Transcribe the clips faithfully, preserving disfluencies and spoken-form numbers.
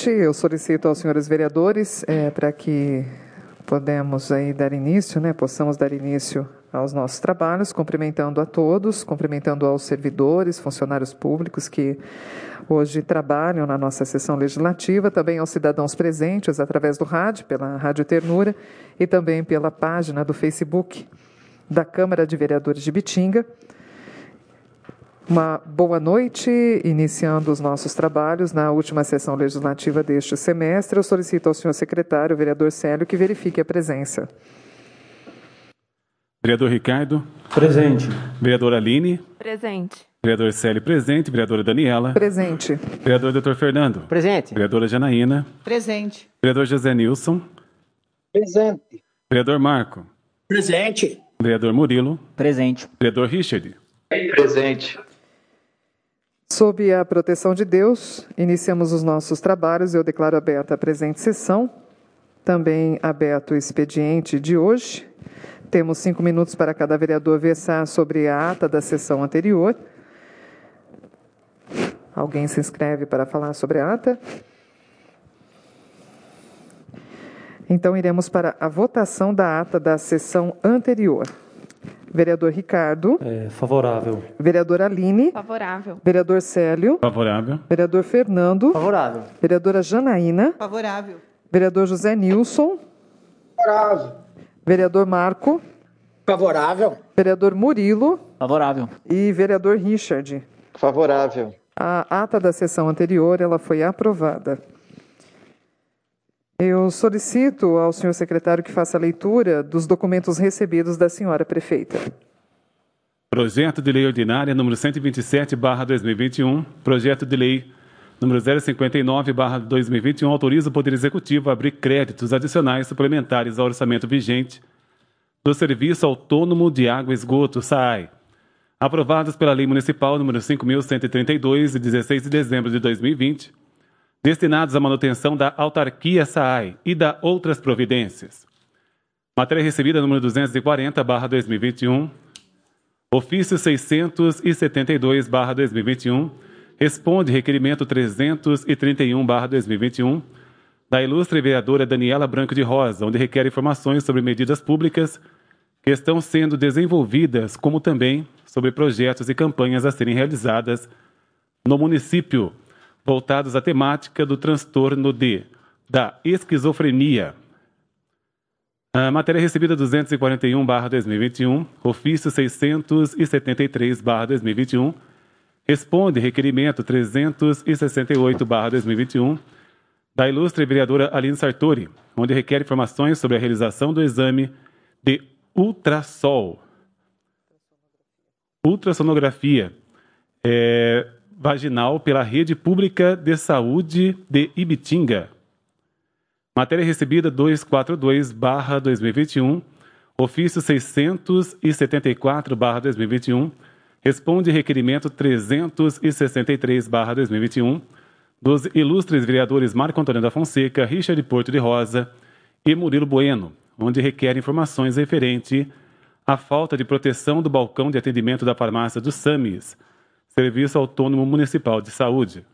noite. Eu solicito aos senhores vereadores é, para que podemos aí dar início, né, possamos dar início aos nossos trabalhos, cumprimentando a todos, cumprimentando aos servidores, funcionários públicos que hoje trabalham na nossa sessão legislativa, também aos cidadãos presentes através do rádio, pela Rádio Ternura e também pela página do Facebook da Câmara de Vereadores de Ibitinga. Uma boa noite, iniciando os nossos trabalhos na última sessão legislativa deste semestre. Eu solicito ao senhor secretário, o vereador Célio, que verifique a presença. Vereador Ricardo. Presente. Vereadora Aline. Presente. Vereador Célio, presente. Vereadora Daniela. Presente. Vereador doutor Fernando. Presente. Vereadora Janaína. Presente. Vereador José Nilson. Presente. Vereador Marco. Presente. Vereador Murilo. Presente. Vereador Richard. Presente. Sob a proteção de Deus, iniciamos os nossos trabalhos. Eu declaro aberta a presente sessão, também aberto o expediente de hoje. Temos cinco minutos para cada vereador versar sobre a ata da sessão anterior. Alguém se inscreve para falar sobre a ata? Então, iremos para a votação da ata da sessão anterior. Vereador Ricardo. É, favorável. Vereadora Aline. Favorável. Vereador Célio. Favorável. Vereador Fernando. Favorável. Vereadora Janaína. Favorável. Vereador José Nilson. Favorável. Vereador Marco. Favorável. Vereador Murilo. Favorável. E vereador Richard. Favorável. A ata da sessão anterior, ela foi aprovada. Eu solicito ao senhor secretário que faça a leitura dos documentos recebidos da senhora prefeita. Projeto de Lei Ordinária número cento e vinte e sete barra dois mil e vinte e um, Projeto de Lei número zero cinquenta e nove barra dois mil e vinte e um, autoriza o Poder Executivo a abrir créditos adicionais suplementares ao orçamento vigente do Serviço Autônomo de Água e Esgoto, SAAI, aprovados pela Lei Municipal número cinco mil cento e trinta e dois, de dezesseis de dezembro de dois mil e vinte, destinados à manutenção da autarquia SAAI e da outras providências. Matéria recebida número duzentos e quarenta barra dois mil e vinte e um, ofício seiscentos e setenta e dois barra dois mil e vinte e um, responde requerimento trezentos e trinta e um barra dois mil e vinte e um, da ilustre vereadora Daniela Branco de Rosa, onde requer informações sobre medidas públicas que estão sendo desenvolvidas, como também sobre projetos e campanhas a serem realizadas no município, voltados à temática do transtorno de, da esquizofrenia. A matéria recebida duzentos e quarenta e um barra dois mil e vinte e um, ofício seiscentos e setenta e três barra dois mil e vinte e um, responde requerimento trezentos e sessenta e oito barra dois mil e vinte e um, da ilustre vereadora Aline Sartori, onde requer informações sobre a realização do exame de ultrassol, ultrassonografia, é, vaginal pela Rede Pública de Saúde de Ibitinga. Matéria recebida duzentos e quarenta e dois barra dois mil e vinte e um, ofício seiscentos e setenta e quatro barra dois mil e vinte e um, responde requerimento trezentos e sessenta e três barra dois mil e vinte e um, dos ilustres vereadores Marco Antônio da Fonseca, Richard Porto de Rosa e Murilo Bueno, onde requer informações referente à falta de proteção do balcão de atendimento da farmácia do SAMIS, Serviço Autônomo Municipal de Saúde.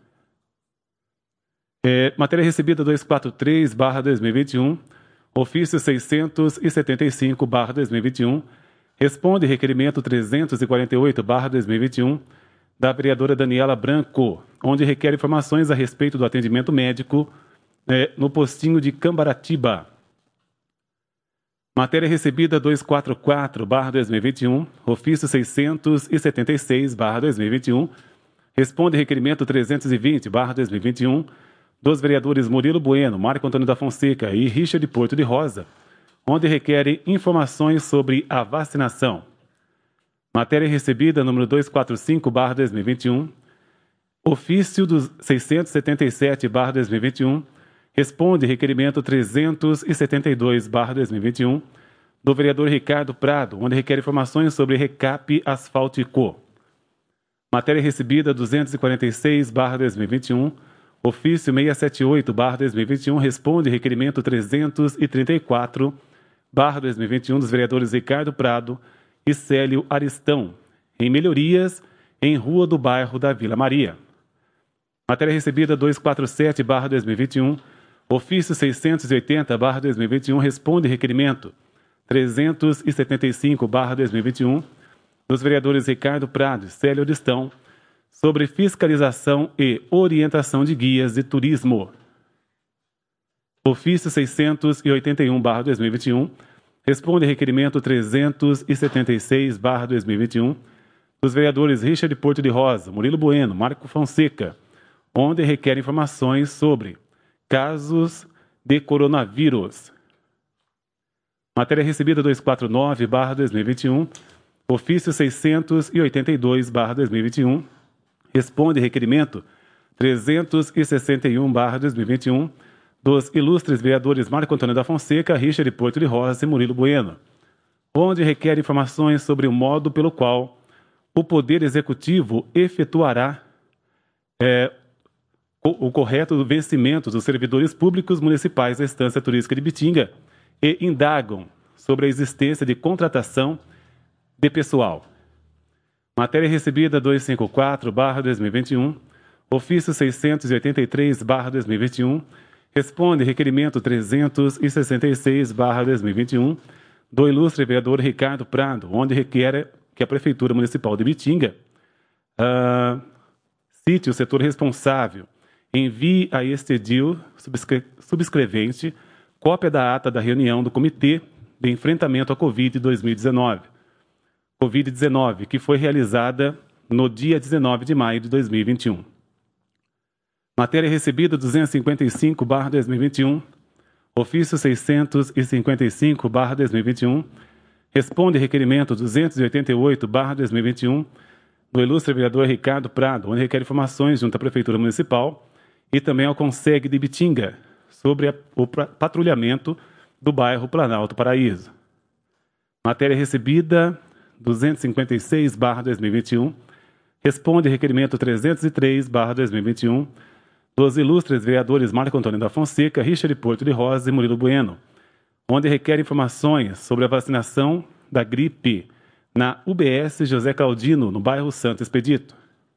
É, matéria recebida duzentos e quarenta e três barra dois mil e vinte e um, ofício seiscentos e setenta e cinco barra dois mil e vinte e um, responde requerimento trezentos e quarenta e oito barra dois mil e vinte e um, da vereadora Daniela Branco, onde requer informações a respeito do atendimento médico é, no postinho de Cambaratiba. Matéria recebida duzentos e quarenta e quatro barra dois mil e vinte e um, ofício seiscentos e setenta e seis barra dois mil e vinte e um, responde requerimento trezentos e vinte barra dois mil e vinte e um, dos vereadores Murilo Bueno, Marco Antônio da Fonseca e Richard Porto de Rosa, onde requerem informações sobre a vacinação. Matéria recebida número duzentos e quarenta e cinco barra dois mil e vinte e um, ofício dos seiscentos e setenta e sete barra dois mil e vinte e um, responde requerimento trezentos e setenta e dois barra dois mil e vinte e um, do vereador Ricardo Prado, onde requer informações sobre recap asfáltico. Matéria recebida duzentos e quarenta e seis barra dois mil e vinte e um, ofício seiscentos e setenta e oito barra dois mil e vinte e um, responde requerimento trezentos e trinta e quatro barra dois mil e vinte e um, dos vereadores Ricardo Prado e Célio Aristão, em melhorias em rua do bairro da Vila Maria. Matéria recebida duzentos e quarenta e sete barra dois mil e vinte e um, ofício seiscentos e oitenta barra dois mil e vinte e um, responde requerimento trezentos e setenta e cinco barra dois mil e vinte e um, dos vereadores Ricardo Prado e Célio Odistão, sobre fiscalização e orientação de guias de turismo. Ofício seiscentos e oitenta e um barra dois mil e vinte e um, responde requerimento trezentos e setenta e seis barra dois mil e vinte e um, dos vereadores Richard Porto de Rosa, Murilo Bueno, Marco Fonseca, onde requer informações sobre casos de coronavírus. Matéria recebida duzentos e quarenta e nove barra dois mil e vinte e um, ofício seiscentos e oitenta e dois barra dois mil e vinte e um, responde requerimento trezentos e sessenta e um barra dois mil e vinte e um, dos ilustres vereadores Marco Antônio da Fonseca, Richard Porto de Rosa e Murilo Bueno, onde requer informações sobre o modo pelo qual o Poder Executivo efetuará é, o, o correto vencimento dos servidores públicos municipais da Estância Turística de Bitinga e indagam sobre a existência de contratação de pessoal. Matéria recebida duzentos e cinquenta e quatro barra dois mil e vinte e um, ofício seiscentos e oitenta e três barra dois mil e vinte e um, responde requerimento trezentos e sessenta e seis barra dois mil e vinte e um, do ilustre vereador Ricardo Prado, onde requer que a Prefeitura Municipal de Bitinga uh, cite o setor responsável, envie a este edil subscre subscrevente cópia da ata da reunião do Comitê de Enfrentamento à Covid dois mil e dezenove, Covid dezenove, que foi realizada no dia dezenove de maio de dois mil e vinte e um. Matéria recebida duzentos e cinquenta e cinco barra dois mil e vinte e um, ofício seiscentos e cinquenta e cinco barra dois mil e vinte e um, responde requerimento duzentos e oitenta e oito barra dois mil e vinte e um, do ilustre vereador Ricardo Prado, onde requer informações junto à Prefeitura Municipal e também ao Conseg de Bitinga sobre a, o patrulhamento do bairro Planalto Paraíso. Matéria recebida duzentos e cinquenta e seis barra dois mil e vinte e um, responde requerimento trezentos e três barra dois mil e vinte e um, dos ilustres vereadores Marco Antônio da Fonseca, Richard Porto de Rosa e Murilo Bueno, onde requer informações sobre a vacinação da gripe na U B S José Caldino, no bairro Santo Expedito.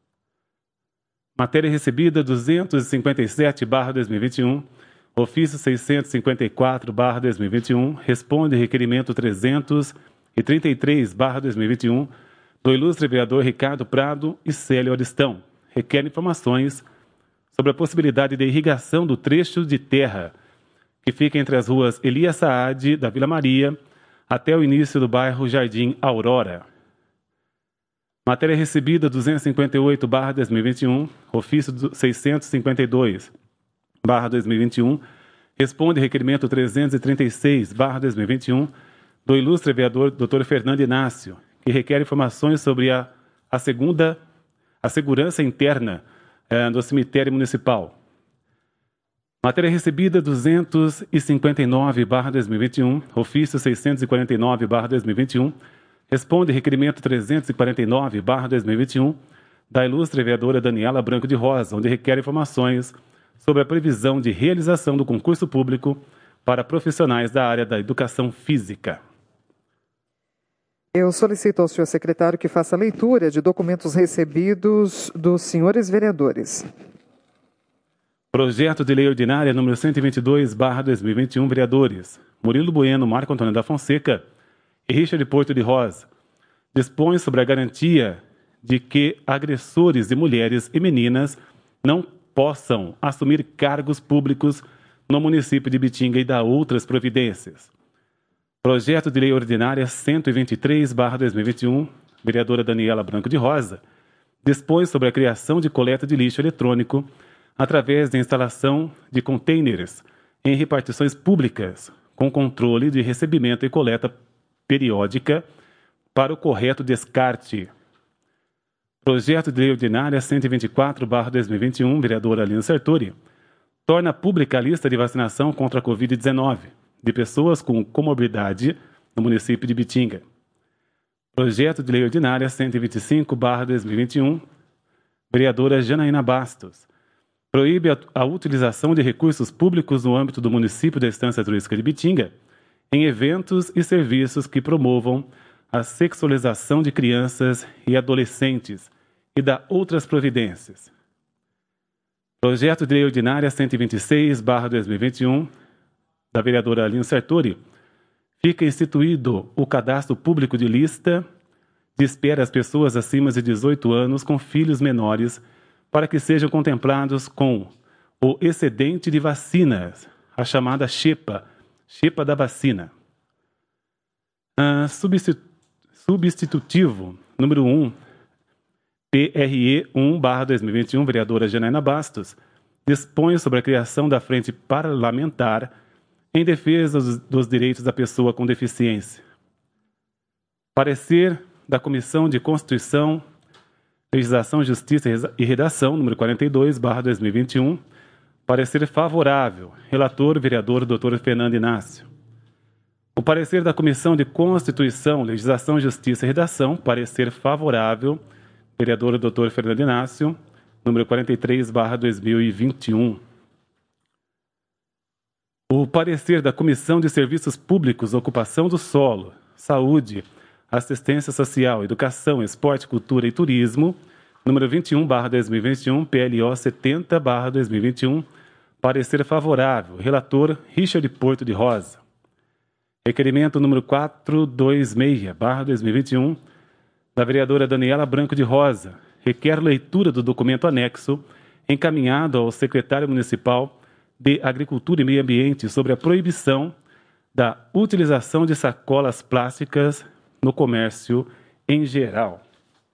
Matéria recebida duzentos e cinquenta e sete barra dois mil e vinte e um, ofício seiscentos e cinquenta e quatro barra dois mil e vinte e um, responde requerimento trezentos e trinta e três barra dois mil e vinte e um, do ilustre vereador Ricardo Prado e Célio Odistão, requer informações sobre a possibilidade de irrigação do trecho de terra que fica entre as ruas Elias Saad, da Vila Maria, até o início do bairro Jardim Aurora. Matéria recebida duzentos e cinquenta e oito barra dois mil e vinte e um, ofício seiscentos e cinquenta e dois barra dois mil e vinte e um, responde requerimento trezentos e trinta e seis barra dois mil e vinte e um, do ilustre vereador doutor Fernando Inácio, que requer informações sobre a, a segunda, a segurança interna eh, do cemitério municipal. Matéria recebida duzentos e cinquenta e nove barra dois mil e vinte e um, ofício seiscentos e quarenta e nove barra dois mil e vinte e um, responde requerimento trezentos e quarenta e nove barra dois mil e vinte e um, da ilustre vereadora Daniela Branco de Rosa, onde requer informações sobre a previsão de realização do concurso público para profissionais da área da educação física. Eu solicito ao senhor secretário que faça a leitura de documentos recebidos dos senhores vereadores. Projeto de Lei Ordinária número cento e vinte e dois barra dois mil e vinte e um, vereadores Murilo Bueno, Marco Antônio da Fonseca e Richard Porto de Rosa, dispõe sobre a garantia de que agressores de mulheres e meninas não possam assumir cargos públicos no município de Bitinga e dá outras providências. Projeto de Lei Ordinária cento e vinte e três barra dois mil e vinte e um, vereadora Daniela Branco de Rosa, dispõe sobre a criação de coleta de lixo eletrônico através da instalação de containers em repartições públicas, com controle de recebimento e coleta periódica para o correto descarte. Projeto de Lei Ordinária cento e vinte e quatro barra dois mil e vinte e um, vereadora Alina Sartori, torna pública a lista de vacinação contra a covid dezenove de pessoas com comorbidade no município de Bitinga. Projeto de Lei Ordinária cento e vinte e cinco barra dois mil e vinte e um, vereadora Janaína Bastos, proíbe a, a utilização de recursos públicos no âmbito do município da Estância Turística de Bitinga em eventos e serviços que promovam a sexualização de crianças e adolescentes e dá outras providências. Projeto de Lei Ordinária cento e vinte e seis barra dois mil e vinte e um, da vereadora Aline Sartori, fica instituído o cadastro público de lista de espera às pessoas acima de dezoito anos com filhos menores para que sejam contemplados com o excedente de vacinas, a chamada xepa, xepa da vacina. Ah, substitutivo número um, P R E um barra dois mil e vinte e um, vereadora Janaína Bastos, dispõe sobre a criação da Frente Parlamentar em defesa dos, dos direitos da pessoa com deficiência. Parecer da Comissão de Constituição, Legislação, Justiça e Redação, número quarenta e dois barra dois mil e vinte e um, parecer favorável. Relator, vereador doutor Fernando Inácio. O parecer da Comissão de Constituição, Legislação, Justiça e Redação, parecer favorável. Vereador doutor Fernando Inácio, número quarenta e três barra dois mil e vinte e um. O parecer da Comissão de Serviços Públicos, Ocupação do Solo, Saúde, Assistência Social, Educação, Esporte, Cultura e Turismo, número vinte e um barra dois mil e vinte e um, P L O setenta barra dois mil e vinte e um, parecer favorável. Relator Richard Porto de Rosa. Requerimento número quatrocentos e vinte e seis barra dois mil e vinte e um, da vereadora Daniela Branco de Rosa, requer leitura do documento anexo encaminhado ao secretário municipal de Agricultura e Meio Ambiente sobre a proibição da utilização de sacolas plásticas no comércio em geral.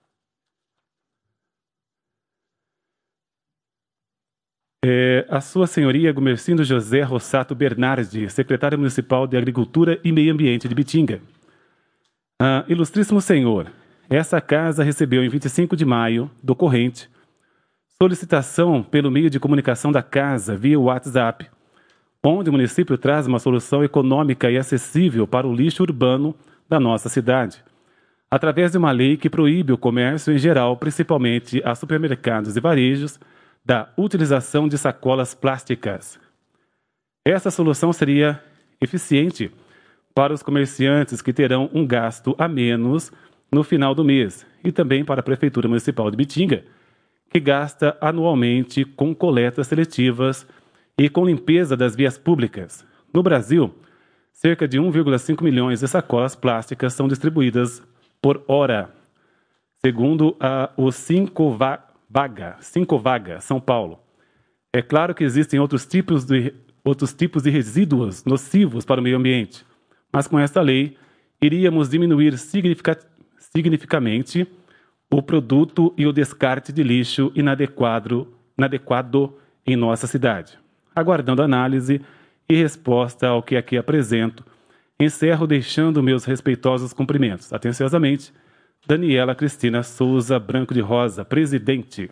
É, a sua senhoria Gumercindo José Rossato Bernardi, secretário municipal de Agricultura e Meio Ambiente de Bitinga. Ah, ilustríssimo senhor, essa casa recebeu em vinte e cinco de maio, do corrente, solicitação pelo meio de comunicação da casa via WhatsApp, onde o município traz uma solução econômica e acessível para o lixo urbano da nossa cidade, através de uma lei que proíbe o comércio em geral, principalmente a supermercados e varejos, da utilização de sacolas plásticas. Essa solução seria eficiente para os comerciantes que terão um gasto a menos no final do mês e também para a Prefeitura Municipal de Bitinga, que gasta anualmente com coletas seletivas e com limpeza das vias públicas. No Brasil, cerca de um vírgula cinco milhões de sacolas plásticas são distribuídas por hora, segundo a, o Cinco Va- Vaga, Cinco Vaga, São Paulo. É claro que existem outros tipos, de, outros tipos de resíduos nocivos para o meio ambiente, mas com esta lei iríamos diminuir significa, significativamente o produto e o descarte de lixo inadequado, inadequado em nossa cidade. Aguardando análise e resposta ao que aqui apresento, encerro deixando meus respeitosos cumprimentos. Atenciosamente, Daniela Cristina Souza Branco de Rosa, presidente.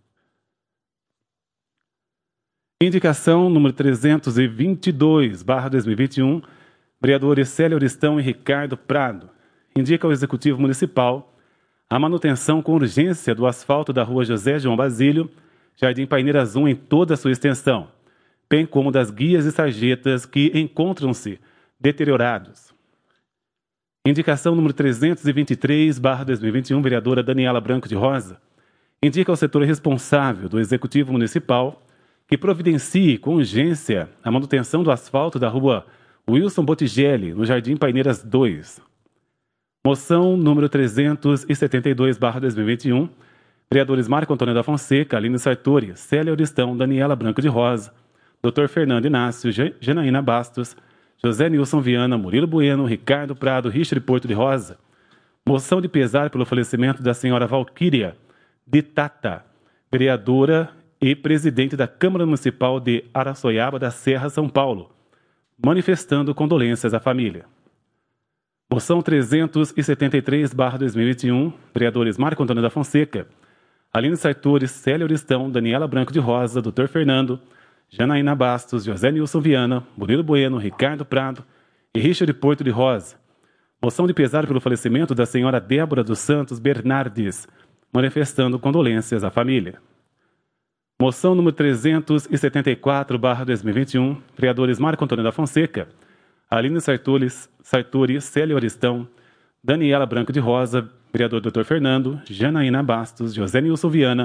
Indicação número trezentos e vinte e dois barra dois mil e vinte e um, vereadores Célia Oristão e Ricardo Prado. Indica ao Executivo Municipal a manutenção com urgência do asfalto da rua José João Basílio, Jardim Paineiras um em toda a sua extensão, bem como das guias e sarjetas que encontram-se deteriorados. Indicação número trezentos e vinte e três barra dois mil e vinte e um, vereadora Daniela Branco de Rosa, indica ao setor responsável do Executivo Municipal que providencie com urgência a manutenção do asfalto da rua Wilson Bottigelli, no Jardim Paineiras dois. Moção número trezentos e setenta e dois barra dois mil e vinte e um, vereadores Marco Antônio da Fonseca, Aline Sartori, Célia Oristão, Daniela Branco de Rosa, doutor Fernando Inácio, Janaína Bastos, José Nilson Viana, Murilo Bueno, Ricardo Prado, Richard Porto de Rosa. Moção de pesar pelo falecimento da senhora Valquíria de Tata, vereadora e presidente da Câmara Municipal de Araçoiaba da Serra, São Paulo, manifestando condolências à família. Moção trezentos e setenta e três barra dois mil e vinte e um, vereadores Marco Antônio da Fonseca, Aline Sartori, Célia Oristão, Daniela Branco de Rosa, doutor Fernando, Janaína Bastos, José Nilson Viana, Murilo Bueno, Ricardo Prado e Richard Porto de Rosa. Moção de pesar pelo falecimento da senhora Débora dos Santos Bernardes, manifestando condolências à família. Moção número trezentos e setenta e quatro barra dois mil e vinte e um, vereadores Marco Antônio da Fonseca, Aline Sartori, Sartori, Célia Oristão, Daniela Branco de Rosa, vereador doutor Fernando, Janaína Bastos, José Nilson Viana,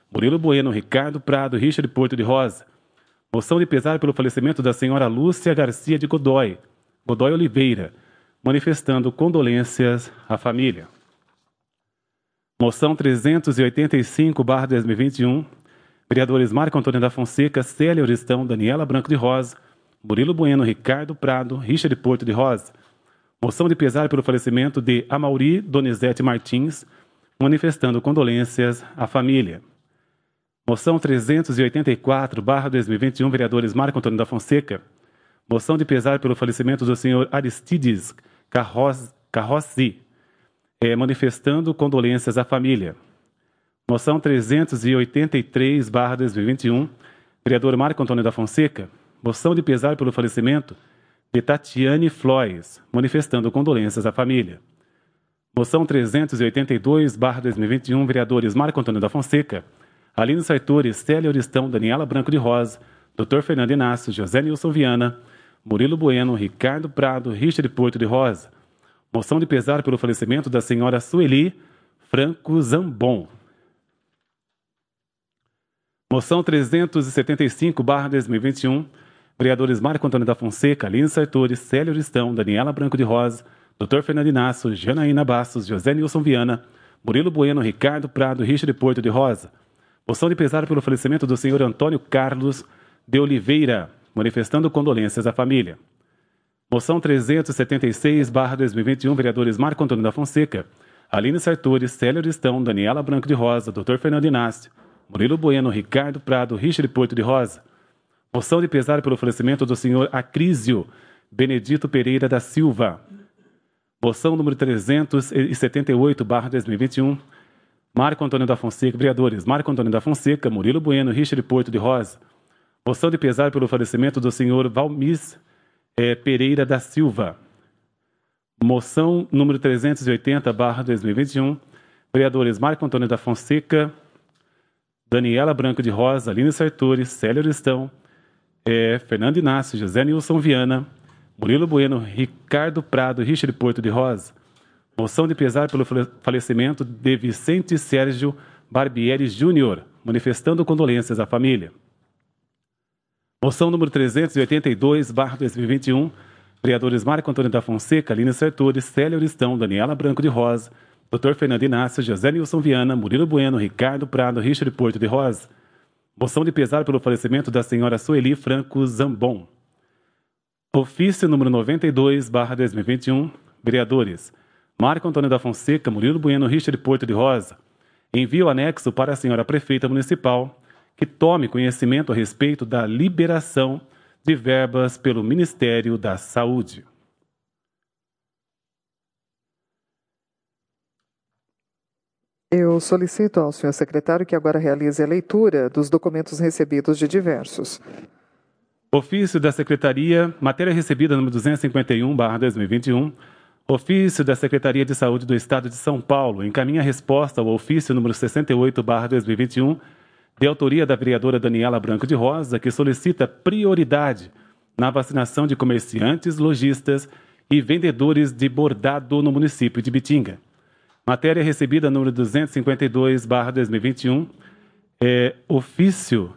Murilo Bueno, Ricardo Prado, Richard Porto de Rosa. Moção de pesar pelo falecimento da senhora Lúcia Garcia de Godoy, Godoy Oliveira, manifestando condolências à família. Moção trezentos e oitenta e cinco barra dois mil e vinte e um, vereadores Marco Antônio da Fonseca, Célia Oristão, Daniela Branco de Rosa, Murilo Bueno, Ricardo Prado, Richard Porto de Rosa. Moção de pesar pelo falecimento de Amauri Donizete Martins, manifestando condolências à família. Moção trezentos e oitenta e quatro barra dois mil e vinte e um, vereadores Marco Antônio da Fonseca. Moção de pesar pelo falecimento do senhor Aristides Carrozzi, é, manifestando condolências à família. Moção trezentos e oitenta e três barra dois mil e vinte e um, vereador Marco Antônio da Fonseca. Moção de pesar pelo falecimento de Tatiane Flores, manifestando condolências à família. Moção trezentos e oitenta e dois barra dois mil e vinte e um, vereadores Marco Antônio da Fonseca, Aline Sartori, Célia Oristão, Daniela Branco de Rosa, doutor Fernando Inácio, José Nilson Viana, Murilo Bueno, Ricardo Prado, Richard Porto de Rosa. Moção de pesar pelo falecimento da senhora Sueli Franco Zambon. Moção trezentos e setenta e cinco barra dois mil e vinte e um, vereadores Marco Antônio da Fonseca, Aline Sartori, Célia Oristão, Daniela Branco de Rosa, doutor Fernando Inácio, Janaína Bastos, José Nilson Viana, Murilo Bueno, Ricardo Prado, Richard Porto de Rosa. Moção de pesar pelo falecimento do senhor Antônio Carlos de Oliveira, manifestando condolências à família. Moção trezentos e setenta e seis barra dois mil e vinte e um, vereadores Marco Antônio da Fonseca, Aline Sartori, Célia Oristão, Daniela Branco de Rosa, doutor Fernando Inácio, Murilo Bueno, Ricardo Prado, Richard Porto de Rosa. Moção de pesar pelo falecimento do senhor Acrísio Benedito Pereira da Silva. Moção número trezentos e setenta e oito barra dois mil e vinte e um, Marco Antônio da Fonseca, vereadores Marco Antônio da Fonseca, Murilo Bueno, Richard Porto de Rosa. Moção de pesar pelo falecimento do senhor Valmis eh, Pereira da Silva. Moção número trezentos e oitenta barra dois mil e vinte e um, vereadores Marco Antônio da Fonseca, Daniela Branco de Rosa, Aline Sartori, Célia Oristão, eh, Fernando Inácio, José Nilson Viana, Murilo Bueno, Ricardo Prado, Richard Porto de Rosa. Moção de pesar pelo falecimento de Vicente Sérgio Barbieri Júnior, manifestando condolências à família. Moção número trezentos e oitenta e dois barra dois mil e vinte e um, vereadores Marco Antônio da Fonseca, Aline Sartori, Célia Oristão, Daniela Branco de Rosa, doutor Fernando Inácio, José Nilson Viana, Murilo Bueno, Ricardo Prado, Richard Porto de Rosa. Moção de pesar pelo falecimento da senhora Sueli Franco Zambon. Ofício número noventa e dois barra dois mil e vinte e um, vereadores Marco Antônio da Fonseca, Murilo Bueno, Richard Porto de Rosa. Envio anexo para a senhora prefeita municipal que tome conhecimento a respeito da liberação de verbas pelo Ministério da Saúde. Eu solicito ao senhor secretário que agora realize a leitura dos documentos recebidos de diversos. Ofício da Secretaria, matéria recebida número duzentos e cinquenta e um barra dois mil e vinte e um, ofício da Secretaria de Saúde do Estado de São Paulo, encaminha resposta ao ofício número sessenta e oito barra dois mil e vinte e um, de autoria da vereadora Daniela Branco de Rosa, que solicita prioridade na vacinação de comerciantes, lojistas e vendedores de bordado no município de Bitinga. Matéria recebida número duzentos e cinquenta e dois barra dois mil e vinte e um, é, ofício,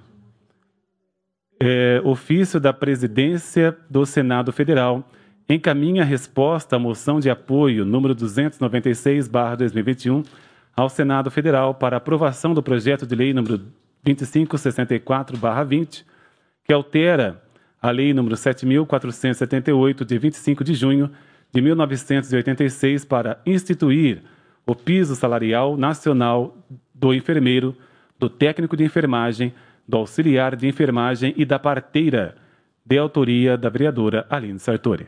é, ofício da Presidência do Senado Federal, encaminha resposta à moção de apoio número duzentos e noventa e seis barra dois mil e vinte e um ao Senado Federal para aprovação do projeto de lei número vinte e cinco sessenta e quatro barra vinte, que altera a lei número sete mil quatrocentos e setenta e oito, de vinte e cinco de junho de mil novecentos e oitenta e seis, para instituir o piso salarial nacional do enfermeiro, do técnico de enfermagem, do auxiliar de enfermagem e da parteira, de autoria da vereadora Aline Sartori.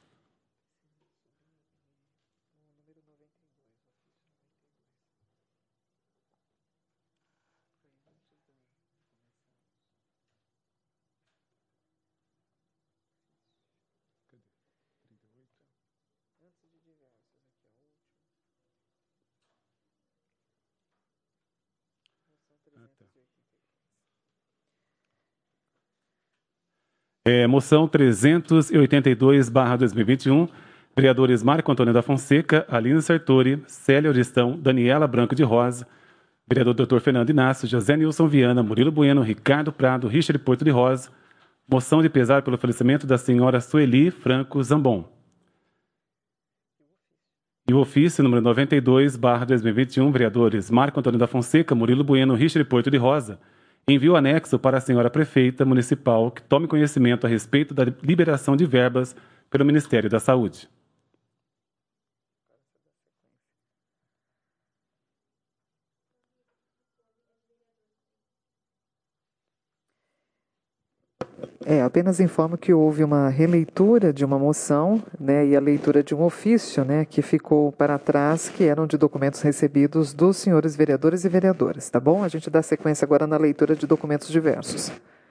É, moção trezentos e oitenta e dois barra dois mil e vinte e um, vereadores Marco Antônio da Fonseca, Aline Sartori, Célia Oristão, Daniela Branco de Rosa, Vereador doutor Fernando Inácio, José Nilson Viana, Murilo Bueno, Ricardo Prado, Richard Porto de Rosa. Moção de pesar pelo falecimento da senhora Sueli Franco Zambon. E o ofício número noventa e dois, barra dois mil e vinte e um, vereadores Marco Antônio da Fonseca, Murilo Bueno, Richard Porto de Rosa, envio anexo para a senhora prefeita municipal que tome conhecimento a respeito da liberação de verbas pelo Ministério da Saúde. É, apenas informo que houve uma releitura de uma moção, né, e a leitura de um ofício, né, que ficou para trás, que eram de documentos recebidos dos senhores vereadores e vereadoras, tá bom? A gente dá sequência agora na leitura de documentos diversos.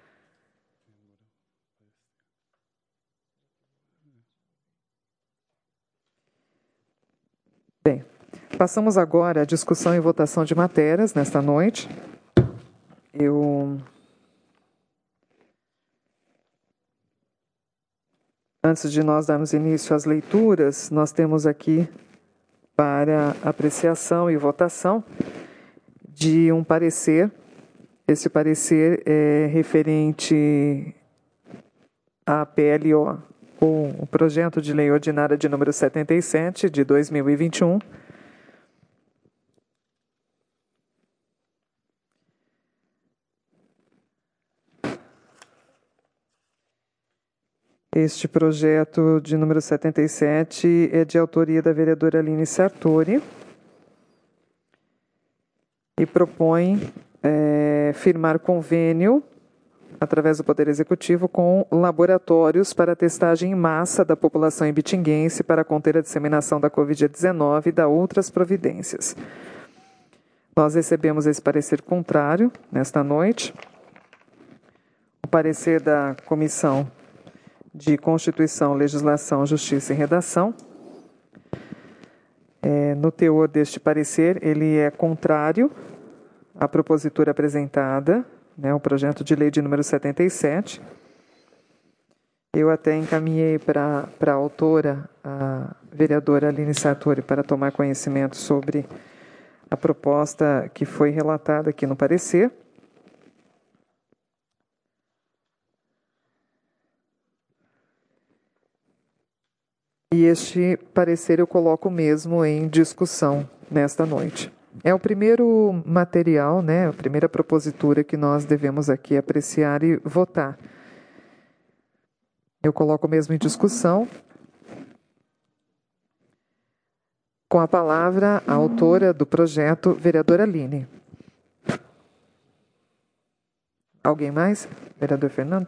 Bem, passamos agora à discussão e votação de matérias nesta noite. Eu... Antes de nós darmos início às leituras, nós temos aqui para apreciação e votação de um parecer. Esse parecer é referente à P L O, ou o Projeto de Lei Ordinária de número setenta e sete, de dois mil e vinte e um, Este projeto de número setenta e sete é de autoria da vereadora Aline Sartori e propõe é, firmar convênio, através do Poder Executivo, com laboratórios para testagem em massa da população ibitinguense para conter a disseminação da covid dezenove e da outras providências. Nós recebemos esse parecer contrário nesta noite. O parecer da Comissão de Constituição, Legislação, Justiça e Redação. É, no teor deste parecer, ele é contrário à propositura apresentada, né, o projeto de lei de número setenta e sete. Eu até encaminhei para a autora, a vereadora Aline Sartori, para tomar conhecimento sobre a proposta que foi relatada aqui no parecer. E este parecer eu coloco mesmo em discussão nesta noite. É o primeiro material, né, a primeira propositura que nós devemos aqui apreciar e votar. Eu coloco mesmo em discussão. Com a palavra, a autora do projeto, vereadora Aline. Alguém mais? Vereador Fernando?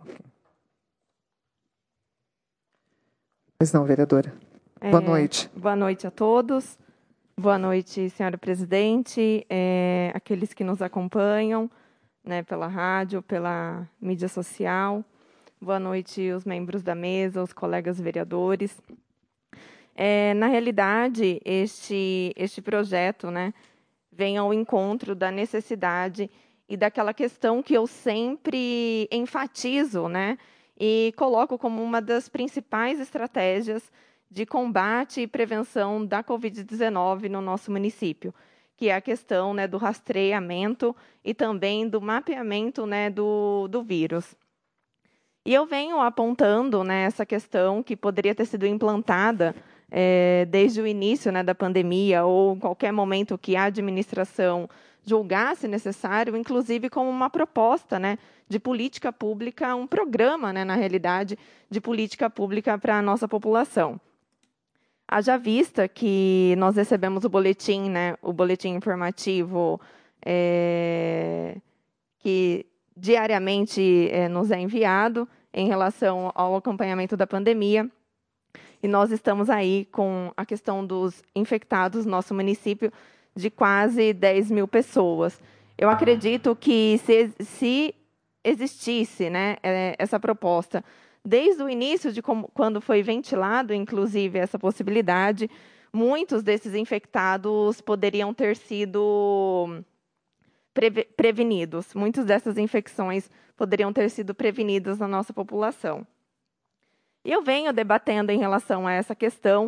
Pois não, vereadora. É, boa noite. Boa noite a todos. Boa noite, senhora presidente, é, aqueles que nos acompanham, né, pela rádio, pela mídia social. Boa noite, os membros da mesa, os colegas vereadores. É, na realidade, este, este projeto, né, vem ao encontro da necessidade e daquela questão que eu sempre enfatizo, né, e coloco como uma das principais estratégias de combate e prevenção da covid dezenove no nosso município, que é a questão, né, do rastreamento e também do mapeamento, né, do, do vírus. E eu venho apontando, né, essa questão que poderia ter sido implantada é, desde o início, né, da pandemia ou em qualquer momento que a administração julgasse necessário, inclusive como uma proposta, né, de política pública, um programa, né, na realidade, de política pública para a nossa população. Haja vista que nós recebemos o boletim, né, o boletim informativo é, que diariamente é, nos é enviado em relação ao acompanhamento da pandemia, e nós estamos aí com a questão dos infectados no nosso município de quase dez mil pessoas. Eu acredito que se, se existisse, né, essa proposta, desde o início de como, quando foi ventilado, inclusive, essa possibilidade, muitos desses infectados poderiam ter sido pre- prevenidos. Muitas dessas infecções poderiam ter sido prevenidas na nossa população. E eu venho debatendo em relação a essa questão,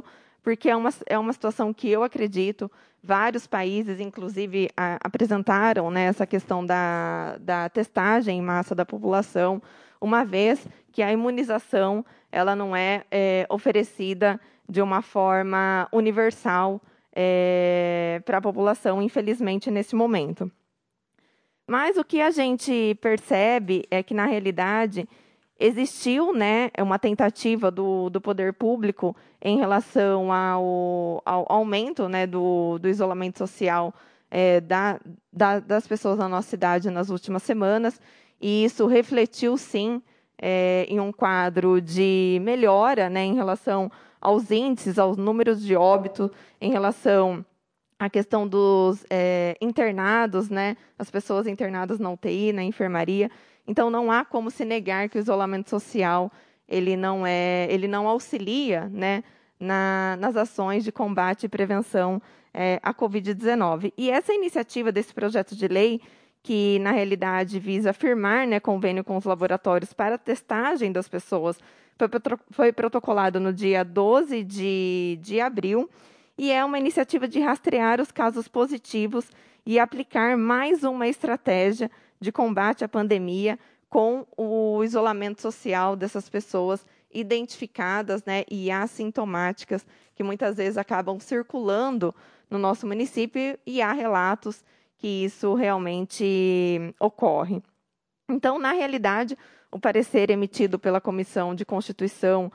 porque é uma, é uma situação que eu acredito, vários países, inclusive, a, apresentaram, né, essa questão da, da testagem em massa da população, uma vez que a imunização ela não é, é oferecida de uma forma universal é, para a população, infelizmente, nesse momento. Mas o que a gente percebe é que, na realidade, existiu, né, uma tentativa do, do poder público em relação ao, ao aumento, né, do, do isolamento social é, da, da, das pessoas na nossa cidade nas últimas semanas, e isso refletiu, sim, é, em um quadro de melhora, né, em relação aos índices, aos números de óbito, em relação à questão dos é, internados, né, as pessoas internadas na U T I, na enfermaria. Então, não há como se negar que o isolamento social ele não, é, ele não auxilia, né, na, nas ações de combate e prevenção é, à covid dezenove. E essa iniciativa desse projeto de lei, que, na realidade, visa firmar, né, convênio com os laboratórios para a testagem das pessoas, foi, foi protocolado no dia doze de abril, e é uma iniciativa de rastrear os casos positivos e aplicar mais uma estratégia de combate à pandemia com o isolamento social dessas pessoas identificadas, né, e assintomáticas, que muitas vezes acabam circulando no nosso município, e há relatos que isso realmente ocorre. Então, na realidade, o parecer emitido pela Comissão de Constituição,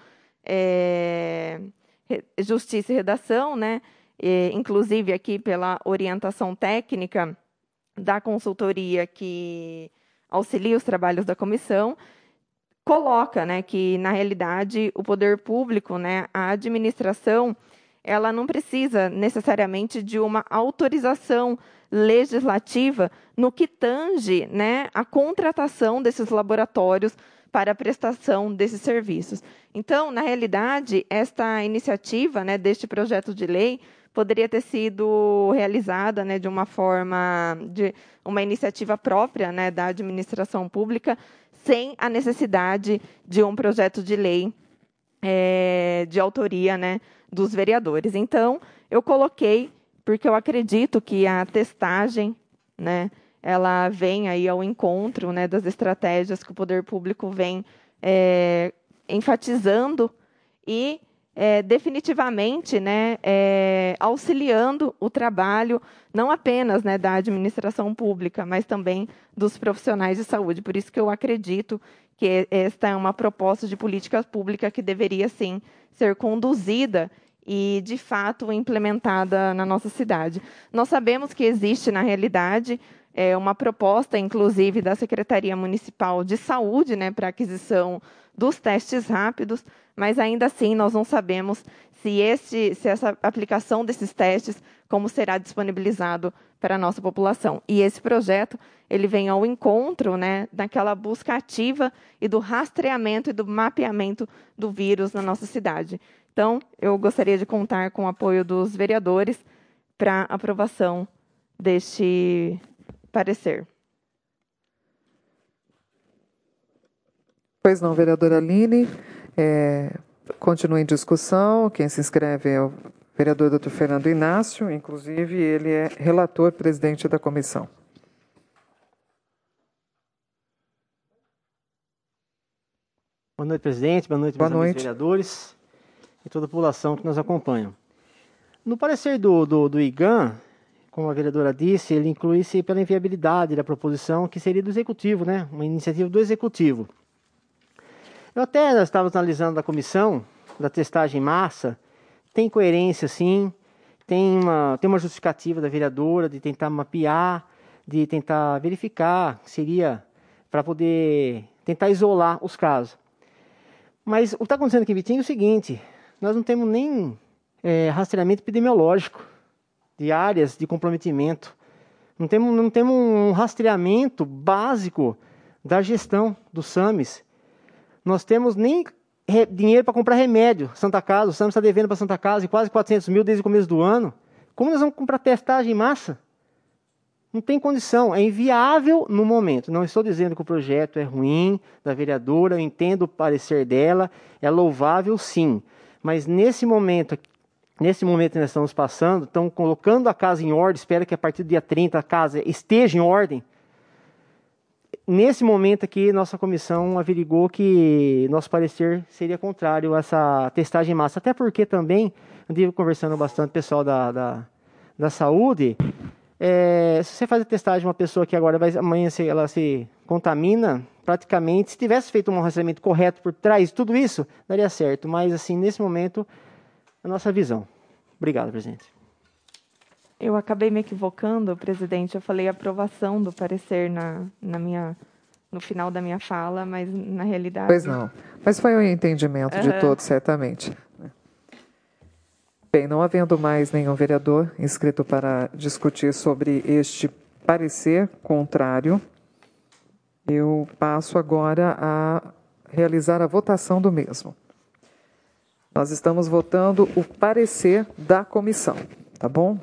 é, Justiça e Redação, né, é, inclusive aqui pela orientação técnica da consultoria que auxilia os trabalhos da comissão, coloca, né, que, na realidade, o poder público, né, a administração, ela não precisa necessariamente de uma autorização legislativa no que tange, né, a contratação desses laboratórios para a prestação desses serviços. Então, na realidade, esta iniciativa, né, deste projeto de lei poderia ter sido realizada, né, de uma forma, de uma iniciativa própria, né, da administração pública, sem a necessidade de um projeto de lei é, de autoria, né, dos vereadores. Então, eu coloquei, porque eu acredito que a testagem, né, ela vem aí ao encontro, né, das estratégias que o poder público vem é, enfatizando e É, definitivamente, né, é, auxiliando o trabalho, não apenas, né, da administração pública, mas também dos profissionais de saúde. Por isso que eu acredito que esta é uma proposta de política pública que deveria, sim, ser conduzida e, de fato, implementada na nossa cidade. Nós sabemos que existe, na realidade, é, uma proposta, inclusive, da Secretaria Municipal de Saúde, né, para aquisição dos testes rápidos, mas ainda assim nós não sabemos se, este, se essa aplicação desses testes, como será disponibilizado para a nossa população. E esse projeto ele vem ao encontro, né, daquela busca ativa e do rastreamento e do mapeamento do vírus na nossa cidade. Então, eu gostaria de contar com o apoio dos vereadores para aprovação deste parecer. Pois não, vereadora Aline. É, continua em discussão. Quem se inscreve é o vereador doutor Fernando Inácio, inclusive ele é relator, presidente da comissão. Boa noite, presidente. Boa noite, meus amigos vereadores e toda a população que nos acompanha. No parecer do, do, do I G A N, como a vereadora disse, ele inclui-se pela inviabilidade da proposição, que seria do Executivo, né? Uma iniciativa do Executivo. Eu até estava analisando da comissão da testagem em massa, tem coerência sim, tem uma, tem uma justificativa da vereadora de tentar mapear, de tentar verificar, seria para poder tentar isolar os casos. Mas o que está acontecendo aqui em Vitinho é o seguinte, nós não temos nem é, rastreamento epidemiológico de áreas de comprometimento, não temos, não temos um rastreamento básico da gestão do SAMES. Nós temos nem re, dinheiro para comprar remédio. Santa Casa, o SAMES está devendo para Santa Casa quase quatrocentos mil desde o começo do ano. Como nós vamos comprar testagem em massa? Não tem condição, é inviável no momento. Não estou dizendo que o projeto é ruim, da vereadora, eu entendo o parecer dela, é louvável sim. Mas nesse momento nesse momento que nós estamos passando, estão colocando a casa em ordem, espero que a partir do dia trinta a casa esteja em ordem. Nesse momento aqui, nossa comissão averigou que nosso parecer seria contrário a essa testagem em massa. Até porque também, eu estive conversando bastante com o pessoal da, da, da saúde, é, se você faz a testagem de uma pessoa que agora vai, amanhã se, ela se contamina, praticamente, se tivesse feito um rastreamento correto por trás de tudo isso, daria certo. Mas, assim, nesse momento, a nossa visão. Obrigado, presidente. Eu acabei me equivocando, presidente. Eu falei aprovação do parecer na, na minha, no final da minha fala, mas na realidade... Pois não. Mas foi um entendimento uhum. de todos, certamente. Bem, não havendo mais nenhum vereador inscrito para discutir sobre este parecer contrário, eu passo agora a realizar a votação do mesmo. Nós estamos votando o parecer da comissão, tá bom?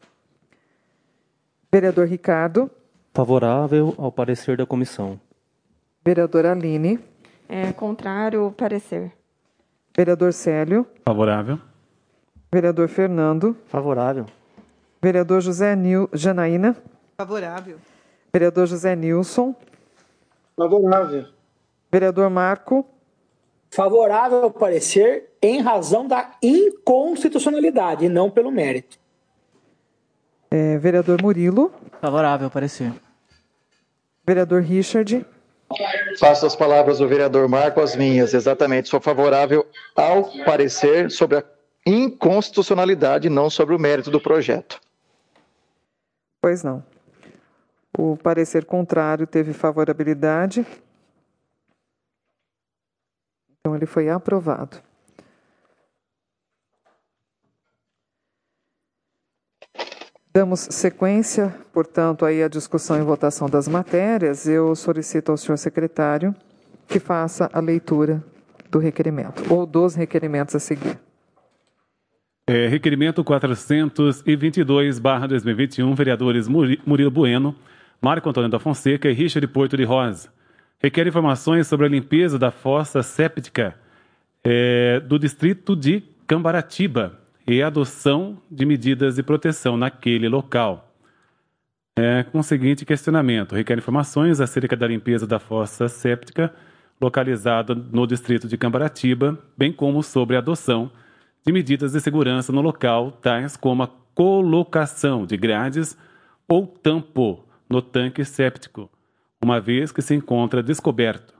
Vereador Ricardo. Favorável ao parecer da comissão. Vereadora Aline. É, contrário ao parecer. Vereador Célio. Favorável. Vereador Fernando. Favorável. Vereador José Nil... Janaína. Favorável. Vereador José Nilson. Favorável. Vereador Marco. Favorável ao parecer em razão da inconstitucionalidade e não pelo mérito. É, vereador Murilo. Favorável ao parecer. Vereador Richard. Faço as palavras do vereador Marco as minhas, exatamente. Sou favorável ao parecer sobre a inconstitucionalidade, não sobre o mérito do projeto. Pois não. O parecer contrário teve favorabilidade. Então, ele foi aprovado. Damos sequência, portanto, aí à discussão e votação das matérias. Eu solicito ao senhor secretário que faça a leitura do requerimento, ou dos requerimentos a seguir. É, requerimento quatrocentos e vinte e dois barra dois mil e vinte e um, vereadores Murilo Bueno, Marco Antônio da Fonseca e Richard Porto de Rosa. Requer informações sobre a limpeza da fossa séptica é, do distrito de Cambaratiba e a adoção de medidas de proteção naquele local. É, com o seguinte questionamento: requer informações acerca da limpeza da fossa séptica localizada no distrito de Cambaratiba, bem como sobre a adoção de medidas de segurança no local, tais como a colocação de grades ou tampo no tanque séptico, uma vez que se encontra descoberto.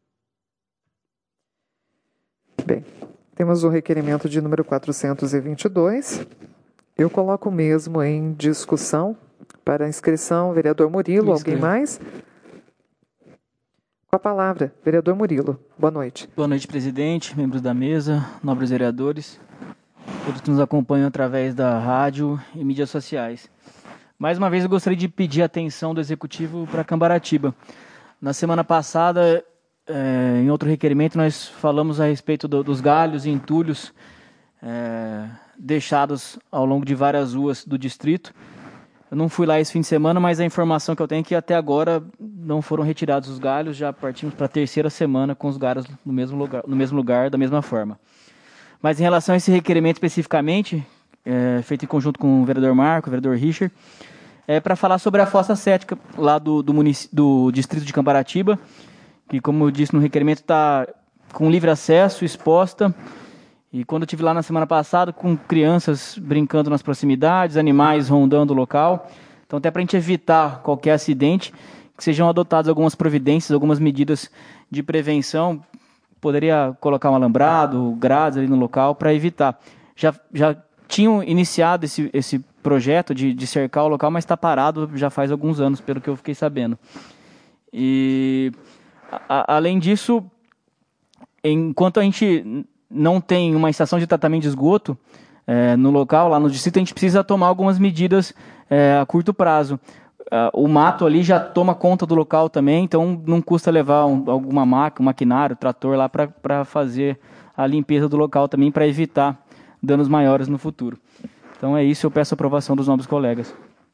Bem, temos o requerimento de número quatrocentos e vinte e dois. Eu coloco mesmo em discussão para a inscrição. Vereador Murilo, alguém mais? Com a palavra, vereador Murilo. Boa noite. Boa noite, presidente, membros da mesa, nobres vereadores, todos que nos acompanham através da rádio e mídias sociais. Mais uma vez, eu gostaria de pedir a atenção do Executivo para Cambaratiba. Na semana passada, é, em outro requerimento, nós falamos a respeito do, dos galhos e entulhos é, deixados ao longo de várias ruas do distrito. Eu não fui lá esse fim de semana, mas a informação que eu tenho é que até agora não foram retirados os galhos, já partimos para a terceira semana com os galhos no mesmo lugar, no mesmo lugar da mesma forma. Mas em relação a esse requerimento especificamente, é, feito em conjunto com o vereador Marco, o vereador Richard, é para falar sobre a fossa séptica lá do, do, do distrito de Cambaratiba, que, como eu disse no requerimento, está com livre acesso, exposta. E quando eu estive lá na semana passada, com crianças brincando nas proximidades, animais rondando o local. Então, até para a gente evitar qualquer acidente, que sejam adotadas algumas providências, algumas medidas de prevenção. Poderia colocar um alambrado, grades ali no local para evitar. Já, já tinham iniciado esse, esse projeto de, de cercar o local, mas está parado já faz alguns anos, pelo que eu fiquei sabendo. E, a, além disso, enquanto a gente não tem uma estação de tratamento de esgoto é, no local, lá no distrito, a gente precisa tomar algumas medidas é, a curto prazo. Uh, o mato ali já toma conta do local também, então não custa levar um, alguma máquina, um maquinário, trator lá para fazer a limpeza do local também, para evitar danos maiores no futuro. Então é isso, eu peço a aprovação dos nobres colegas.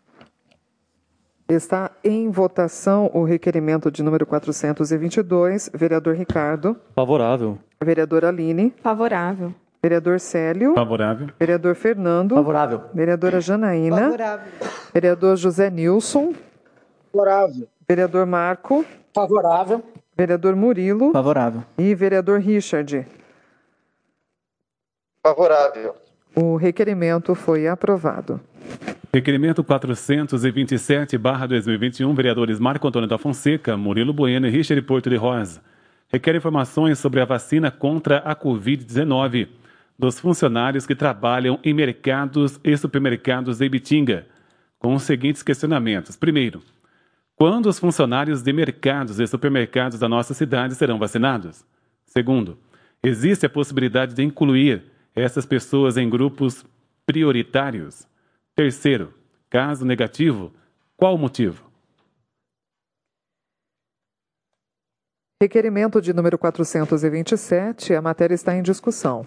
Está em votação o requerimento de número quatrocentos e vinte e dois. Vereador Ricardo. Favorável. Vereadora Aline. Favorável. Vereador Célio. Favorável. Vereador Fernando. Favorável. Vereadora Janaína. Favorável. Vereador José Nilson. Favorável. Vereador Marco. Favorável. Vereador Murilo. Favorável. E vereador Richard. Favorável. O requerimento foi aprovado. Requerimento quatrocentos e vinte e sete barra dois mil e vinte e um, vereadores Marco Antônio da Fonseca, Murilo Bueno e Richard Porto de Rosa. Requer informações sobre a vacina contra a covid dezenove dos funcionários que trabalham em mercados e supermercados de Ibitinga, com os seguintes questionamentos. Primeiro, quando os funcionários de mercados e supermercados da nossa cidade serão vacinados? Segundo, existe a possibilidade de incluir essas pessoas em grupos prioritários? Terceiro, caso negativo, qual o motivo? Requerimento de número quatrocentos e vinte e sete, a matéria está em discussão.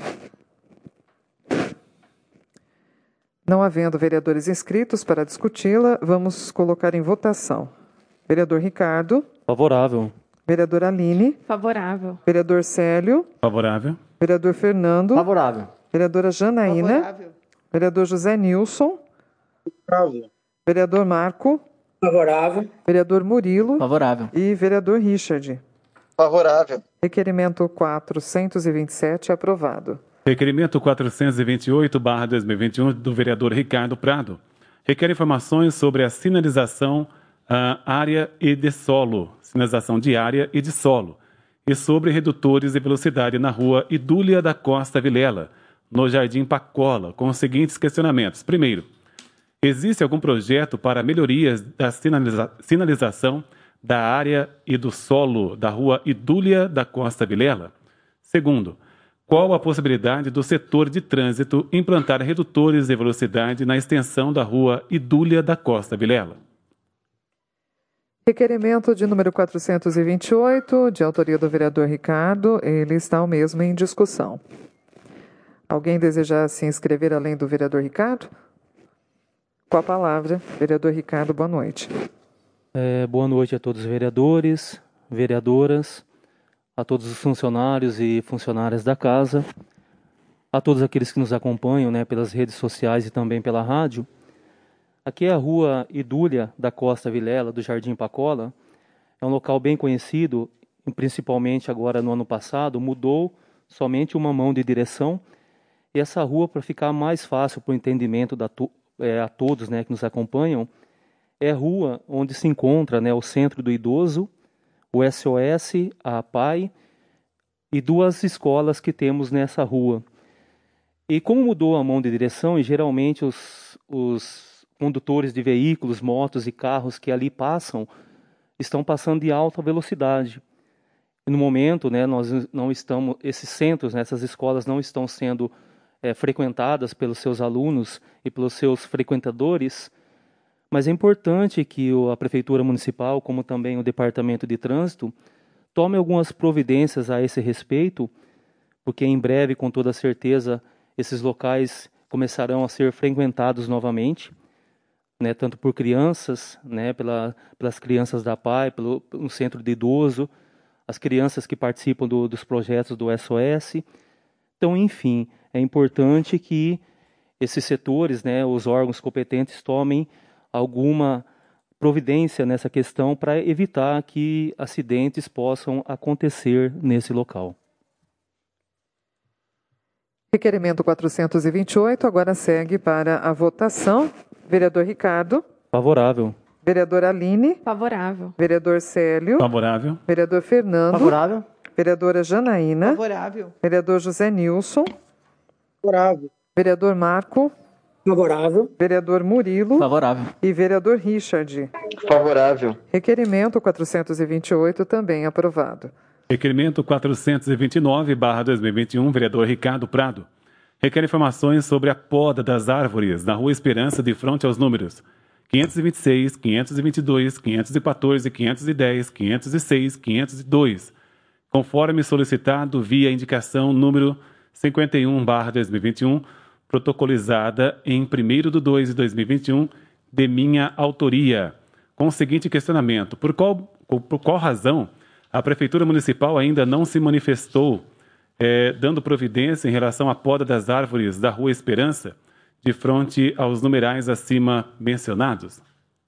Não havendo vereadores inscritos para discuti-la, vamos colocar em votação. Vereador Ricardo. Favorável. Vereador Aline. Favorável. Vereador Célio. Favorável. Vereador Fernando. Favorável. Vereadora Janaína. Favorável. Vereador José Nilson. Favorável. Vereador Marco. Favorável. Vereador Murilo. Favorável. E vereador Richard. Favorável. Requerimento quatrocentos e vinte e sete aprovado. Requerimento quatrocentos e vinte e oito barra dois mil e vinte e um do vereador Ricardo Prado. Requer informações sobre a sinalização uh, área e de solo, sinalização de área e de solo, e sobre redutores de velocidade na rua Idúlia da Costa Vilela, no Jardim Pacola, com os seguintes questionamentos. Primeiro, existe algum projeto para melhorias da sinaliza- sinalização da área e do solo da rua Idúlia da Costa Vilela? Segundo, qual a possibilidade do setor de trânsito implantar redutores de velocidade na extensão da rua Idúlia da Costa Vilela? Requerimento de número quatrocentos e vinte e oito, de autoria do vereador Ricardo, ele está o mesmo em discussão. Alguém deseja se inscrever além do vereador Ricardo? Com a palavra, vereador Ricardo, boa noite. É, boa noite a todos os vereadores, vereadoras, a todos os funcionários e funcionárias da casa, a todos aqueles que nos acompanham, né, pelas redes sociais e também pela rádio. Aqui é a rua Idúlia da Costa Vilela, do Jardim Pacola. É um local bem conhecido, principalmente agora no ano passado, mudou somente uma mão de direção. E essa rua, para ficar mais fácil para o entendimento da, é, a todos, né, que nos acompanham, é a rua onde se encontra, né, o Centro do Idoso, o S O S, a P A I e duas escolas que temos nessa rua. E como mudou a mão de direção, e geralmente os, os condutores de veículos, motos e carros que ali passam, estão passando de alta velocidade. E no momento, né, nós não estamos, esses centros, né, essas escolas não estão sendo é, frequentadas pelos seus alunos e pelos seus frequentadores, mas é importante que a Prefeitura Municipal, como também o Departamento de Trânsito, tome algumas providências a esse respeito, porque em breve, com toda certeza, esses locais começarão a ser frequentados novamente, né, tanto por crianças, né, pela, pelas crianças da P A I, pelo, pelo centro de idoso, as crianças que participam do, dos projetos do S O S. Então, enfim, é importante que esses setores, né, os órgãos competentes, tomem alguma providência nessa questão para evitar que acidentes possam acontecer nesse local. Requerimento quatrocentos e vinte e oito agora segue para a votação. Vereador Ricardo. Favorável. Vereador Aline. Favorável. Vereador Célio. Favorável. Vereador Fernando. Favorável. Vereadora Janaína. Favorável. Vereador José Nilson. Favorável. Vereador Marco. Favorável. Vereador Murilo. Favorável. E vereador Richard. Favorável. Requerimento quatrocentos e vinte e oito também aprovado. Requerimento quatrocentos e vinte e nove barra dois mil e vinte e um, vereador Ricardo Prado. Requer informações sobre a poda das árvores na Rua Esperança de frente aos números quinhentos e vinte e seis, quinhentos e vinte e dois, quinhentos e quatorze, quinhentos e dez, quinhentos e seis, quinhentos e dois, conforme solicitado via indicação número cinquenta e um barra dois mil e vinte e um, protocolizada em primeiro de dois de dois mil e vinte e um, de minha autoria, com o seguinte questionamento: por qual, por qual razão a Prefeitura Municipal ainda não se manifestou é, dando providência em relação à poda das árvores da Rua Esperança, de frente aos numerais acima mencionados.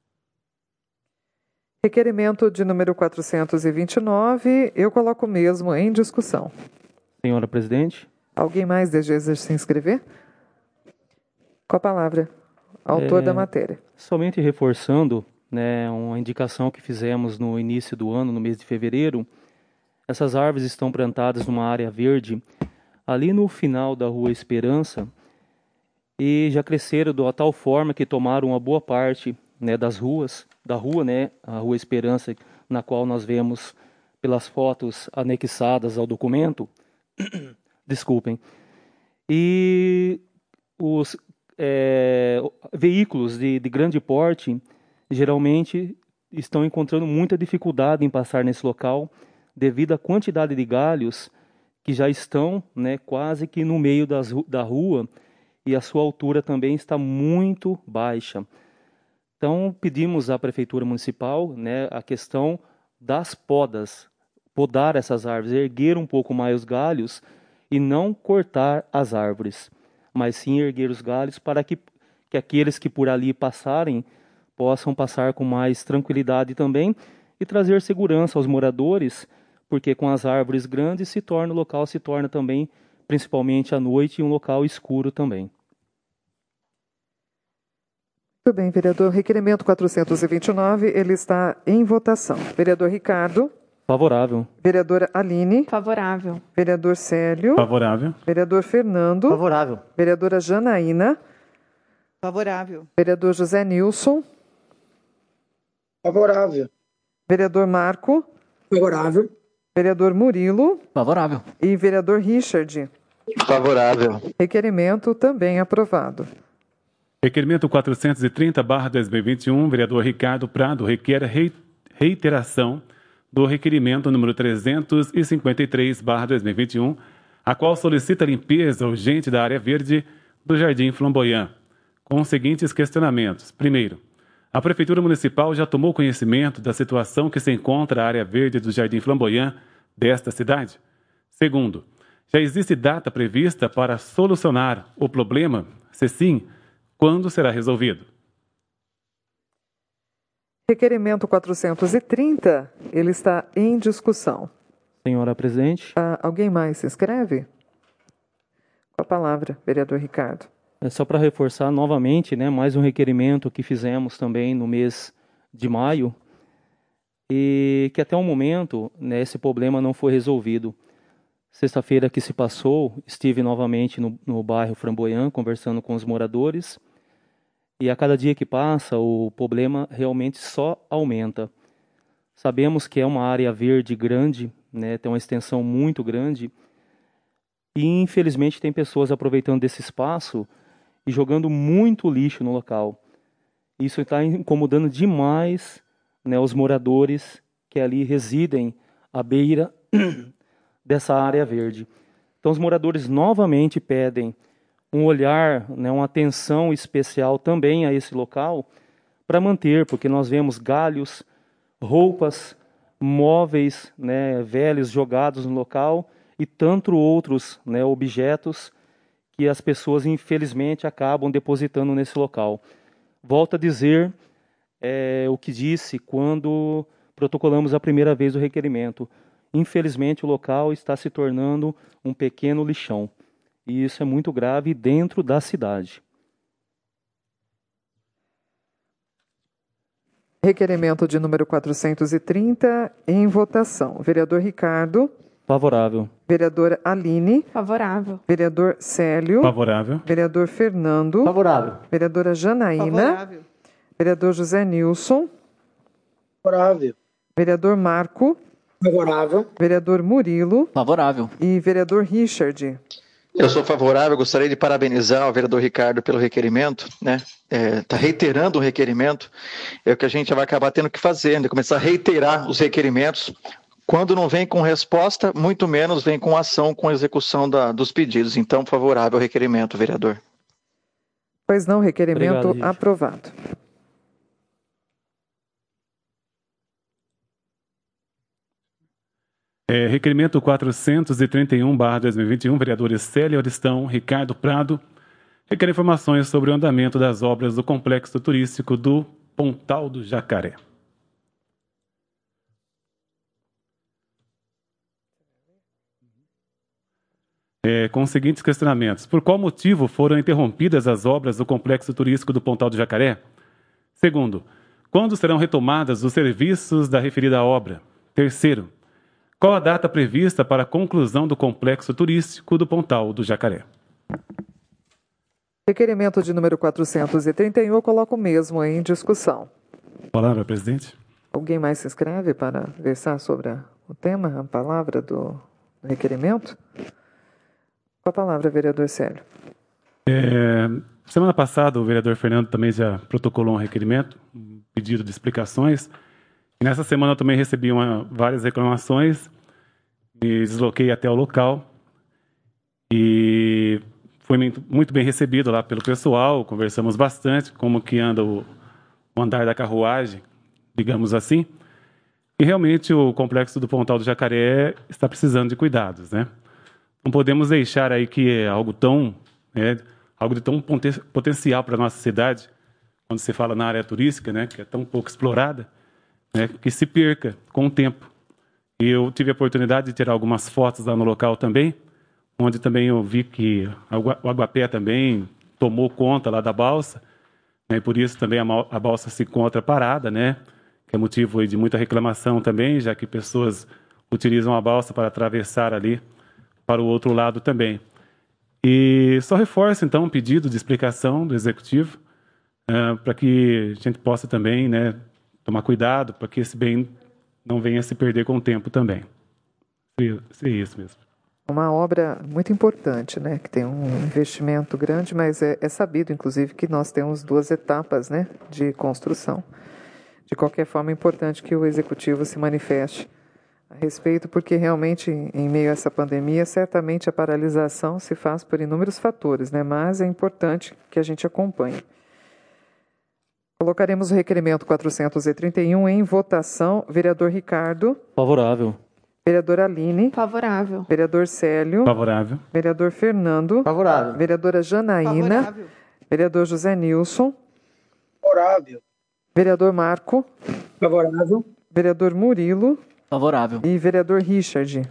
Requerimento de número quatrocentos e vinte e nove, eu coloco mesmo em discussão. Senhora presidente. Alguém mais deseja se inscrever? Com a palavra, autor é, da matéria. Somente reforçando, né, uma indicação que fizemos no início do ano, no mês de fevereiro. Essas árvores estão plantadas numa área verde, ali no final da Rua Esperança, e já cresceram de tal forma que tomaram uma boa parte, né, das ruas, da rua, né, a Rua Esperança, na qual nós vemos pelas fotos anexadas ao documento. Desculpem. E os é, veículos de, de grande porte geralmente estão encontrando muita dificuldade em passar nesse local devido à quantidade de galhos que já estão, né, quase que no meio das, da rua, e a sua altura também está muito baixa. Então pedimos à Prefeitura Municipal, né, a questão das podas, podar essas árvores, erguer um pouco mais os galhos e não cortar as árvores, mas sim erguer os galhos para que, que aqueles que por ali passarem possam passar com mais tranquilidade também e trazer segurança aos moradores, porque com as árvores grandes se torna o local se torna também, principalmente à noite, um local escuro também. Muito bem, vereador. Requerimento quatrocentos e vinte e nove, ele está em votação. Vereador Ricardo. Favorável. Vereadora Aline. Favorável. Vereador Célio. Favorável. Vereador Fernando. Favorável. Vereadora Janaína. Favorável. Vereador José Nilson. Favorável. Vereador Marco. Favorável. Vereador Murilo. Favorável. E vereador Richard. Favorável. Requerimento também aprovado. Requerimento quatrocentos e trinta barra dois mil e vinte e um, vereador Ricardo Prado requer reiteração do requerimento número trezentos e cinquenta e três barra dois mil e vinte e um, a qual solicita a limpeza urgente da área verde do Jardim Flamboyant, com os seguintes questionamentos. Primeiro, a Prefeitura Municipal já tomou conhecimento da situação que se encontra a área verde do Jardim Flamboyant desta cidade? Segundo, já existe data prevista para solucionar o problema? Se sim, quando será resolvido? Requerimento quatrocentos e trinta, ele está em discussão. Senhora presidente. Ah, alguém mais se inscreve? Com a palavra, vereador Ricardo. É só para reforçar novamente, né, mais um requerimento que fizemos também no mês de maio, e que até o momento, né, esse problema não foi resolvido. Sexta-feira que se passou, estive novamente no, no bairro Flamboyant conversando com os moradores, e a cada dia que passa o problema realmente só aumenta. Sabemos que é uma área verde grande, né, tem uma extensão muito grande, e infelizmente tem pessoas aproveitando desse espaço e jogando muito lixo no local. Isso está incomodando demais, né, os moradores que ali residem à beira dessa área verde. Então os moradores novamente pedem um olhar, né, uma atenção especial também a esse local para manter, porque nós vemos galhos, roupas, móveis, né, velhos jogados no local e tanto outros, né, objetos que as pessoas infelizmente acabam depositando nesse local. Volto a dizer é, o que disse quando protocolamos a primeira vez o requerimento. Infelizmente o local está se tornando um pequeno lixão. E isso é muito grave dentro da cidade. Requerimento de número quatrocentos e trinta, em votação. Vereador Ricardo. Favorável. Vereadora Aline. Favorável. Vereador Célio. Favorável. Vereador Fernando. Favorável. Vereadora Janaína. Favorável. Vereador José Nilson. Favorável. Vereador Marco. Favorável. Vereador Murilo. Favorável. E vereador Richard. Eu sou favorável, gostaria de parabenizar o vereador Ricardo pelo requerimento, né? Está é, reiterando o requerimento, é o que a gente vai acabar tendo que fazer, né? Começar a reiterar os requerimentos. Quando não vem com resposta, muito menos vem com ação, com execução da, dos pedidos. Então, favorável ao requerimento, vereador. Pois não, requerimento Obrigado, aprovado. É, requerimento quatrocentos e trinta e um barra dois mil e vinte e um, vereadores Célia Oristão, Ricardo Prado, requer informações sobre o andamento das obras do complexo turístico do Pontal do Jacaré. É, com os seguintes questionamentos. Por qual motivo foram interrompidas as obras do complexo turístico do Pontal do Jacaré? Segundo, quando serão retomadas os serviços da referida obra? Terceiro, qual a data prevista para a conclusão do complexo turístico do Pontal do Jacaré? Requerimento de número quatrocentos e trinta e um, eu coloco mesmo em discussão. Palavra, presidente. Alguém mais se inscreve para versar sobre a, o tema, a palavra do, do requerimento? Com a palavra, vereador Célio. É, semana passada, o vereador Fernando também já protocolou um requerimento, um pedido de explicações. E nessa semana eu também recebi uma, várias reclamações, me desloquei até o local e foi muito bem recebido lá pelo pessoal, conversamos bastante, como que anda o, o andar da carruagem, digamos assim. E realmente o complexo do Pontal do Jacaré está precisando de cuidados, né? Não podemos deixar aí que é algo tão, né, algo de tão poten potencial para a nossa cidade, quando se fala na área turística, né, que é tão pouco explorada, né, que se perca com o tempo. E eu tive a oportunidade de tirar algumas fotos lá no local também, onde também eu vi que o Aguapé também tomou conta lá da balsa, né, e por isso também a, a balsa se encontra parada, né, que é motivo aí de muita reclamação também, já que pessoas utilizam a balsa para atravessar ali para o outro lado também. E só reforço, então, um pedido de explicação do Executivo, uh, para que a gente possa também, né, tomar cuidado, para que esse bem não venha a se perder com o tempo também. Seria isso mesmo. Uma obra muito importante, né, que tem um investimento grande, mas é, é sabido, inclusive, que nós temos duas etapas, né, de construção. De qualquer forma, é importante que o Executivo se manifeste a respeito, porque realmente, em meio a essa pandemia, certamente a paralisação se faz por inúmeros fatores, né? Mas é importante que a gente acompanhe. Colocaremos o requerimento quatrocentos e trinta e um em votação. Vereador Ricardo. Favorável. Vereadora Aline. Favorável. Vereador Célio. Favorável. Vereador Fernando. Favorável. Vereadora Janaína. Favorável. Vereador José Nilson. Favorável. Vereador Marco. Favorável. Vereador Murilo. Favorável. E vereador Richard.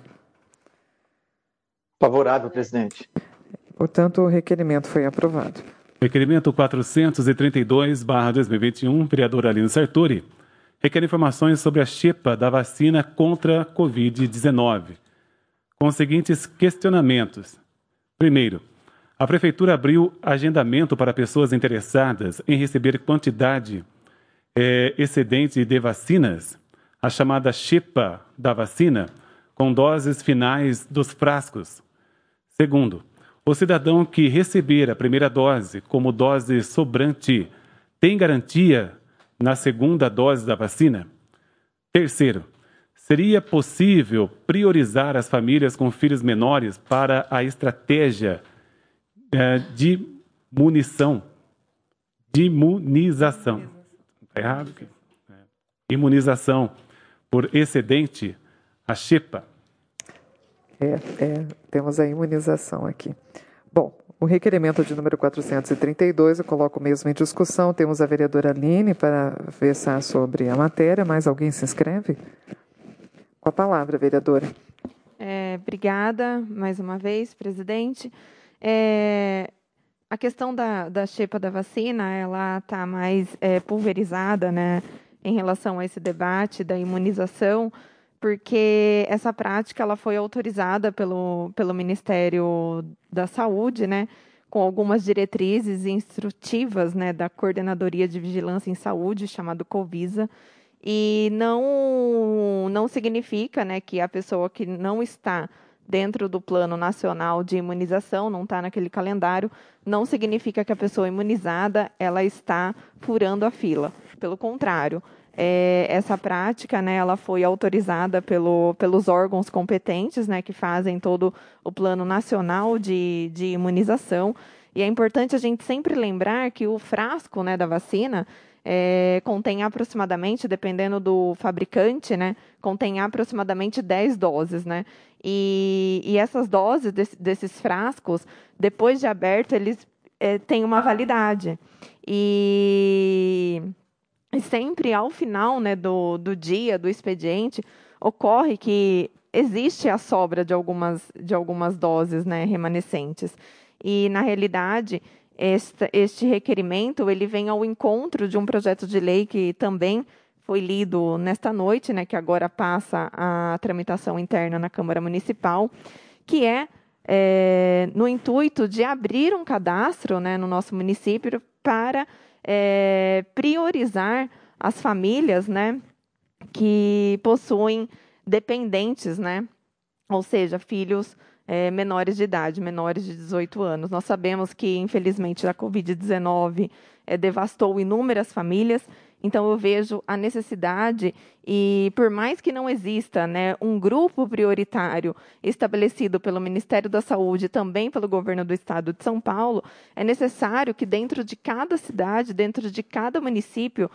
Favorável, presidente. Portanto, o requerimento foi aprovado. Requerimento quatrocentos e trinta e dois barra dois mil e vinte e um, vereador Aline Sartori, requer informações sobre a xepa da vacina contra a covid dezenove, com os seguintes questionamentos. Primeiro, a Prefeitura abriu agendamento para pessoas interessadas em receber quantidade é, excedente de vacinas, a chamada xepa da vacina, com doses finais dos frascos. Segundo, o cidadão que receber a primeira dose como dose sobrante tem garantia na segunda dose da vacina? Terceiro, seria possível priorizar as famílias com filhos menores para a estratégia eh, de munição, de imunização? Está errado aqui. Imunização por excedente, a xepa. É, é, temos a imunização aqui. Bom, o requerimento de número quatrocentos e trinta e dois, eu coloco mesmo em discussão. Temos a vereadora Aline para versar sobre a matéria. Mais alguém se inscreve? Com a palavra, vereadora. É, obrigada, mais uma vez, presidente. É, a questão da, da xepa da vacina, ela está mais é, pulverizada, né, em relação a esse debate da imunização, porque essa prática ela foi autorizada pelo, pelo Ministério da Saúde, né, com algumas diretrizes instrutivas, né, da Coordenadoria de Vigilância em Saúde, chamado Covisa, e não, não significa, né, que a pessoa que não está dentro do Plano Nacional de Imunização, não está naquele calendário, não significa que a pessoa imunizada ela está furando a fila. Pelo contrário, é, essa prática, né, ela foi autorizada pelo, pelos órgãos competentes, né, que fazem todo o Plano Nacional de, de Imunização. E é importante a gente sempre lembrar que o frasco, né, da vacina, é, contém aproximadamente, dependendo do fabricante, né, contém aproximadamente dez doses, né? E, e essas doses desse, desses frascos, depois de aberto, eles é, têm uma validade. E, e sempre ao final, né, do, do dia, do expediente, ocorre que existe a sobra de algumas, de algumas doses, né, remanescentes. E, na realidade, este, este requerimento ele vem ao encontro de um projeto de lei que também foi lido nesta noite, né, que agora passa a tramitação interna na Câmara Municipal, que é, é no intuito de abrir um cadastro, né, no nosso município para é, priorizar as famílias, né, que possuem dependentes, né, ou seja, filhos É, menores de idade, menores de dezoito anos. Nós sabemos que, infelizmente, a covid dezenove é, devastou inúmeras famílias, então eu vejo a necessidade, e por mais que não exista, né, um grupo prioritário estabelecido pelo Ministério da Saúde e também pelo governo do Estado de São Paulo, é necessário que dentro de cada cidade, dentro de cada município,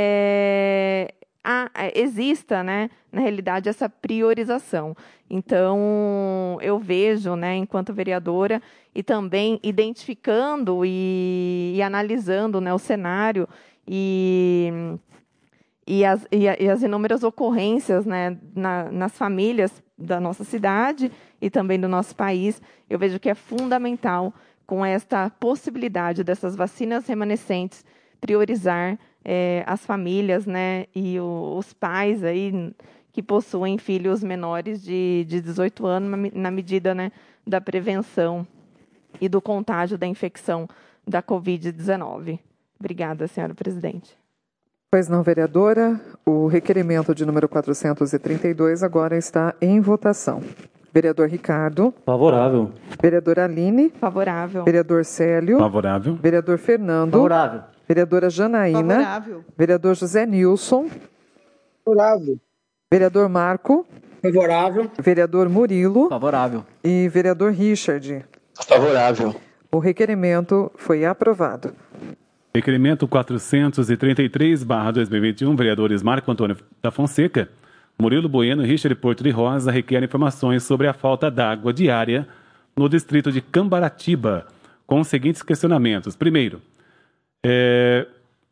é, a, exista, né, na realidade, essa priorização. Então, eu vejo, né, enquanto vereadora, e também identificando e, e analisando, né, o cenário e, e, as, e, e as inúmeras ocorrências, né, na, nas famílias da nossa cidade e também do nosso país, eu vejo que é fundamental, com esta possibilidade dessas vacinas remanescentes, priorizar é, as famílias, né, e o, os pais aí, que possuem filhos menores de, de dezoito anos, na medida, né, da prevenção e do contágio da infecção da covid dezenove. Obrigada, senhora presidente. Pois não, vereadora. O requerimento de número quatrocentos e trinta e dois agora está em votação. Vereador Ricardo. Favorável. Vereadora Aline. Favorável. Vereador Célio. Favorável. Vereador Fernando. Favorável. Vereadora Janaína. Favorável. Vereador José Nilson. Favorável. Vereador Marco. Favorável. Vereador Murilo. Favorável. E vereador Richard. Favorável. O requerimento foi aprovado. Requerimento quatrocentos e trinta e três barra dois mil e vinte e um, vereadores Marco Antônio da Fonseca, Murilo Bueno e Richard Porto de Rosa requerem informações sobre a falta d'água diária no distrito de Cambaratiba, com os seguintes questionamentos. Primeiro, é...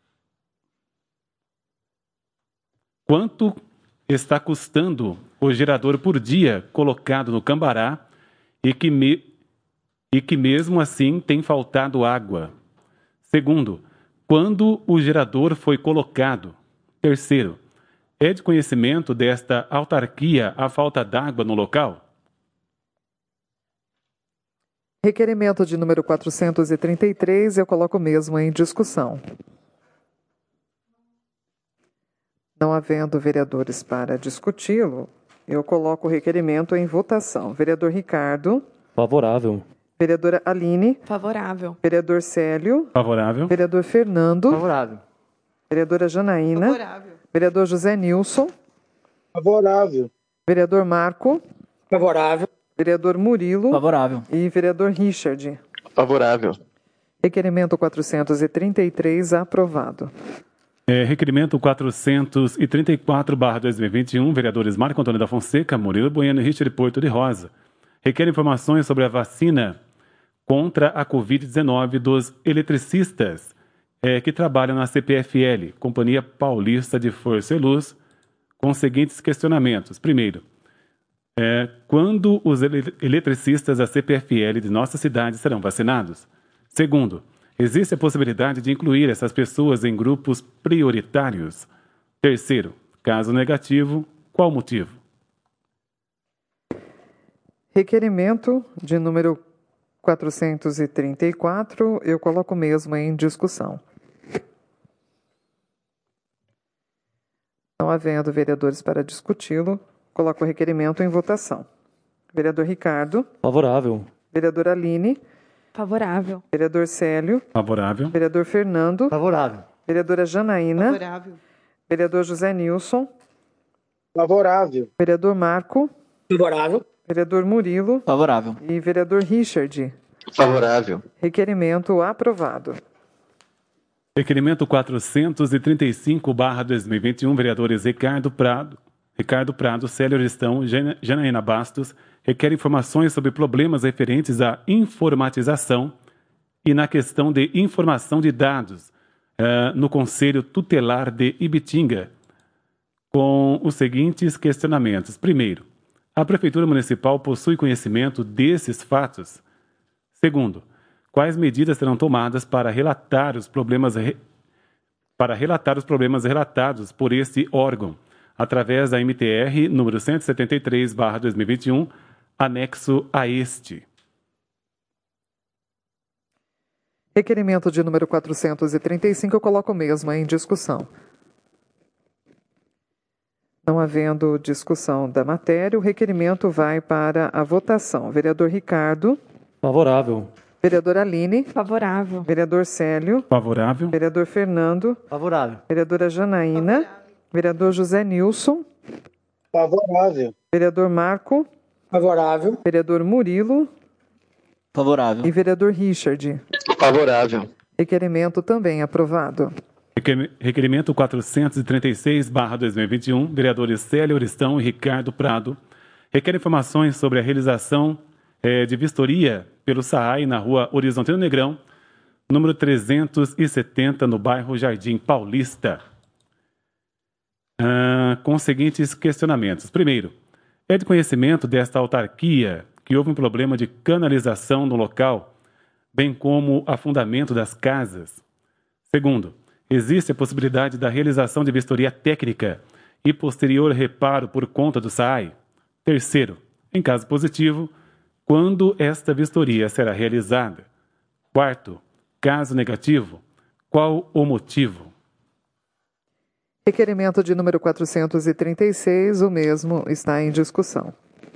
quanto está custando o gerador por dia colocado no Cambará e que, me... e que mesmo assim tem faltado água? Segundo, quando o gerador foi colocado? Terceiro, é de conhecimento desta autarquia a falta d'água no local? Requerimento de número quatrocentos e trinta e três, eu coloco mesmo em discussão. Não havendo vereadores para discuti-lo, eu coloco o requerimento em votação. Vereador Ricardo. Favorável. Vereadora Aline. Favorável. Vereador Célio. Favorável. Vereador Fernando. Favorável. Vereadora Janaína. Favorável. Vereador José Nilson. Favorável. Vereador Marco. Favorável. Vereador Murilo. Favorável. E vereador Richard. Favorável. Requerimento quatrocentos e trinta e três aprovado. É, requerimento quatrocentos e trinta e quatro barra dois mil e vinte e um, vereadores Marco Antônio da Fonseca, Murilo Bueno e Richard Porto de Rosa requer informações sobre a vacina contra a covid dezenove dos eletricistas é, que trabalham na C P F L, Companhia Paulista de Força e Luz, com os seguintes questionamentos. Primeiro, é, quando os ele- eletricistas da C P F L de nossa cidade serão vacinados? Segundo, existe a possibilidade de incluir essas pessoas em grupos prioritários? Terceiro, caso negativo, qual o motivo? Requerimento de número quatrocentos e trinta e quatro, eu coloco mesmo em discussão. Não havendo vereadores para discuti-lo, coloco o requerimento em votação. Vereador Ricardo. Favorável. Vereadora Aline. Favorável. Vereador Célio. Favorável. Vereador Fernando. Favorável. Vereadora Janaína. Favorável. Vereador José Nilson. Favorável. Vereador Marco. Favorável. Vereador Murilo. Favorável. E vereador Richard. Favorável. Requerimento aprovado. Requerimento quatrocentos e trinta e cinco barra dois mil e vinte e um, vereadores Ricardo Prado, Ricardo Prado, Célio Aristão, Janaína Bastos, requer informações sobre problemas referentes à informatização e na questão de informação de dados uh, no Conselho Tutelar de Ibitinga, com os seguintes questionamentos. Primeiro, a Prefeitura Municipal possui conhecimento desses fatos? Segundo, quais medidas serão tomadas para relatar os problemas, re... para relatar os problemas relatados por este órgão, através da M T R número cento e setenta e três barra dois mil e vinte e um, anexo a este. Requerimento de número quatrocentos e trinta e cinco, eu coloco mesmo em discussão. Não havendo discussão da matéria, o requerimento vai para a votação. Vereador Ricardo. Favorável. Vereador Aline. Favorável. Vereador Célio. Favorável. Vereador Fernando. Favorável. Vereadora Janaína. Favorável. Vereador José Nilson. Favorável. Vereador Marco. Favorável. Vereador Murilo. Favorável. E vereador Richard. Favorável. Requerimento também aprovado. Requerimento quatrocentos e trinta e seis barra dois mil e vinte e um, vereadores Célio Aristão e Ricardo Prado, requer informações sobre a realização eh, de vistoria pelo S A A I na rua Horizontino Negrão, número trezentos e setenta, no bairro Jardim Paulista. Ah, com os seguintes questionamentos. Primeiro, é de conhecimento desta autarquia que houve um problema de canalização no local, bem como afundamento das casas? Segundo, existe a possibilidade da realização de vistoria técnica e posterior reparo por conta do S A A I? Terceiro, em caso positivo, quando esta vistoria será realizada? Quarto, caso negativo, qual o motivo? Requerimento de número quatrocentos e trinta e seis, o mesmo está em discussão.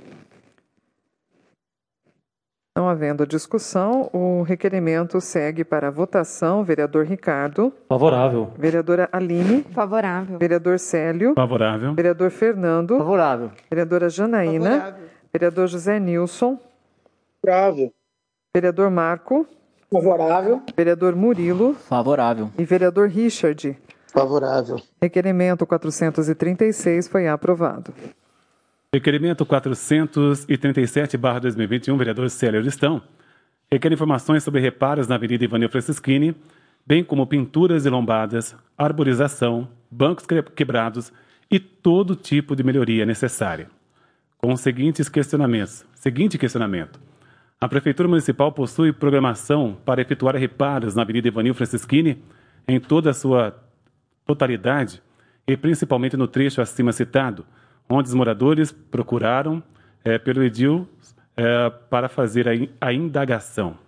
Não havendo discussão, o requerimento segue para a votação. Vereador Ricardo. Favorável. Vereadora Aline. Favorável. Vereador Célio. Favorável. Vereador Fernando. Favorável. Vereadora Janaína. Favorável. Vereador José Nilson. Favorável. Vereador Marco. Favorável. Vereador Murilo. Favorável. E vereador Richard. Favorável. Requerimento quatrocentos e trinta e seis foi aprovado. Requerimento quatrocentos e trinta e sete barra dois mil e vinte e um, vereador Célio Aristão, requer informações sobre reparos na Avenida Ivanil Francisquini, bem como pinturas e lombadas, arborização, bancos quebrados e todo tipo de melhoria necessária. Com os seguintes questionamentos. Seguinte questionamento. A Prefeitura Municipal possui programação para efetuar reparos na Avenida Ivanil Francisquini em toda a sua totalidade e principalmente no trecho acima citado, onde os moradores procuraram é, pelo edil é, para fazer a, in, a indagação.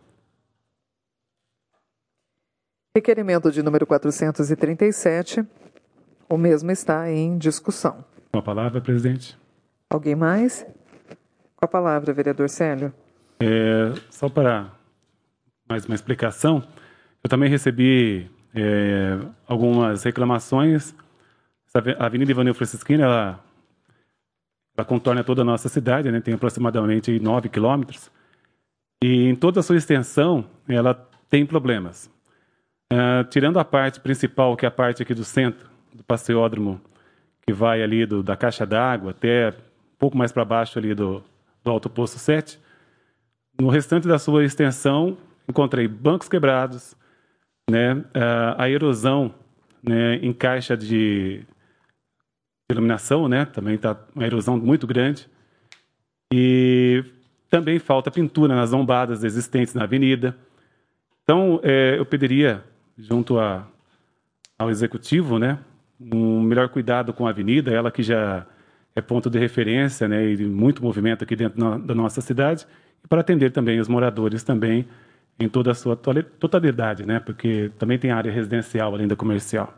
Requerimento de número quatrocentos e trinta e sete, o mesmo está em discussão. Com a palavra, presidente. Alguém mais? Com a palavra, vereador Célio. É, só para mais uma explicação, eu também recebi é, algumas reclamações. A Avenida Ivanil Francisquini, ela Ela contorna toda a nossa cidade, né? Tem aproximadamente nove quilômetros. E em toda a sua extensão, ela tem problemas. Uh, tirando a parte principal, que é a parte aqui do centro, do passeódromo, que vai ali do, da caixa d'água até um pouco mais para baixo ali do, do Alto Posto sete, no restante da sua extensão, encontrei bancos quebrados, né? Uh, a erosão, né, em caixa de iluminação, né? Também está uma erosão muito grande. E também falta pintura nas lombadas existentes na avenida. Então, é, eu pediria, junto a, ao Executivo, né, um melhor cuidado com a avenida, ela que já é ponto de referência, né, e de muito movimento aqui dentro na, da nossa cidade, e para atender também os moradores também em toda a sua totalidade, né, porque também tem área residencial além da comercial.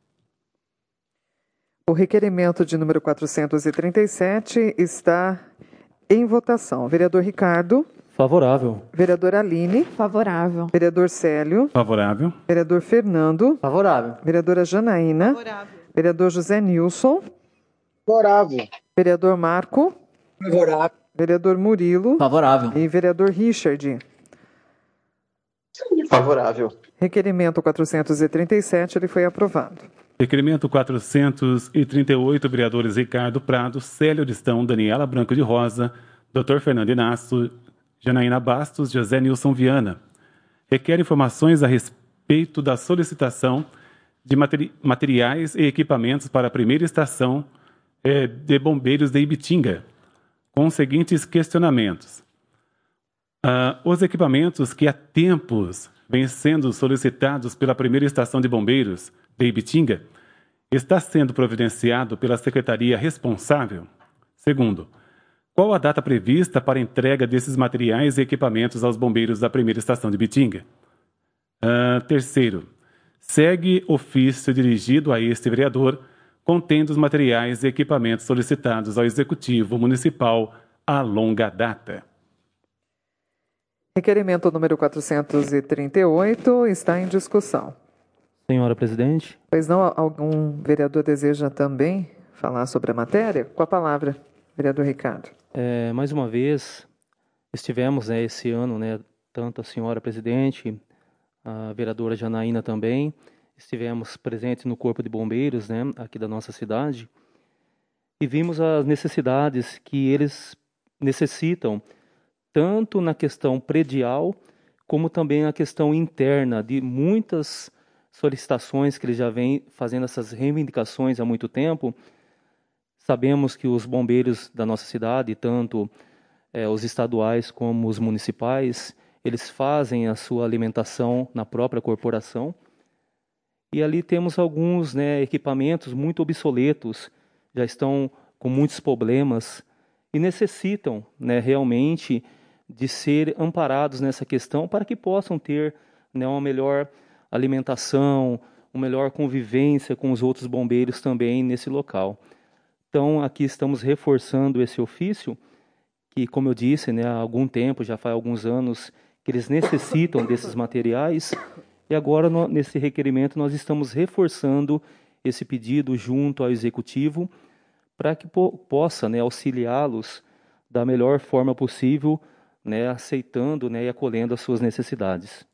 O requerimento de número quatrocentos e trinta e sete está em votação. Vereador Ricardo. Favorável. Vereadora Aline. Favorável. Vereador Célio. Favorável. Vereador Fernando. Favorável. Vereadora Janaína. Favorável. Vereador José Nilson. Favorável. Vereador Marco. Favorável. Vereador Murilo. Favorável. E vereador Richard. Favorável. Requerimento quatrocentos e trinta e sete, ele foi aprovado. Requerimento quatrocentos e trinta e oito, vereadores Ricardo Prado, Célio Aristão, Daniela Branco de Rosa, doutor Fernando Inácio, Janaína Bastos, José Nilson Viana. Requer informações a respeito da solicitação de materi materiais e equipamentos para a primeira estação eh, de bombeiros de Ibitinga, com os seguintes questionamentos. Uh, os equipamentos que há tempos vêm sendo solicitados pela primeira estação de bombeiros de Ibitinga está sendo providenciado pela secretaria responsável? Segundo, qual a data prevista para a entrega desses materiais e equipamentos aos bombeiros da primeira estação de Ibitinga? Uh, terceiro, segue ofício dirigido a este vereador contendo os materiais e equipamentos solicitados ao Executivo Municipal a longa data. Requerimento número quatrocentos e trinta e oito está em discussão. Senhora presidente. Pois não, algum vereador deseja também falar sobre a matéria? Com a palavra, vereador Ricardo. É, mais uma vez, estivemos né, esse ano, né, tanto a senhora presidente, a vereadora Janaína também, estivemos presentes no Corpo de Bombeiros, né, aqui da nossa cidade, e vimos as necessidades que eles necessitam, tanto na questão predial, como também na questão interna, de muitas solicitações que eles já vêm fazendo essas reivindicações há muito tempo. Sabemos que os bombeiros da nossa cidade, tanto é, os estaduais como os municipais, eles fazem a sua alimentação na própria corporação. E ali temos alguns né, equipamentos muito obsoletos, já estão com muitos problemas e necessitam né, realmente de ser amparados nessa questão para que possam ter né, uma melhor alimentação, uma melhor convivência com os outros bombeiros também nesse local. Então, aqui estamos reforçando esse ofício, que, como eu disse, né, há algum tempo, já faz alguns anos, que eles necessitam desses materiais, e agora, no, nesse requerimento, nós estamos reforçando esse pedido junto ao Executivo, para que po possa né, auxiliá-los da melhor forma possível, né, aceitando né, e acolhendo as suas necessidades.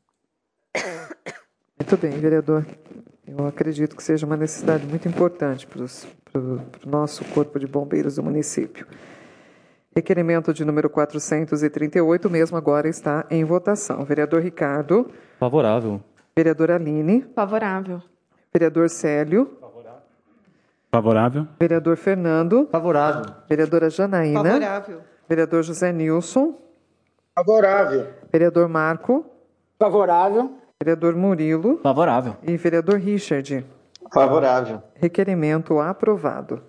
Muito bem, vereador. Eu acredito que seja uma necessidade muito importante para, os, para o nosso Corpo de Bombeiros do município. Requerimento de número quatrocentos e trinta e oito, mesmo agora está em votação. Vereador Ricardo. Favorável. Vereadora Aline. Favorável. Vereador Célio. Favorável. Favorável. Vereador Fernando. Favorável. Vereadora Janaína. Favorável. Vereador José Nilson. Favorável. Vereador Marco. Favorável. Vereador Murilo. Favorável. E vereador Richard. Favorável. Requerimento aprovado.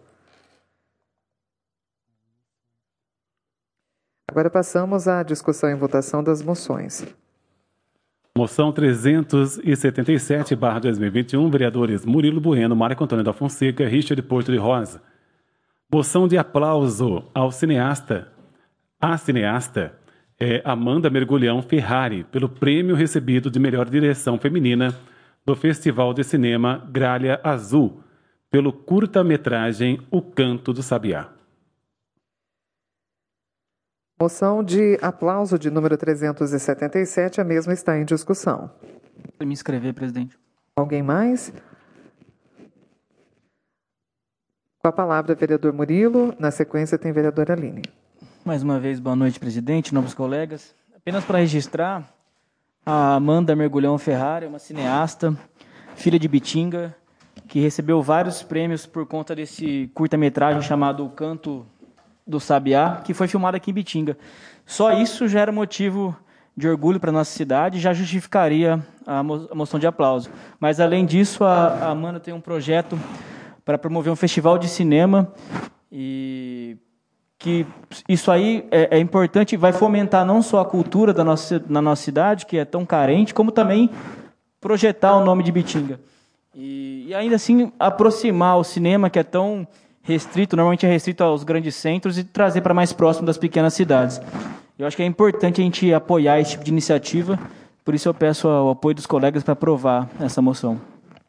Agora passamos à discussão e votação das moções. Moção trezentos e setenta e sete barra dois mil e vinte e um, vereadores Murilo Bueno, Marco Antônio da Fonseca, Richard Porto de Rosa. Moção de aplauso ao cineasta, a cineasta é Amanda Mergulhão Ferrari, pelo prêmio recebido de melhor direção feminina do Festival de Cinema Gralha Azul, pelo curta-metragem O Canto do Sabiá. Moção de aplauso de número trezentos e setenta e sete, a mesma está em discussão. Vou me inscrever, presidente. Alguém mais? Com a palavra, vereador Murilo. Na sequência, tem vereadora Aline. Mais uma vez, boa noite, presidente, novos colegas. Apenas para registrar, a Amanda Mergulhão Ferrari é uma cineasta, filha de Bitinga, que recebeu vários prêmios por conta desse curta-metragem chamado O Canto do Sabiá, que foi filmado aqui em Bitinga. Só isso já era motivo de orgulho para a nossa cidade e já justificaria a, mo a moção de aplauso. Mas, além disso, a, a Amanda tem um projeto para promover um festival de cinema e que isso aí é, é importante e vai fomentar não só a cultura da nossa, na nossa cidade, que é tão carente, como também projetar o nome de Bitinga. E, e ainda assim aproximar o cinema, que é tão restrito, normalmente é restrito aos grandes centros, e trazer para mais próximo das pequenas cidades. Eu acho que é importante a gente apoiar esse tipo de iniciativa, por isso eu peço o apoio dos colegas para aprovar essa moção.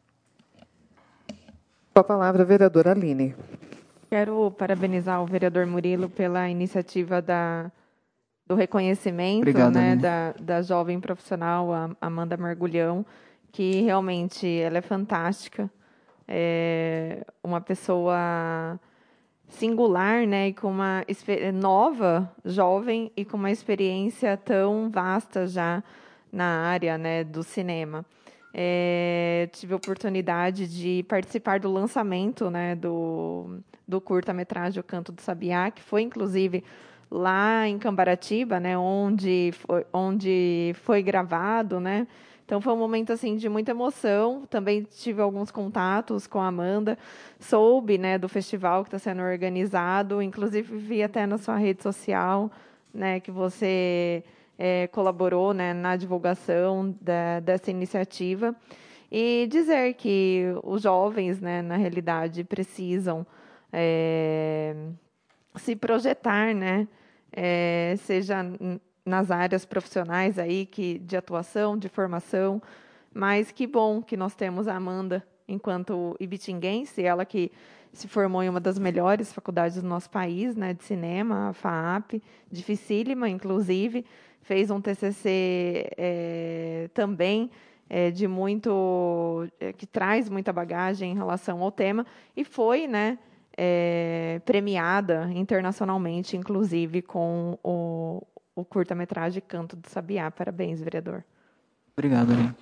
Com a palavra, a vereadora Aline. Quero parabenizar o vereador Murilo pela iniciativa da, do reconhecimento, Obrigado, né, Aline. da, da jovem profissional, a Amanda Margulhão, que realmente ela é fantástica, é uma pessoa singular, né, e com uma nova, jovem e com uma experiência tão vasta já na área, né, do cinema. É, tive a oportunidade de participar do lançamento, né, do, do curta-metragem O Canto do Sabiá, que foi, inclusive, lá em Cambaratiba, né, onde foi, onde foi gravado, né. Então, foi um momento assim, de muita emoção. Também tive alguns contatos com a Amanda. Soube, né, do festival que está sendo organizado. Inclusive, vi até na sua rede social, né, que você é, colaborou, né, na divulgação da, dessa iniciativa. E dizer que os jovens, né, na realidade, precisam é, se projetar, né, é, seja nas áreas profissionais aí que, de atuação, de formação, mas que bom que nós temos a Amanda enquanto ibitinguense, ela que se formou em uma das melhores faculdades do nosso país, né, de cinema, a FAAP, dificílima, inclusive, fez um T C C é, também é, de muito, é, que traz muita bagagem em relação ao tema, e foi, né, é, premiada internacionalmente, inclusive, com o o curta-metragem Canto do Sabiá. Parabéns, vereador. Obrigado, Aline.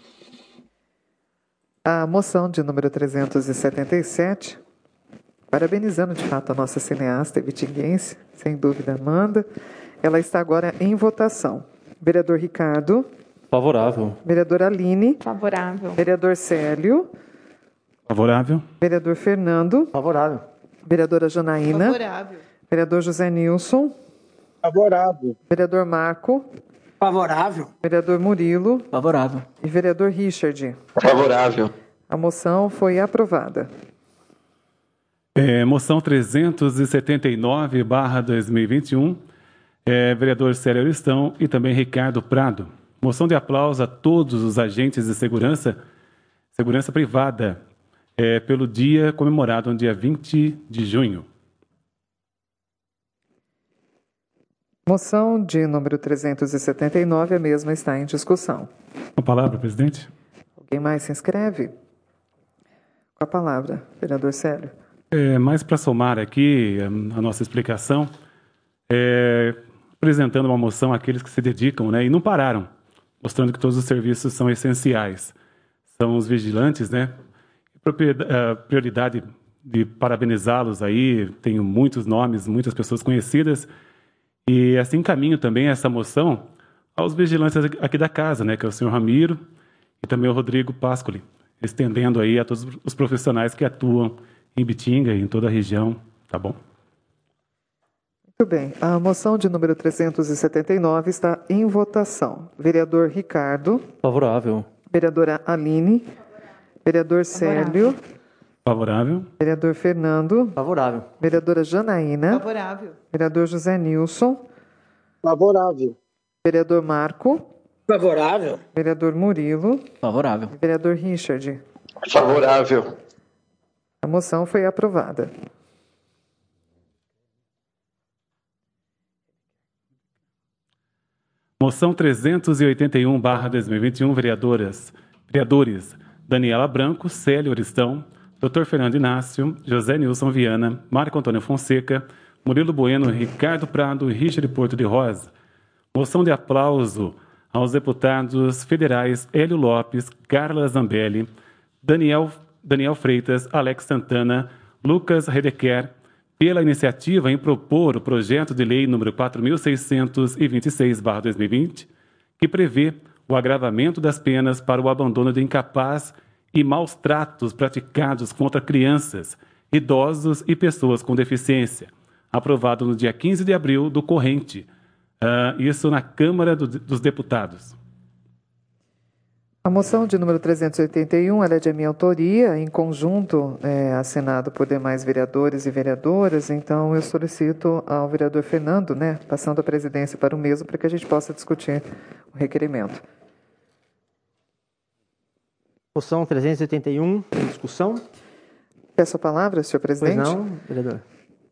A moção de número trezentos e setenta e sete, parabenizando de fato a nossa cineasta ibitinguense, sem dúvida, Amanda, ela está agora em votação. Vereador Ricardo. Favorável. Vereadora Aline. Favorável. Vereador Célio. Favorável. Vereador Fernando. Favorável. Vereadora Janaína. Favorável. Vereador José Nilson. Favorável. Vereador Marco. Favorável. Vereador Murilo. Favorável. E vereador Richard. Favorável. A moção foi aprovada. É, moção trezentos e setenta e nove barra dois mil e vinte e um, é, vereador Célio Aristão e também Ricardo Prado. Moção de aplauso a todos os agentes de segurança, segurança privada, é, pelo dia comemorado no dia vinte de junho. Moção de número trezentos e setenta e nove, a mesma está em discussão. Com a palavra, presidente. Alguém mais se inscreve? Com a palavra, vereador Célio. É, mais para somar aqui a, a nossa explicação, é, apresentando uma moção àqueles que se dedicam, né, e não pararam, mostrando que todos os serviços são essenciais. São os vigilantes, né? A prioridade de parabenizá-los aí, tenho muitos nomes, muitas pessoas conhecidas. E assim encaminho também essa moção aos vigilantes aqui da casa, né, que é o senhor Ramiro e também o Rodrigo Pascoli, estendendo aí a todos os profissionais que atuam em Bitinga e em toda a região, tá bom? Muito bem. A moção de número trezentos e setenta e nove está em votação. Vereador Ricardo. Favorável. Vereadora Aline. Vereador Célio. Favorável. Vereador Fernando. Favorável. Vereadora Janaína. Favorável. Vereador José Nilson. Favorável. Vereador Marco. Favorável. Vereador Murilo. Favorável. E vereador Richard. Favorável. A moção foi aprovada. Moção trezentos e oitenta e um barra dois mil e vinte e um, vereadoras, vereadores Daniela Branco, Célio Aristão, doutor Fernando Inácio, José Nilson Viana, Marco Antônio Fonseca, Murilo Bueno, Ricardo Prado e Richard Porto de Rosa. Moção de aplauso aos deputados federais Hélio Lopes, Carla Zambelli, Daniel, Daniel Freitas, Alex Santana, Lucas Redequer, pela iniciativa em propor o projeto de lei número quatro mil seiscentos e vinte e seis barra dois mil e vinte, que prevê o agravamento das penas para o abandono de incapaz e maus tratos praticados contra crianças, idosos e pessoas com deficiência, aprovado no dia quinze de abril do corrente, uh, isso na Câmara do, dos Deputados. A moção de número trezentos e oitenta e um, ela é de minha autoria, em conjunto, é, assinado por demais vereadores e vereadoras, então eu solicito ao vereador Fernando, né, passando a presidência para o mesmo, para que a gente possa discutir o requerimento. Moção trezentos e oitenta e um, em discussão. Peço a palavra, senhor presidente. Pois não, vereador.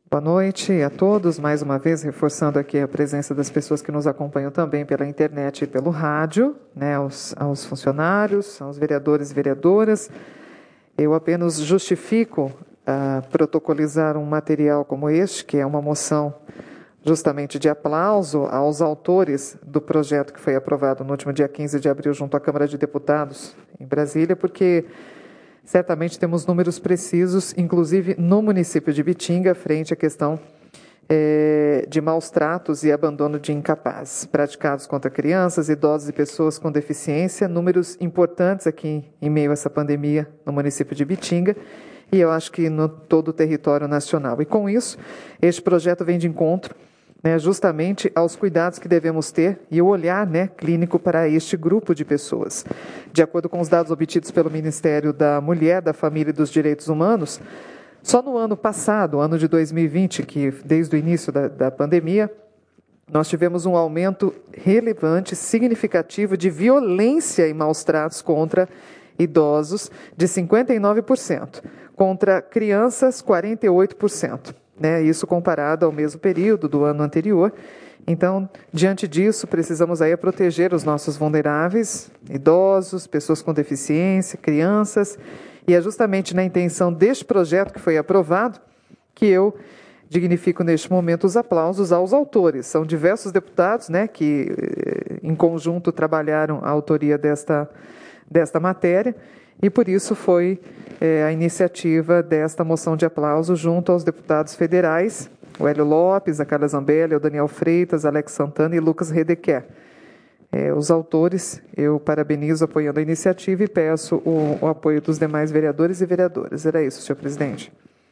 Boa noite a todos, mais uma vez reforçando aqui a presença das pessoas que nos acompanham também pela internet e pelo rádio, né, aos, aos funcionários, aos vereadores e vereadoras. Eu apenas justifico uh, protocolizar um material como este, que é uma moção justamente de aplauso aos autores do projeto que foi aprovado no último dia quinze de abril junto à Câmara de Deputados em Brasília, porque certamente temos números precisos, inclusive no município de Bitinga, frente à questão é, de maus tratos e abandono de incapazes praticados contra crianças, idosos e pessoas com deficiência, números importantes aqui em meio a essa pandemia no município de Bitinga, e eu acho que no todo o território nacional. E com isso, este projeto vem de encontro, né, justamente aos cuidados que devemos ter e o olhar, né, clínico para este grupo de pessoas. De acordo com os dados obtidos pelo Ministério da Mulher, da Família e dos Direitos Humanos, só no ano passado, ano de dois mil e vinte, que desde o início da, da pandemia, nós tivemos um aumento relevante, significativo de violência e maus tratos contra idosos de cinquenta e nove por cento, contra crianças quarenta e oito por cento. Né, isso comparado ao mesmo período do ano anterior. Então, diante disso, precisamos aí proteger os nossos vulneráveis, idosos, pessoas com deficiência, crianças, e é justamente na intenção deste projeto que foi aprovado que eu dignifico neste momento os aplausos aos autores. São diversos deputados, né, que em conjunto trabalharam a autoria desta, desta matéria, e por isso foi é, a iniciativa desta moção de aplauso junto aos deputados federais, o Hélio Lopes, a Carla Zambelli, o Daniel Freitas, Alex Santana e Lucas Redequer. É, os autores, eu parabenizo apoiando a iniciativa e peço o, o apoio dos demais vereadores e vereadoras. Era isso, senhor presidente.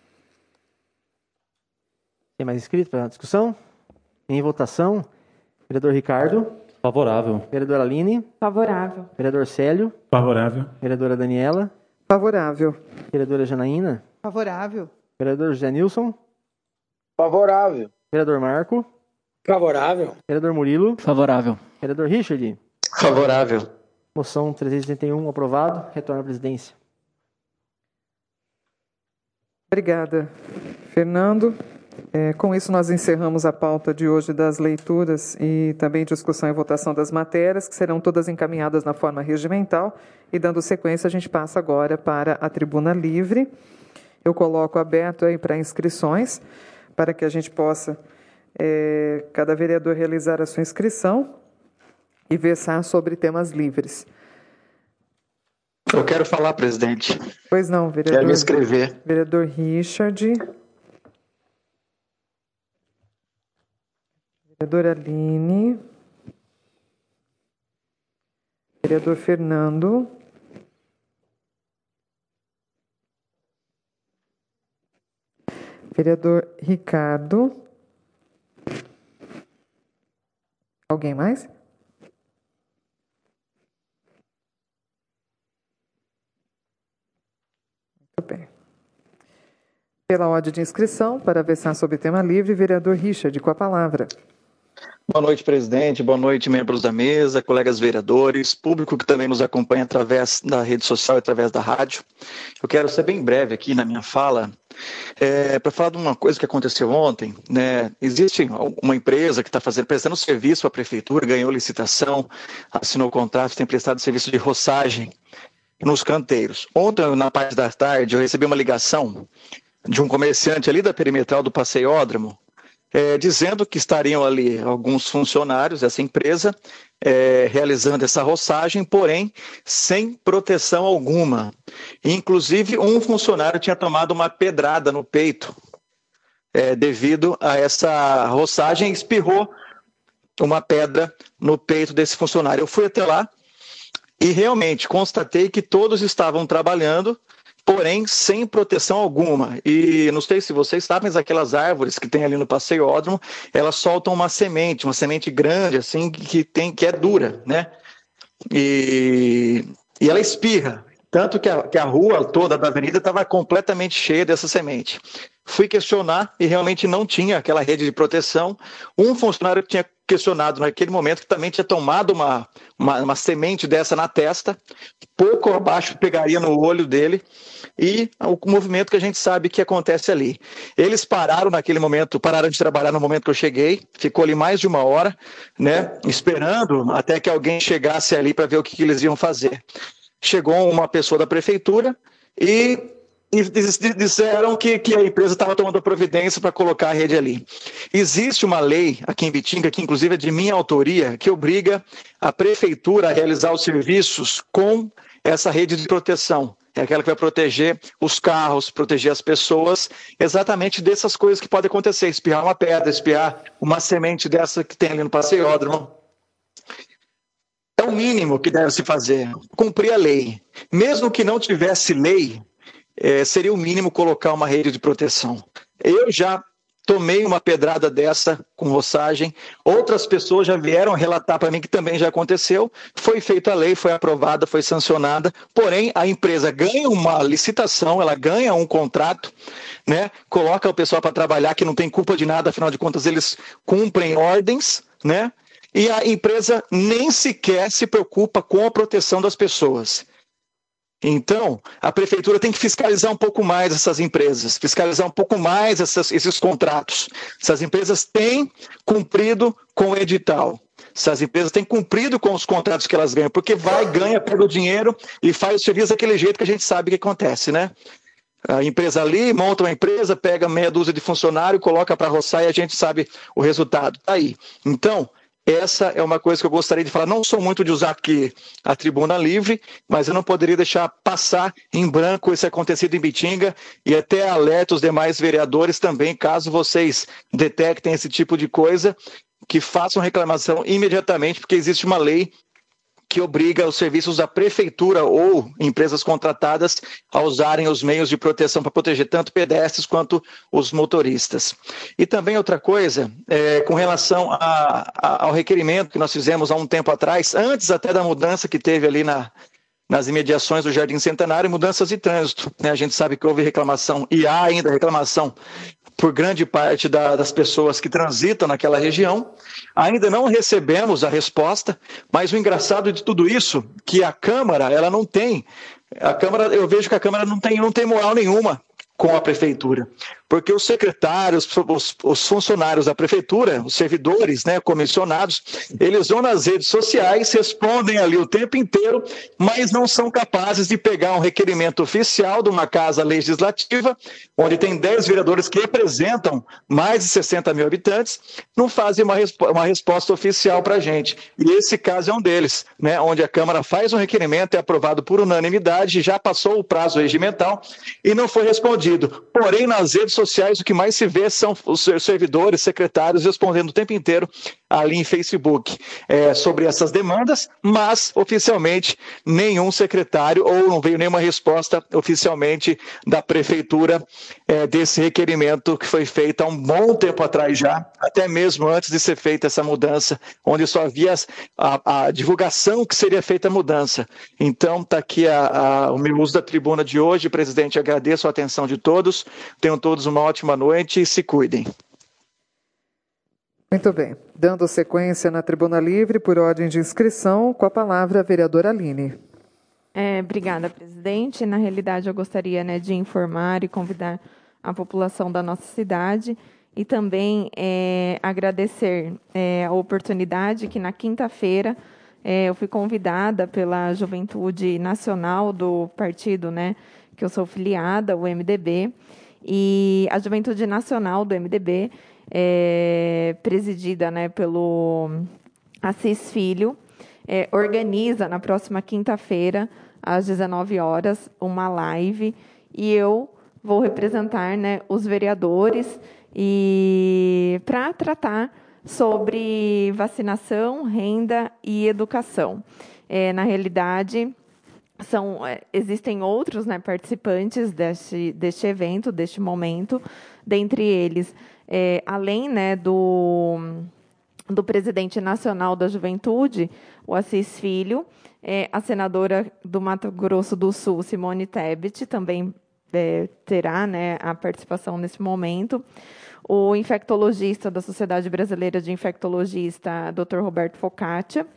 Tem mais inscrito para a discussão? Em votação, vereador Ricardo. Favorável. Vereadora Aline. Favorável. Vereador Célio. Favorável. Vereadora Daniela. Favorável. Vereadora Janaína. Favorável. Vereador José Nilson. Favorável. Vereador Marco. Favorável. Vereador Murilo. Favorável. Vereador Richard. Favorável. Moção trezentos e setenta e um aprovado. Retorna à presidência. Obrigada, Fernando. É, com isso, nós encerramos a pauta de hoje das leituras e também discussão e votação das matérias, que serão todas encaminhadas na forma regimental. E, dando sequência, a gente passa agora para a tribuna livre. Eu coloco aberto aí para inscrições, para que a gente possa, é, cada vereador realizar a sua inscrição e versar sobre temas livres. Eu quero falar, presidente. Pois não, vereador. Quero me inscrever. Vereador Richard. Vereadora Aline. Vereador Fernando. Vereador Ricardo. Alguém mais? Muito bem. Pela ordem de inscrição, para versar sobre tema livre, vereador Richard, com a palavra. Boa noite, presidente. Boa noite, membros da mesa, colegas vereadores, público que também nos acompanha através da rede social e através da rádio. Eu quero ser bem breve aqui na minha fala, é, para falar de uma coisa que aconteceu ontem. Né? Existe uma empresa que está fazendo, prestando serviço à prefeitura, ganhou licitação, assinou o contrato, tem prestado serviço de roçagem nos canteiros. Ontem, na parte da tarde, eu recebi uma ligação de um comerciante ali da perimetral do Passeiódromo, É, dizendo que estariam ali alguns funcionários dessa empresa é, realizando essa roçagem, porém sem proteção alguma. Inclusive, um funcionário tinha tomado uma pedrada no peito é, devido a essa roçagem, espirrou uma pedra no peito desse funcionário. Eu fui até lá e realmente constatei que todos estavam trabalhando, porém sem proteção alguma. E não sei se vocês sabem, mas aquelas árvores que tem ali no Passeiódromo, elas soltam uma semente, uma semente grande, assim, que, tem, que é dura, né? E, e ela espirra, tanto que a, que a rua toda da avenida estava completamente cheia dessa semente. fui questionar e realmente não tinha aquela rede de proteção. Um funcionário tinha questionado naquele momento que também tinha tomado uma, uma, uma semente dessa na testa, pouco abaixo pegaria no olho dele, e o movimento que a gente sabe que acontece ali. Eles pararam naquele momento, pararam de trabalhar no momento que eu cheguei, ficou ali mais de uma hora, né, esperando até que alguém chegasse ali para ver o que, que eles iam fazer. Chegou uma pessoa da prefeitura e E disseram que, que a empresa estava tomando providência para colocar a rede ali. Existe uma lei aqui em Bitinga, que inclusive é de minha autoria, que obriga a prefeitura a realizar os serviços com essa rede de proteção. É aquela que vai proteger os carros, proteger as pessoas, exatamente dessas coisas que podem acontecer. Espiar uma pedra, espiar uma semente dessa que tem ali no passeiódromo. É o mínimo que deve se fazer, cumprir a lei. Mesmo que não tivesse lei, É, seria o mínimo colocar uma rede de proteção. Eu já tomei uma pedrada dessa com roçagem, outras pessoas já vieram relatar para mim que também já aconteceu, foi feita a lei, foi aprovada, foi sancionada, porém a empresa ganha uma licitação, ela ganha um contrato, né, coloca o pessoal para trabalhar que não tem culpa de nada, afinal de contas eles cumprem ordens, né, e a empresa nem sequer se preocupa com a proteção das pessoas. Então, a prefeitura tem que fiscalizar um pouco mais essas empresas, fiscalizar um pouco mais essas, esses contratos. Essas empresas têm cumprido com o edital. Essas empresas têm cumprido com os contratos que elas ganham, porque vai, ganha, pega o dinheiro e faz o serviço daquele jeito que a gente sabe que acontece, né? A empresa ali monta uma empresa, pega meia dúzia de funcionário, coloca para roçar e a gente sabe o resultado. Tá aí. Então, essa é uma coisa que eu gostaria de falar. Não sou muito de usar aqui a tribuna livre, mas eu não poderia deixar passar em branco esse acontecido em Bitinga e até alerto os demais vereadores também, caso vocês detectem esse tipo de coisa, que façam reclamação imediatamente, porque existe uma lei que obriga os serviços da prefeitura ou empresas contratadas a usarem os meios de proteção para proteger tanto pedestres quanto os motoristas. E também outra coisa, é, com relação a, a, ao requerimento que nós fizemos há um tempo atrás, antes até da mudança que teve ali na, nas imediações do Jardim Centenário, mudanças de trânsito, né? A gente sabe que houve reclamação e há ainda reclamação por grande parte da, das pessoas que transitam naquela região. Ainda não recebemos a resposta, mas o engraçado de tudo isso, que a Câmara, ela não tem, a Câmara, eu vejo que a Câmara não tem, não tem moral nenhuma com a prefeitura, porque os secretários, os, os funcionários da prefeitura, os servidores, né, comissionados, eles vão nas redes sociais, respondem ali o tempo inteiro, mas não são capazes de pegar um requerimento oficial de uma casa legislativa, onde tem dez vereadores que representam mais de sessenta mil habitantes, não fazem uma, resp- uma resposta oficial para a gente. E esse caso é um deles, né, onde a Câmara faz um requerimento, é aprovado por unanimidade, já passou o prazo regimental e não foi respondido. Porém, nas redes sociais, o que mais se vê são os servidores, secretários respondendo o tempo inteiro ali em Facebook é, sobre essas demandas, mas oficialmente nenhum secretário ou não veio nenhuma resposta oficialmente da prefeitura é, desse requerimento que foi feito há um bom tempo atrás já, até mesmo antes de ser feita essa mudança, onde só havia a, a divulgação que seria feita a mudança. Então, está aqui a, a, o meu uso da tribuna de hoje. Presidente, agradeço a atenção de todos, tenham todos uma ótima noite e se cuidem. Muito bem. Dando sequência na Tribuna Livre, por ordem de inscrição, com a palavra a vereadora Aline. É, obrigada, presidente. Na realidade, eu gostaria, né, de informar e convidar a população da nossa cidade e também é, agradecer é, a oportunidade que na quinta-feira é, eu fui convidada pela Juventude Nacional do partido, né, que eu sou filiada, o M D B, e a Juventude Nacional do M D B, é, presidida, né, pelo Assis Filho, é, organiza na próxima quinta-feira, às dezenove horas, uma live, e eu vou representar, né, os vereadores e para tratar sobre vacinação, renda e educação. É, na realidade, são, existem outros, né, participantes deste, deste evento, deste momento, dentre eles, é, além, né, do, do presidente nacional da Juventude, o Assis Filho, é, a senadora do Mato Grosso do Sul, Simone Tebet, também é, terá, né, a participação nesse momento. O infectologista da Sociedade Brasileira de Infectologista, doutor Roberto Focaccia,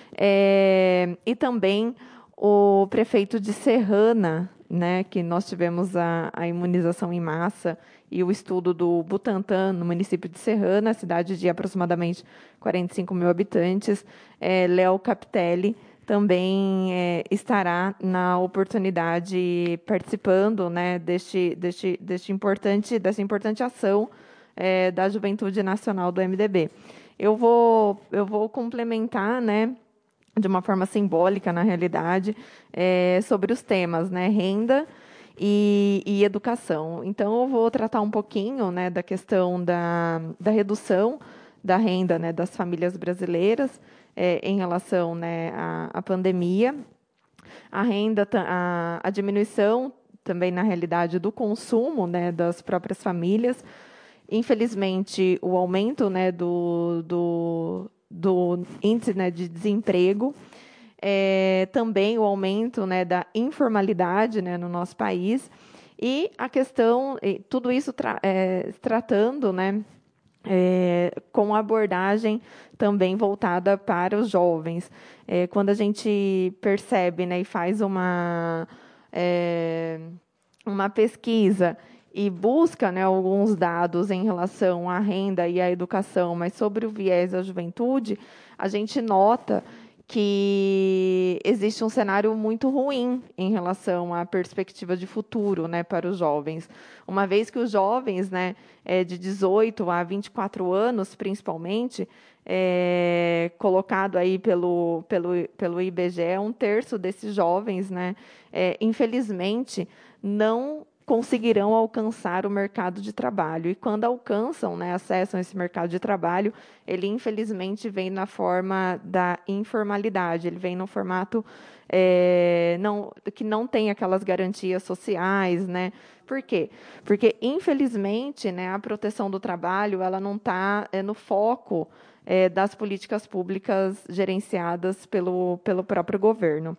é, e também o prefeito de Serrana, né, que nós tivemos a, a imunização em massa e o estudo do Butantan, no município de Serrana, cidade de aproximadamente quarenta e cinco mil habitantes, é, Léo Capitelli, também é, estará na oportunidade participando, né, deste, deste, deste importante, dessa importante ação é, da Juventude Nacional do M D B. Eu vou, eu vou complementar, né, de uma forma simbólica, na realidade, é, sobre os temas, né, renda e, e educação. Então, eu vou tratar um pouquinho, né, da questão da, da redução da renda, né, das famílias brasileiras é, em relação, né, à, à pandemia, a renda, a, a diminuição também, na realidade, do consumo, né, das próprias famílias. Infelizmente, o aumento, né, do, do do índice, né, de desemprego, é, também o aumento, né, da informalidade, né, no nosso país, e a questão, tudo isso tra é, tratando, né, é, com abordagem também voltada para os jovens. É, quando a gente percebe, né, e faz uma, é, uma pesquisa e busca, né, alguns dados em relação à renda e à educação, mas sobre o viés da juventude, a gente nota que existe um cenário muito ruim em relação à perspectiva de futuro, né, para os jovens. Uma vez que os jovens, né, é, de dezoito a vinte e quatro anos, principalmente, é, colocado aí pelo, pelo, pelo I B G E, um terço desses jovens, né, é, infelizmente, não conseguirão alcançar o mercado de trabalho. E quando alcançam, né, acessam esse mercado de trabalho, ele, infelizmente, vem na forma da informalidade, ele vem no formato é, não, que não tem aquelas garantias sociais, né? Por quê? Porque, infelizmente, né, a proteção do trabalho ela não está é, no foco é, das políticas públicas gerenciadas pelo, pelo próprio governo.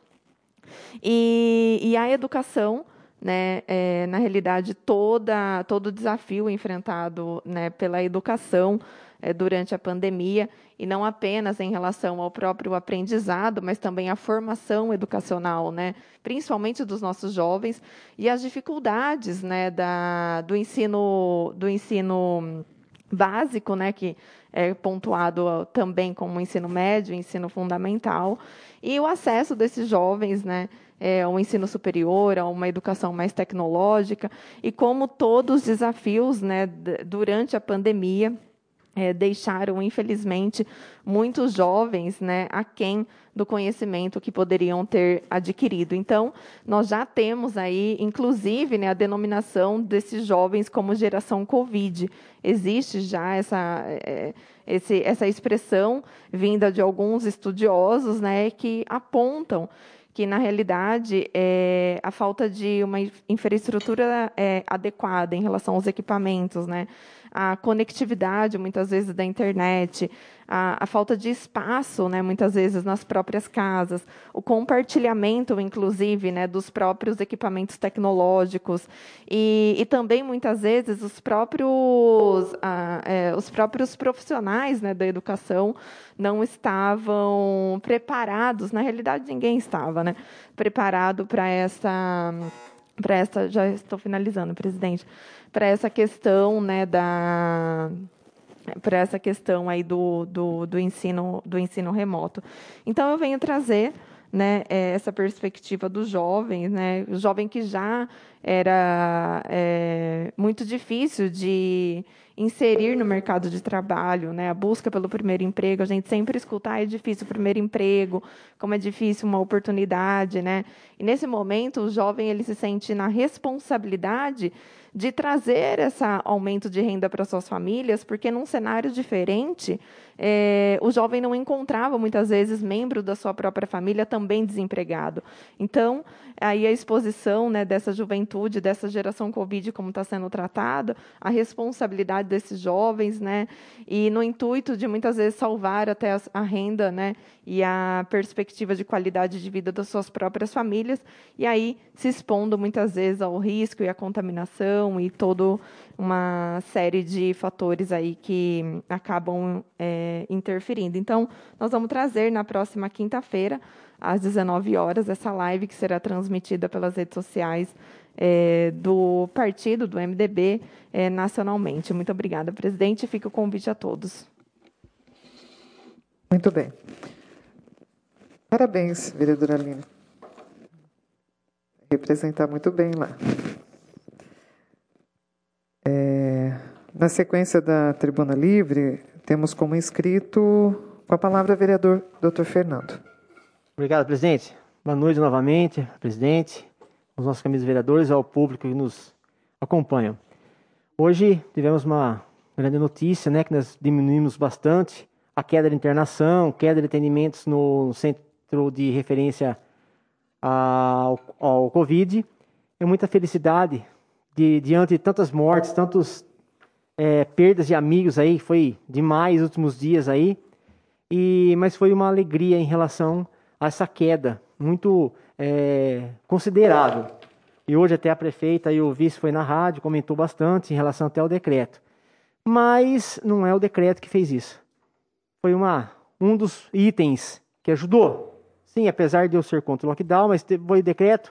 E, e a educação, né, é, na realidade, toda, todo o desafio enfrentado, né, pela educação é, durante a pandemia, e não apenas em relação ao próprio aprendizado, mas também à formação educacional, né, principalmente dos nossos jovens, e as dificuldades, né, da, do ensino, do ensino básico, né, que é pontuado também como ensino médio, ensino fundamental, e o acesso desses jovens, né, é, ao ensino superior, a uma educação mais tecnológica, e como todos os desafios, né, durante a pandemia é, deixaram, infelizmente, muitos jovens, né, aquém do conhecimento que poderiam ter adquirido. Então, nós já temos aí, inclusive, né, a denominação desses jovens como geração Covid. Existe já essa, é, esse, essa expressão vinda de alguns estudiosos, né, que apontam que, na realidade, é, a falta de uma infraestrutura é, adequada em relação aos equipamentos, né, a conectividade, muitas vezes, da internet, a, a falta de espaço, né, muitas vezes, nas próprias casas, o compartilhamento, inclusive, né, dos próprios equipamentos tecnológicos e, e também, muitas vezes, os próprios, ah, é, os próprios profissionais, né, da educação não estavam preparados, na realidade, ninguém estava, né, preparado para essa... para essa, já estou finalizando, presidente, para essa questão, né, da, para essa questão aí do, do, do ensino, do ensino remoto. Então, eu venho trazer, né, essa perspectiva dos jovens, né, o jovem que já era é, muito difícil de inserir no mercado de trabalho, né, a busca pelo primeiro emprego, a gente sempre escuta, ah, é difícil o primeiro emprego, como é difícil uma oportunidade, né, e nesse momento o jovem ele se sente na responsabilidade de trazer esse aumento de renda para suas famílias, porque num cenário diferente, é, o jovem não encontrava, muitas vezes, membro da sua própria família também desempregado. Então, aí a exposição, né, dessa juventude, dessa geração Covid, como está sendo tratado, a responsabilidade desses jovens, né, e no intuito de, muitas vezes, salvar até a, a renda, né, e a perspectiva de qualidade de vida das suas próprias famílias, e aí se expondo, muitas vezes, ao risco e à contaminação e toda uma série de fatores aí que acabam é, interferindo. Então, nós vamos trazer na próxima quinta-feira, às dezenove horas, essa live que será transmitida pelas redes sociais é, do partido, do M D B, é, nacionalmente. Muito obrigada, presidente. Fica o convite a todos. Muito bem. Parabéns, vereadora Aline. Representar muito bem lá. É, na sequência da Tribuna Livre, temos como inscrito, com a palavra, o vereador doutor Fernando. Obrigado, presidente. Boa noite novamente, presidente, os nossos amigos vereadores e ao público que nos acompanha. Hoje tivemos uma grande notícia, né, que nós diminuímos bastante a queda de internação, queda de atendimentos no centro de referência ao, ao Covid. É muita felicidade de, diante de tantas mortes, tantas é, perdas de amigos aí, foi demais os últimos dias aí, e, mas foi uma alegria em relação a essa queda muito é, considerável. E hoje até a prefeita e o vice foi na rádio, comentou bastante em relação até ao decreto. Mas não é o decreto que fez isso. Foi uma, um dos itens que ajudou. Sim, apesar de eu ser contra o lockdown, mas foi decreto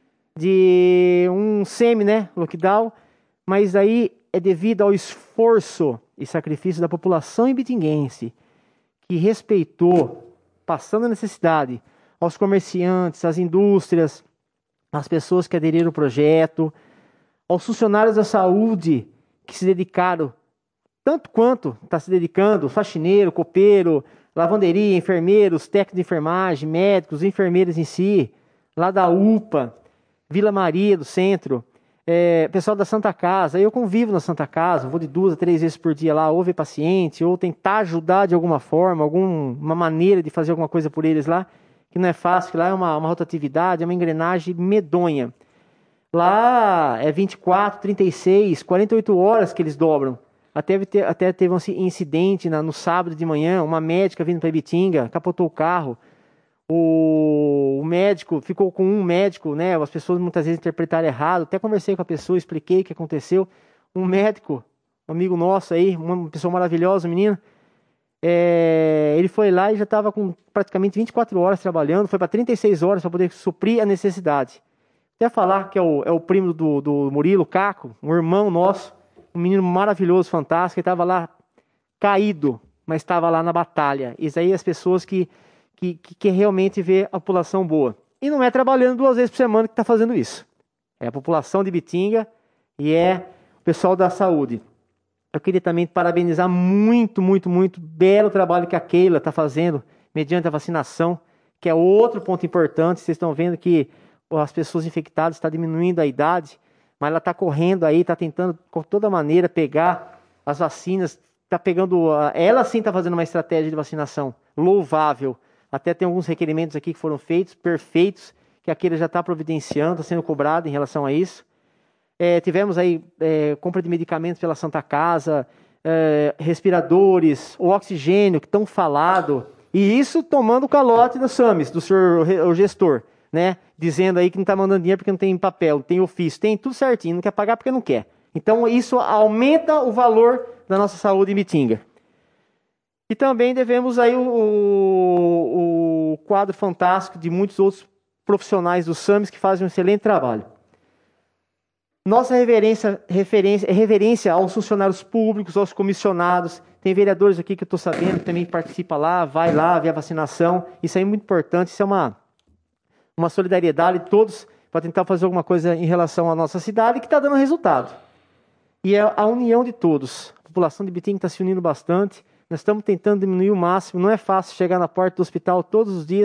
de um semi, né, lockdown, mas aí é devido ao esforço e sacrifício da população ibitinguense, que respeitou, passando a necessidade, aos comerciantes, às indústrias, às pessoas que aderiram ao projeto, aos funcionários da saúde que se dedicaram, tanto quanto está se dedicando, faxineiro, copeiro, lavanderia, enfermeiros, técnicos de enfermagem, médicos, enfermeiros em si, lá da U P A, Vila Maria do Centro, é, pessoal da Santa Casa. Eu convivo na Santa Casa, vou de duas a três vezes por dia lá, ou ver paciente, ou tentar ajudar de alguma forma, alguma maneira de fazer alguma coisa por eles lá, que não é fácil, que lá é uma, uma rotatividade, é uma engrenagem medonha. Lá é vinte e quatro, trinta e seis, quarenta e oito horas que eles dobram. Até, te, até teve um incidente na, no sábado de manhã, uma médica vindo para Ibitinga, capotou o carro. O, o médico, ficou com um médico, né? As pessoas muitas vezes interpretaram errado. Até conversei com a pessoa, expliquei o que aconteceu. Um médico, um amigo nosso aí, uma pessoa maravilhosa, um menino, é, ele foi lá e já estava com praticamente vinte e quatro horas trabalhando, foi para trinta e seis horas para poder suprir a necessidade. Até falar que é o, é o primo do, do Murilo, Caco, um irmão nosso, um menino maravilhoso, fantástico, ele estava lá caído, mas estava lá na batalha. Isso aí as pessoas que Que, que, que realmente vê a população boa. E não é trabalhando duas vezes por semana que está fazendo isso. É a população de Ibitinga e é o pessoal da saúde. Eu queria também parabenizar muito, muito, muito belo trabalho que a Keila está fazendo mediante a vacinação, que é outro ponto importante. Vocês estão vendo que as pessoas infectadas estão diminuindo a idade, mas ela está correndo aí, está tentando, de toda maneira, pegar as vacinas. Está pegando, ela sim está fazendo uma estratégia de vacinação louvável. Até tem alguns requerimentos aqui que foram feitos, perfeitos, que a Keila já está providenciando, está sendo cobrado em relação a isso. É, tivemos aí é, compra de medicamentos pela Santa Casa, é, respiradores, o oxigênio que estão falado, e isso tomando o calote do SAMES, do senhor o gestor, né? Dizendo aí que não está mandando dinheiro porque não tem papel, não tem ofício, tem tudo certinho, não quer pagar porque não quer. Então isso aumenta o valor da nossa saúde em Ibitinga. E também devemos aí o, o, o quadro fantástico de muitos outros profissionais do SAMES que fazem um excelente trabalho. Nossa reverência, referência, reverência aos funcionários públicos, aos comissionados. Tem vereadores aqui que eu estou sabendo que também participa lá, vai lá, vê a vacinação. Isso aí é muito importante, isso é uma, uma solidariedade de todos para tentar fazer alguma coisa em relação à nossa cidade que está dando resultado. E é a união de todos. A população de Ibitinga está se unindo bastante. Nós estamos tentando diminuir o máximo. Não é fácil chegar na porta do hospital todos os dias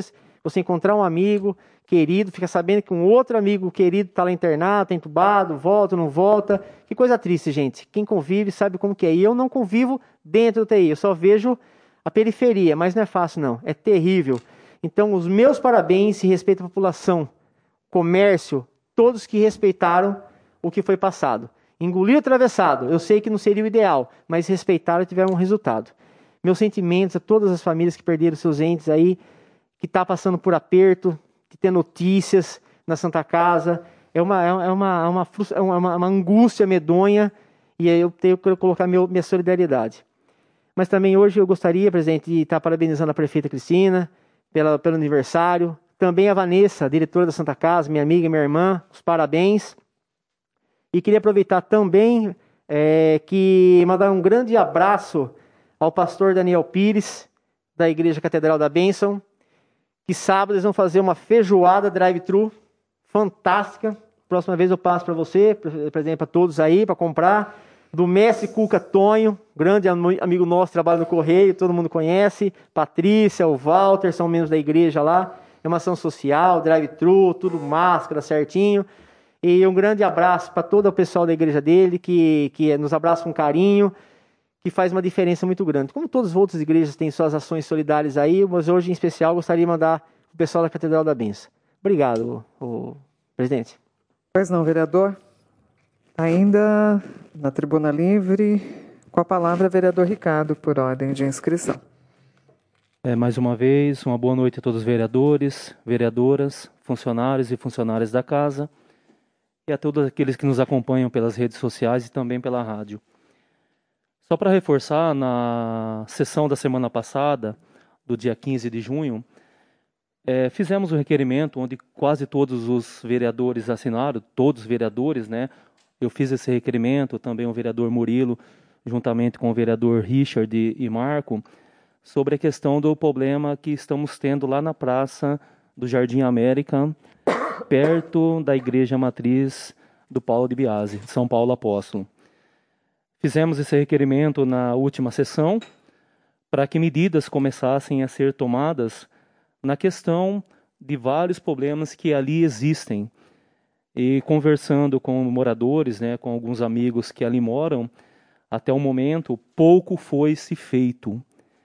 Você encontrar um amigo querido, fica sabendo que um outro amigo querido está lá internado, está entubado, volta, não volta. Que coisa triste, gente. Quem convive sabe como que é. E eu não convivo dentro do T I, eu só vejo a periferia, mas não é fácil não, é terrível. Então, os meus parabéns em respeito à população, comércio, todos que respeitaram o que foi passado. Engoliram atravessado, eu sei que não seria o ideal, mas respeitaram e tiveram um resultado. Meus sentimentos a todas as famílias que perderam seus entes aí, que está passando por aperto, que tem notícias na Santa Casa, é uma, é uma, é uma, é uma, uma angústia medonha, e aí eu tenho que colocar meu, minha solidariedade. Mas também hoje eu gostaria, presidente, de estar parabenizando a prefeita Cristina pela, pelo aniversário, também a Vanessa, diretora da Santa Casa, minha amiga e minha irmã, os parabéns. E queria aproveitar também é, que mandar um grande abraço ao pastor Daniel Pires, da Igreja Catedral da Bênção, que sábado eles vão fazer uma feijoada drive-thru fantástica. Próxima vez eu passo para você, presidente, para todos aí, para comprar. Do mestre Cuca Tonho, grande amigo nosso, trabalha no Correio, todo mundo conhece. Patrícia, o Walter, são membros da igreja lá. É uma ação social, drive-thru, tudo máscara, certinho. E um grande abraço para todo o pessoal da igreja dele, que, que nos abraça com carinho, que faz uma diferença muito grande. Como todas as outras igrejas têm suas ações solidárias aí, mas hoje em especial gostaria de mandar o pessoal da Catedral da Bênção. Obrigado, o, o presidente. Pois não, vereador. Ainda na tribuna livre, com a palavra, vereador Ricardo, por ordem de inscrição. É, mais uma vez, uma boa noite a todos os vereadores, vereadoras, funcionários e funcionárias da casa e a todos aqueles que nos acompanham pelas redes sociais e também pela rádio. Só para reforçar, na sessão da semana passada, do dia quinze de junho, é, fizemos um requerimento onde quase todos os vereadores assinaram, todos os vereadores, né? Eu fiz esse requerimento, também o vereador Murilo, juntamente com o vereador Richard e, e Marco, sobre a questão do problema que estamos tendo lá na praça do Jardim América, perto da igreja matriz do Paulo de Biase, São Paulo Apóstolo. Fizemos esse requerimento na última sessão para que medidas começassem a ser tomadas na questão de vários problemas que ali existem. E conversando com moradores, né, com alguns amigos que ali moram, até o momento pouco foi se feito.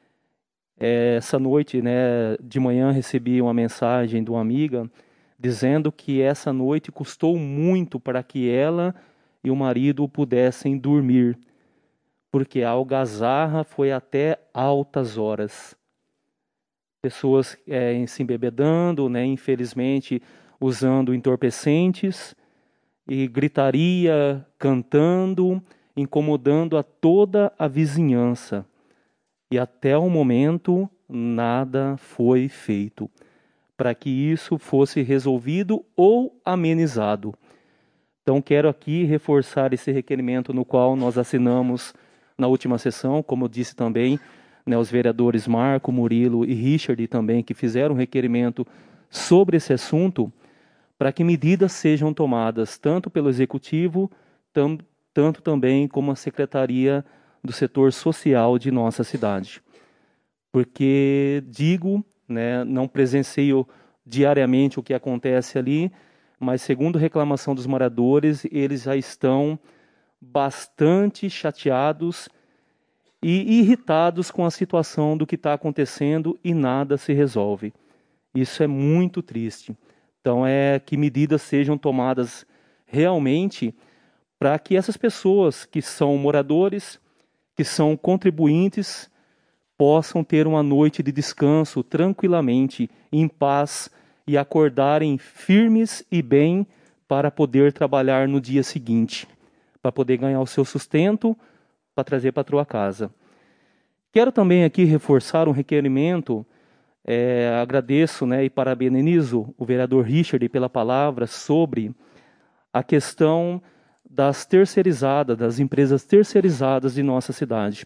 Essa noite, né, de manhã, recebi uma mensagem de uma amiga dizendo que essa noite custou muito para que ela e o marido pudessem dormir, porque a algazarra foi até altas horas. Pessoas é, se embebedando, né, infelizmente usando entorpecentes e gritaria, cantando, incomodando a toda a vizinhança. E até o momento nada foi feito para que isso fosse resolvido ou amenizado. Então quero aqui reforçar esse requerimento no qual nós assinamos na última sessão, como eu disse também, né, os vereadores Marco, Murilo e Richard também, que fizeram um requerimento sobre esse assunto, para que medidas sejam tomadas, tanto pelo Executivo, tam, tanto também como a Secretaria do Setor Social de nossa cidade. Porque, digo, né, não presencio diariamente o que acontece ali, mas segundo reclamação dos moradores, eles já estão bastante chateados e irritados com a situação do que está acontecendo e nada se resolve. Isso é muito triste. Então, é que medidas sejam tomadas realmente para que essas pessoas que são moradores, que são contribuintes, possam ter uma noite de descanso tranquilamente, em paz, e acordarem firmes e bem para poder trabalhar no dia seguinte, para poder ganhar o seu sustento, para trazer para a tua casa. Quero também aqui reforçar um requerimento. É, agradeço, né, e parabenizo o vereador Richard pela palavra sobre a questão das terceirizadas, das empresas terceirizadas de nossa cidade.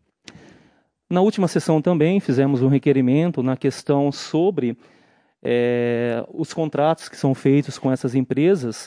Na última sessão também fizemos um requerimento na questão sobre é, os contratos que são feitos com essas empresas,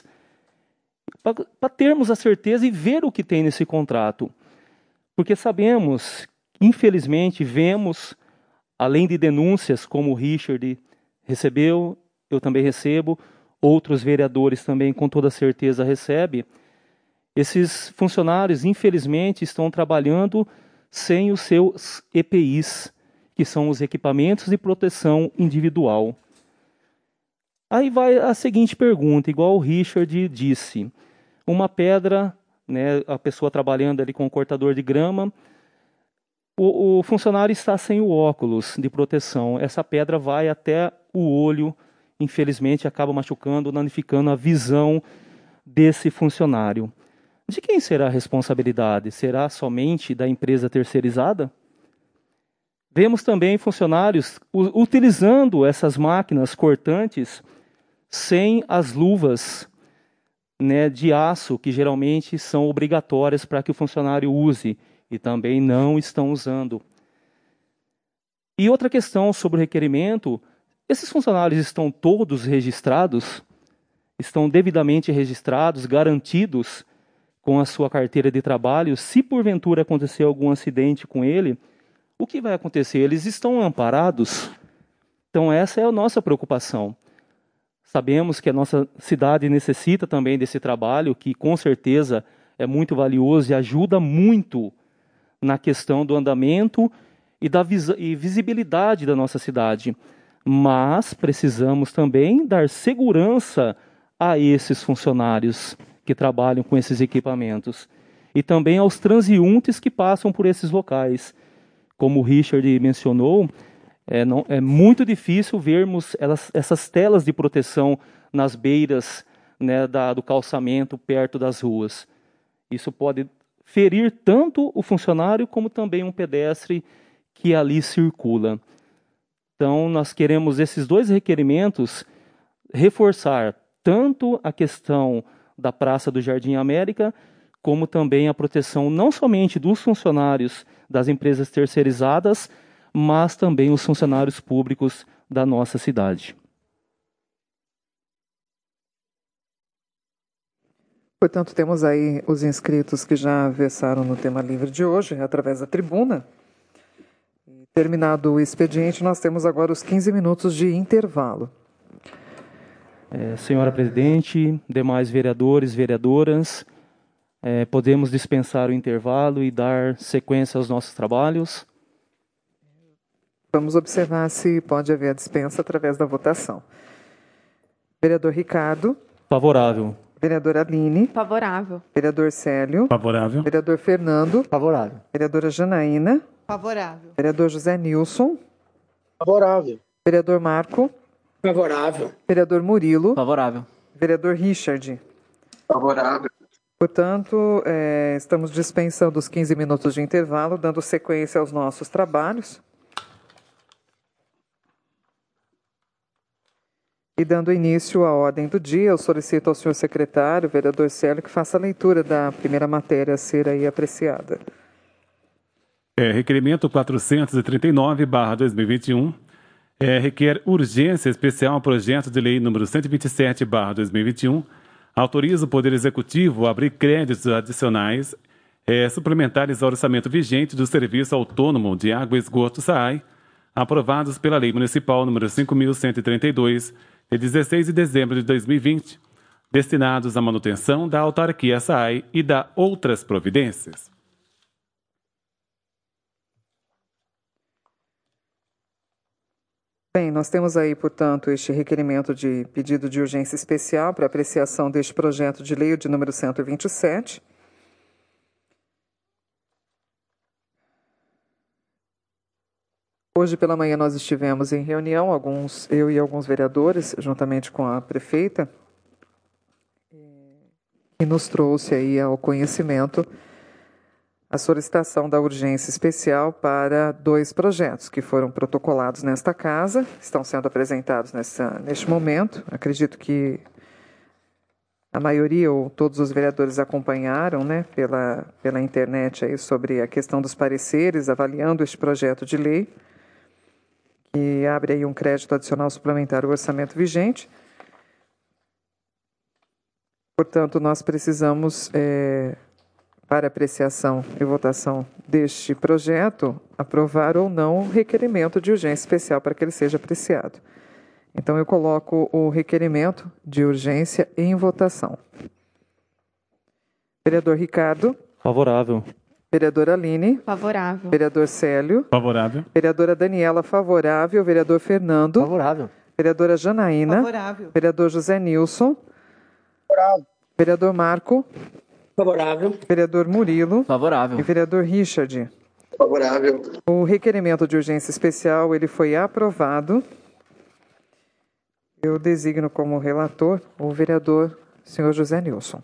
para termos a certeza e ver o que tem nesse contrato. Porque sabemos, infelizmente, vemos, além de denúncias, como o Richard recebeu, eu também recebo, outros vereadores também com toda certeza recebem. Esses funcionários, infelizmente, estão trabalhando sem os seus E P Is, que são os equipamentos de proteção individual. Aí vai a seguinte pergunta, igual o Richard disse. Uma pedra, né, a pessoa trabalhando ali com um cortador de grama, o, o funcionário está sem o óculos de proteção. Essa pedra vai até o olho, infelizmente acaba machucando, danificando a visão desse funcionário. De quem será a responsabilidade? Será somente da empresa terceirizada? Vemos também funcionários utilizando essas máquinas cortantes sem as luvas, né, de aço, que geralmente são obrigatórias para que o funcionário use, e também não estão usando. E outra questão sobre o requerimento, esses funcionários estão todos registrados? Estão devidamente registrados, garantidos com a sua carteira de trabalho? Se porventura acontecer algum acidente com ele, o que vai acontecer? Eles estão amparados? Então essa é a nossa preocupação. Sabemos que a nossa cidade necessita também desse trabalho, que com certeza é muito valioso e ajuda muito na questão do andamento e da vis- e visibilidade da nossa cidade. Mas precisamos também dar segurança a esses funcionários que trabalham com esses equipamentos. E também aos transeuntes que passam por esses locais. Como o Richard mencionou, é, não, é muito difícil vermos elas, essas telas de proteção nas beiras, né, da, do calçamento, perto das ruas. Isso pode ferir tanto o funcionário como também um pedestre que ali circula. Então, nós queremos esses dois requerimentos reforçar tanto a questão da Praça do Jardim América, como também a proteção não somente dos funcionários das empresas terceirizadas, mas também os funcionários públicos da nossa cidade. Portanto, temos aí os inscritos que já versaram no tema livre de hoje, através da tribuna. Terminado o expediente, nós temos agora os quinze minutos de intervalo. É, senhora Presidente, demais vereadores, vereadoras, é, podemos dispensar o intervalo e dar sequência aos nossos trabalhos? Vamos observar se pode haver a dispensa através da votação. Vereador Ricardo. Favorável. Vereadora Aline. Favorável. Vereador Célio. Favorável. Vereador Fernando. Favorável. Vereadora Janaína. Favorável. Vereador José Nilson. Favorável. Vereador Marco. Favorável. Vereador Murilo. Favorável. Vereador Richard. Favorável. Portanto, é, estamos dispensando os quinze minutos de intervalo, dando sequência aos nossos trabalhos. E dando início à ordem do dia, eu solicito ao senhor secretário, vereador Célio, que faça a leitura da primeira matéria a ser aí apreciada. É, requerimento quatrocentos e trinta e nove barra dois mil e vinte e um, é, requer urgência especial ao projeto de lei número cento e vinte e sete barra dois mil e vinte e um, autoriza o Poder Executivo a abrir créditos adicionais é, suplementares ao orçamento vigente do Serviço Autônomo de Água e Esgoto S A I, aprovados pela Lei Municipal número cinco mil cento e trinta e dois, de dezesseis de dezembro de dois mil e vinte, destinados à manutenção da autarquia S A I e da outras providências. Bem, nós temos aí, portanto, este requerimento de pedido de urgência especial para apreciação deste projeto de lei de número cento e vinte e sete. Hoje pela manhã nós estivemos em reunião, alguns, eu e alguns vereadores, juntamente com a prefeita, que nos trouxe aí ao conhecimento a solicitação da urgência especial para dois projetos que foram protocolados nesta casa, estão sendo apresentados nessa, neste momento. Acredito que a maioria ou todos os vereadores acompanharam, né, pela, pela internet aí sobre a questão dos pareceres, avaliando este projeto de lei, que abre aí um crédito adicional suplementar ao orçamento vigente. Portanto, nós precisamos, é, para apreciação e votação deste projeto, aprovar ou não o requerimento de urgência especial para que ele seja apreciado. Então, eu coloco o requerimento de urgência em votação. Vereador Ricardo. Favorável. Vereadora Aline. Favorável. Vereador Célio. Favorável. Vereadora Daniela, favorável. Vereador Fernando. Favorável. Vereadora Janaína. Favorável. Vereador José Nilson. Favorável. Vereador Marco. Favorável. Vereador Murilo. Favorável. E vereador Richard. Favorável. O requerimento de urgência especial ele foi aprovado. Eu designo como relator o vereador senhor José Nilson.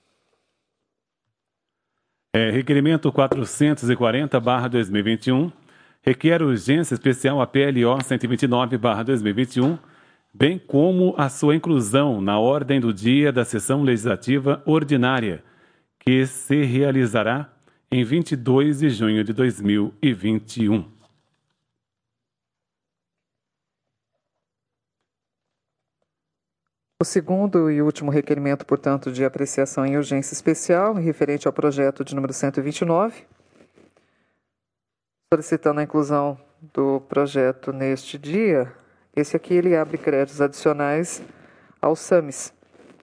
É, requerimento quatrocentos e quarenta barra dois mil e vinte e um, requer urgência especial a P L O cento e vinte e nove barra dois mil e vinte e um, bem como a sua inclusão na ordem do dia da sessão legislativa ordinária, que se realizará em vinte e dois de junho de dois mil e vinte e um. O segundo e último requerimento, portanto, de apreciação em urgência especial, referente ao projeto de número cento e vinte e nove, solicitando a inclusão do projeto neste dia. Esse aqui ele abre créditos adicionais ao SAMES.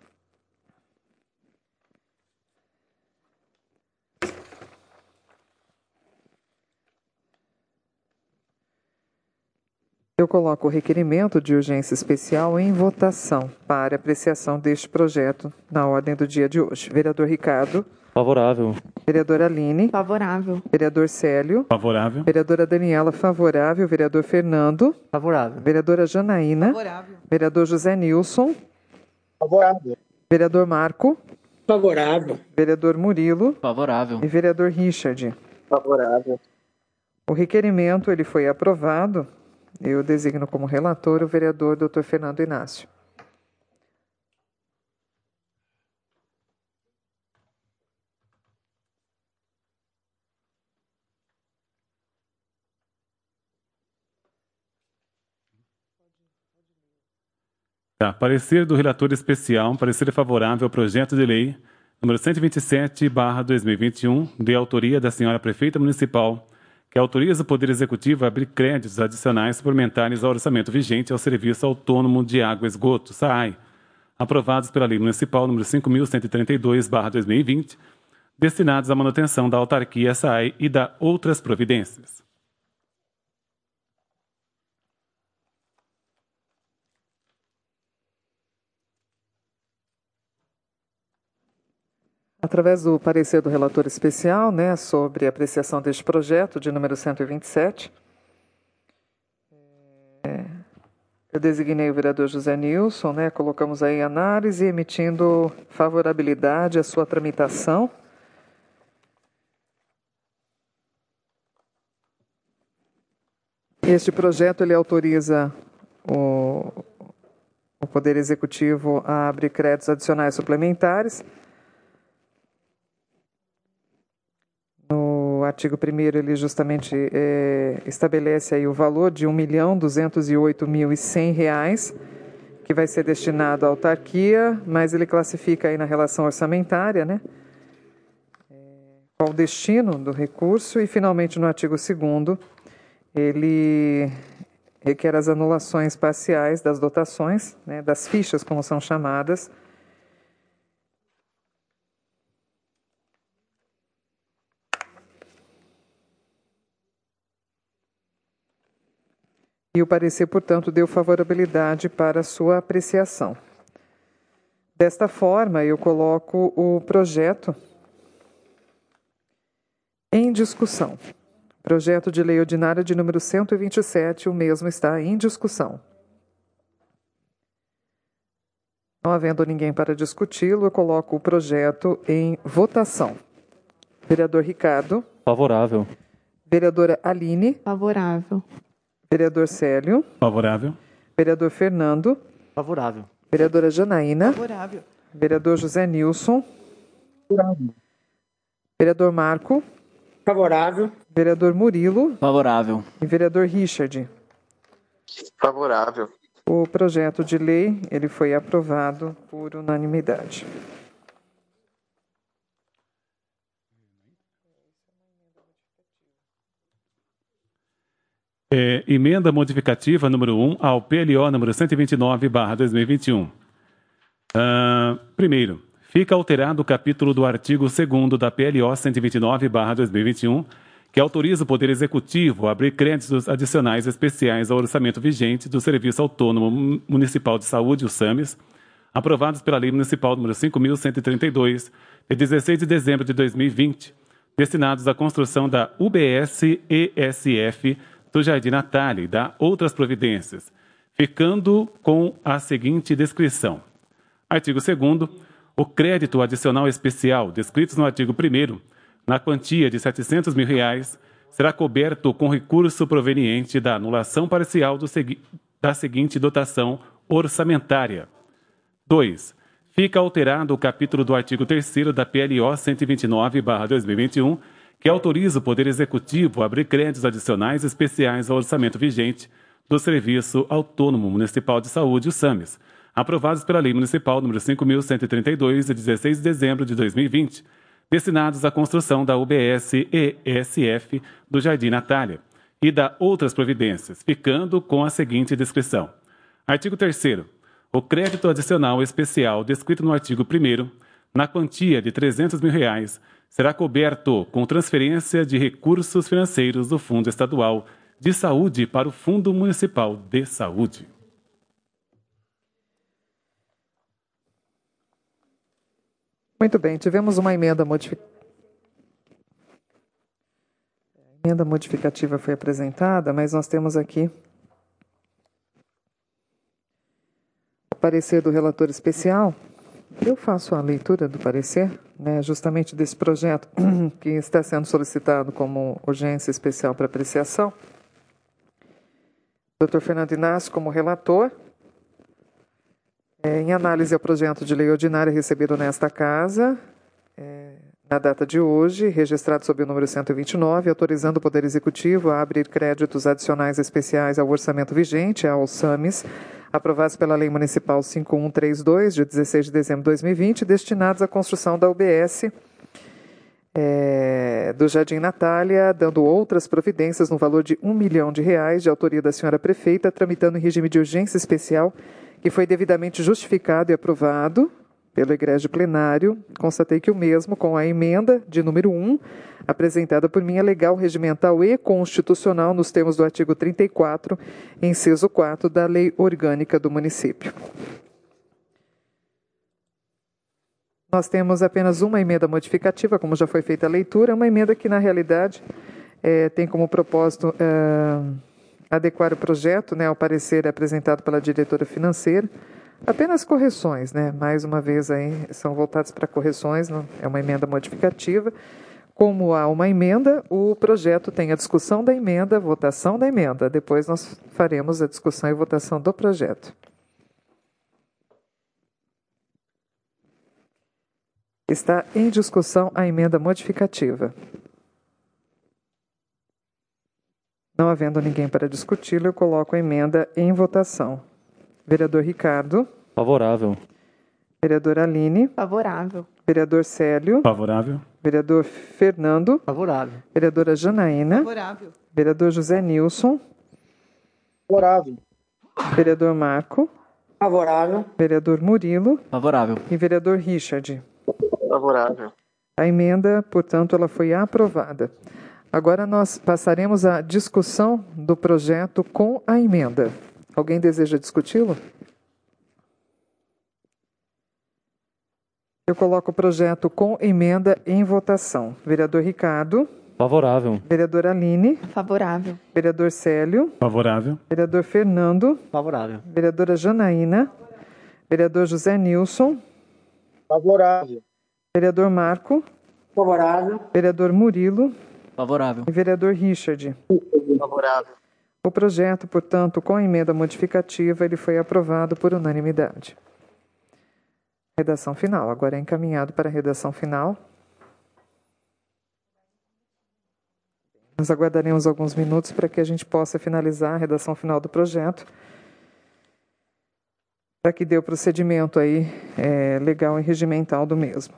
Eu coloco o requerimento de urgência especial em votação para apreciação deste projeto na ordem do dia de hoje. Vereador Ricardo. Favorável. Vereadora Aline. Favorável. Vereador Célio. Favorável. Vereadora Daniela, favorável. Vereador Fernando. Favorável. Vereadora Janaína. Favorável. Vereador José Nilson. Favorável. Vereador Marco. Favorável. Vereador Murilo. Favorável. E vereador Richard. Favorável. O requerimento ele foi aprovado. Eu designo como relator o vereador doutor Fernando Inácio. Tá, parecer do relator especial, parecer favorável ao projeto de lei número cento e vinte e sete barra dois mil e vinte e um, de autoria da senhora prefeita municipal, que autoriza o Poder Executivo a abrir créditos adicionais suplementares ao orçamento vigente ao Serviço Autônomo de Água e Esgoto, SAAI, aprovados pela Lei Municipal número cinco mil cento e trinta e dois barra dois mil e vinte, destinados à manutenção da autarquia SAAI e da outras providências. Através do parecer do relator especial, né, sobre a apreciação deste projeto de número cento e vinte e sete, é, eu designei o vereador José Nilson, né, colocamos aí análise, emitindo favorabilidade à sua tramitação. Este projeto ele autoriza o, o Poder Executivo a abrir créditos adicionais suplementares. No artigo primeiro, ele justamente é, estabelece aí o valor de um milhão duzentos e oito mil e cem reais, que vai ser destinado à autarquia, mas ele classifica aí na relação orçamentária, né? Qual o destino do recurso, e finalmente no artigo segundo, ele requer as anulações parciais das dotações, né, das fichas, como são chamadas, e o parecer, portanto, deu favorabilidade para a sua apreciação. Desta forma, eu coloco o projeto em discussão. Projeto de lei ordinária de número cento e vinte e sete, o mesmo está em discussão. Não havendo ninguém para discuti-lo, eu coloco o projeto em votação. Vereador Ricardo. Favorável. Vereadora Aline. Favorável. Vereador Célio. Favorável. Vereador Fernando. Favorável. Vereadora Janaína. Favorável. Vereador José Nilson. Favorável. Vereador Marco. Favorável. Vereador Murilo. Favorável. E vereador Richard. Favorável. O projeto de lei ele foi aprovado por unanimidade. É, emenda modificativa número um ao P L O número cento e vinte e nove barra dois mil e vinte e um. Uh, primeiro, fica alterado o capítulo do artigo segundo da P L O cento e vinte e nove barra dois mil e vinte e um, que autoriza o Poder Executivo a abrir créditos adicionais especiais ao orçamento vigente do Serviço Autônomo Municipal de Saúde, o SAMES, aprovados pela Lei Municipal número cinco mil cento e trinta e dois, de dezesseis de dezembro de dois mil e vinte, destinados à construção da U B S E S F do Jardim Natália e da outras providências, ficando com a seguinte descrição. Artigo segundo. O crédito adicional especial, descrito no artigo primeiro, na quantia de setecentos mil reais, será coberto com recurso proveniente da anulação parcial do segui- da seguinte dotação orçamentária. dois. Fica alterado o capítulo do artigo terceiro da P L O cento e vinte e nove barra dois mil e vinte e um, que autoriza o Poder Executivo a abrir créditos adicionais especiais ao orçamento vigente do Serviço Autônomo Municipal de Saúde, o SAMES, aprovados pela Lei Municipal número cinco mil cento e trinta e dois, de dezesseis de dezembro de dois mil e vinte, destinados à construção da U B S E S F do Jardim Natália e da outras providências, ficando com a seguinte descrição. Artigo terceiro. O crédito adicional especial descrito no artigo primeiro, na quantia de trezentos mil reais, será coberto com transferência de recursos financeiros do Fundo Estadual de Saúde para o Fundo Municipal de Saúde. Muito bem, tivemos uma emenda modificativa. A emenda modificativa foi apresentada, mas nós temos aqui o parecer do relator especial. Eu faço a leitura do parecer, né, justamente desse projeto que está sendo solicitado como urgência especial para apreciação. doutor Fernando Inácio, como relator. É, em análise ao projeto de lei ordinária recebido nesta Casa, é, na data de hoje, registrado sob o número cento e vinte e nove, autorizando o Poder Executivo a abrir créditos adicionais especiais ao orçamento vigente, ao SAMES, aprovados pela Lei Municipal cinco mil cento e trinta e dois, de dezesseis de dezembro de dois mil e vinte, destinados à construção da U B S é, do Jardim Natália, dando outras providências no valor de um milhão de reais, de autoria da senhora prefeita, tramitando em regime de urgência especial, que foi devidamente justificado e aprovado pelo egrégio plenário. Constatei que o mesmo, com a emenda de número um, apresentada por mim, é legal, regimental e constitucional nos termos do artigo trinta e quatro, inciso quatro, da Lei Orgânica do Município. Nós temos apenas uma emenda modificativa, como já foi feita a leitura, uma emenda que, na realidade, é, tem como propósito é, adequar o projeto, né, ao parecer apresentado pela diretora financeira. Apenas correções, né? Mais uma vez aí são voltadas para correções, não, é uma emenda modificativa. Como há uma emenda, o projeto tem a discussão da emenda, a votação da emenda. Depois nós faremos a discussão e votação do projeto. Está em discussão a emenda modificativa. Não havendo ninguém para discuti-la, eu coloco a emenda em votação. Vereador Ricardo. Favorável. Vereadora Aline. Favorável. Vereador Célio. Favorável. Vereador Fernando. Favorável. Vereadora Janaína. Favorável. Vereador José Nilson. Favorável. Vereador Marco. Favorável. Vereador Murilo. Favorável. E vereador Richard. Favorável. A emenda, portanto, ela foi aprovada. Agora nós passaremos à discussão do projeto com a emenda. Alguém deseja discuti-lo? Eu coloco o projeto com emenda em votação. Vereador Ricardo. Favorável. Vereadora Aline. Favorável. Vereador Célio. Favorável. Vereador Fernando. Favorável. Vereadora Janaína. Vereador José Nilson. Favorável. Vereador Marco. Favorável. Vereador Murilo. Favorável. E vereador Richard. Favorável. O projeto, portanto, com a emenda modificativa, ele foi aprovado por unanimidade. Redação final. Agora é encaminhado para a redação final. Nós aguardaremos alguns minutos para que a gente possa finalizar a redação final do projeto, para que dê o procedimento aí, é, legal e regimental do mesmo.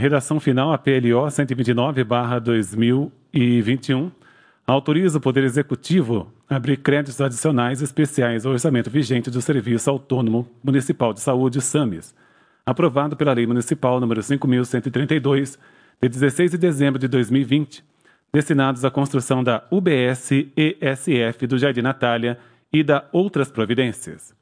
redação final, a P L O cento e vinte e nove barra dois mil e vinte e um, autoriza o Poder Executivo a abrir créditos adicionais especiais ao orçamento vigente do Serviço Autônomo Municipal de Saúde, SAMES, aprovado pela Lei Municipal número cinco mil cento e trinta e dois, de dezesseis de dezembro de dois mil e vinte, destinados à construção da U B S E S F do Jardim Natália e da outras providências.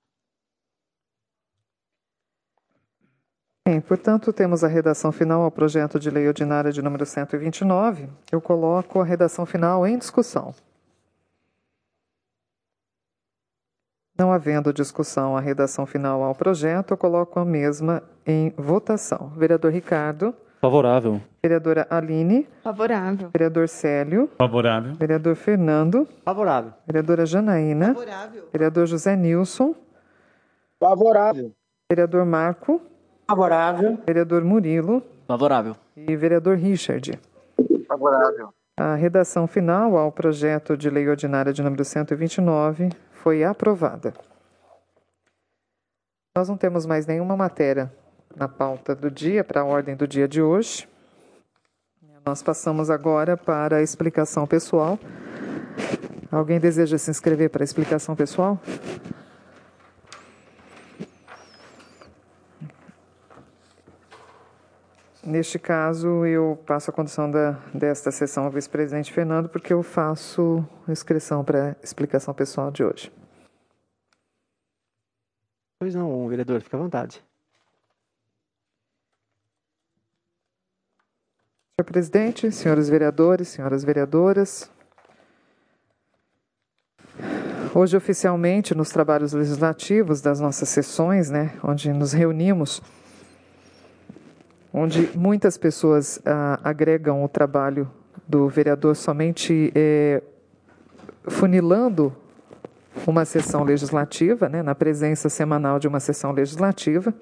Bem, portanto, temos a redação final ao projeto de lei ordinária de número cento e vinte e nove. Eu coloco a redação final em discussão. Não havendo discussão a redação final ao projeto, eu coloco a mesma em votação. Vereador Ricardo. Favorável. Vereadora Aline. Favorável. Vereador Célio. Favorável. Vereador Fernando. Favorável. Vereadora Janaína. Favorável. Vereador José Nilson. Favorável. Vereador Marco. Favorável. Vereador Murilo. Favorável. E vereador Richard. Favorável. A redação final ao projeto de lei ordinária de número cento e vinte e nove foi aprovada. Nós não temos mais nenhuma matéria na pauta do dia, para a ordem do dia de hoje. Nós passamos agora para a explicação pessoal. Alguém deseja se inscrever para a explicação pessoal? Neste caso, eu passo a condução da, desta sessão ao vice-presidente Fernando, porque eu faço inscrição para a explicação pessoal de hoje. Pois não, vereador, fica à vontade. Senhor presidente, senhores vereadores, senhoras vereadoras, hoje oficialmente nos trabalhos legislativos das nossas sessões, né, onde nos reunimos, onde muitas pessoas ah, agregam o trabalho do vereador somente eh, funilando uma sessão legislativa, né, na presença semanal de uma sessão legislativa.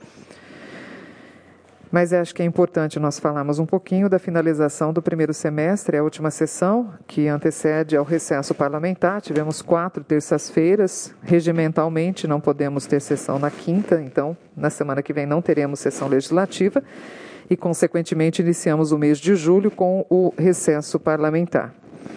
Mas acho que é importante nós falarmos um pouquinho da finalização do primeiro semestre, a última sessão, que antecede ao recesso parlamentar. Tivemos quatro terças-feiras, regimentalmente não podemos ter sessão na quinta, então na semana que vem não teremos sessão legislativa e, consequentemente, iniciamos o mês de julho com o recesso parlamentar.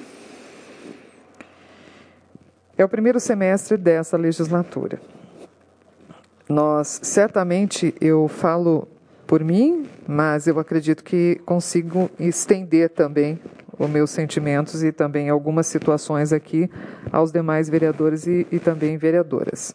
É o primeiro semestre dessa legislatura. Nós, certamente, eu falo por mim, mas eu acredito que consigo estender também os meus sentimentos e também algumas situações aqui aos demais vereadores e, e também vereadoras.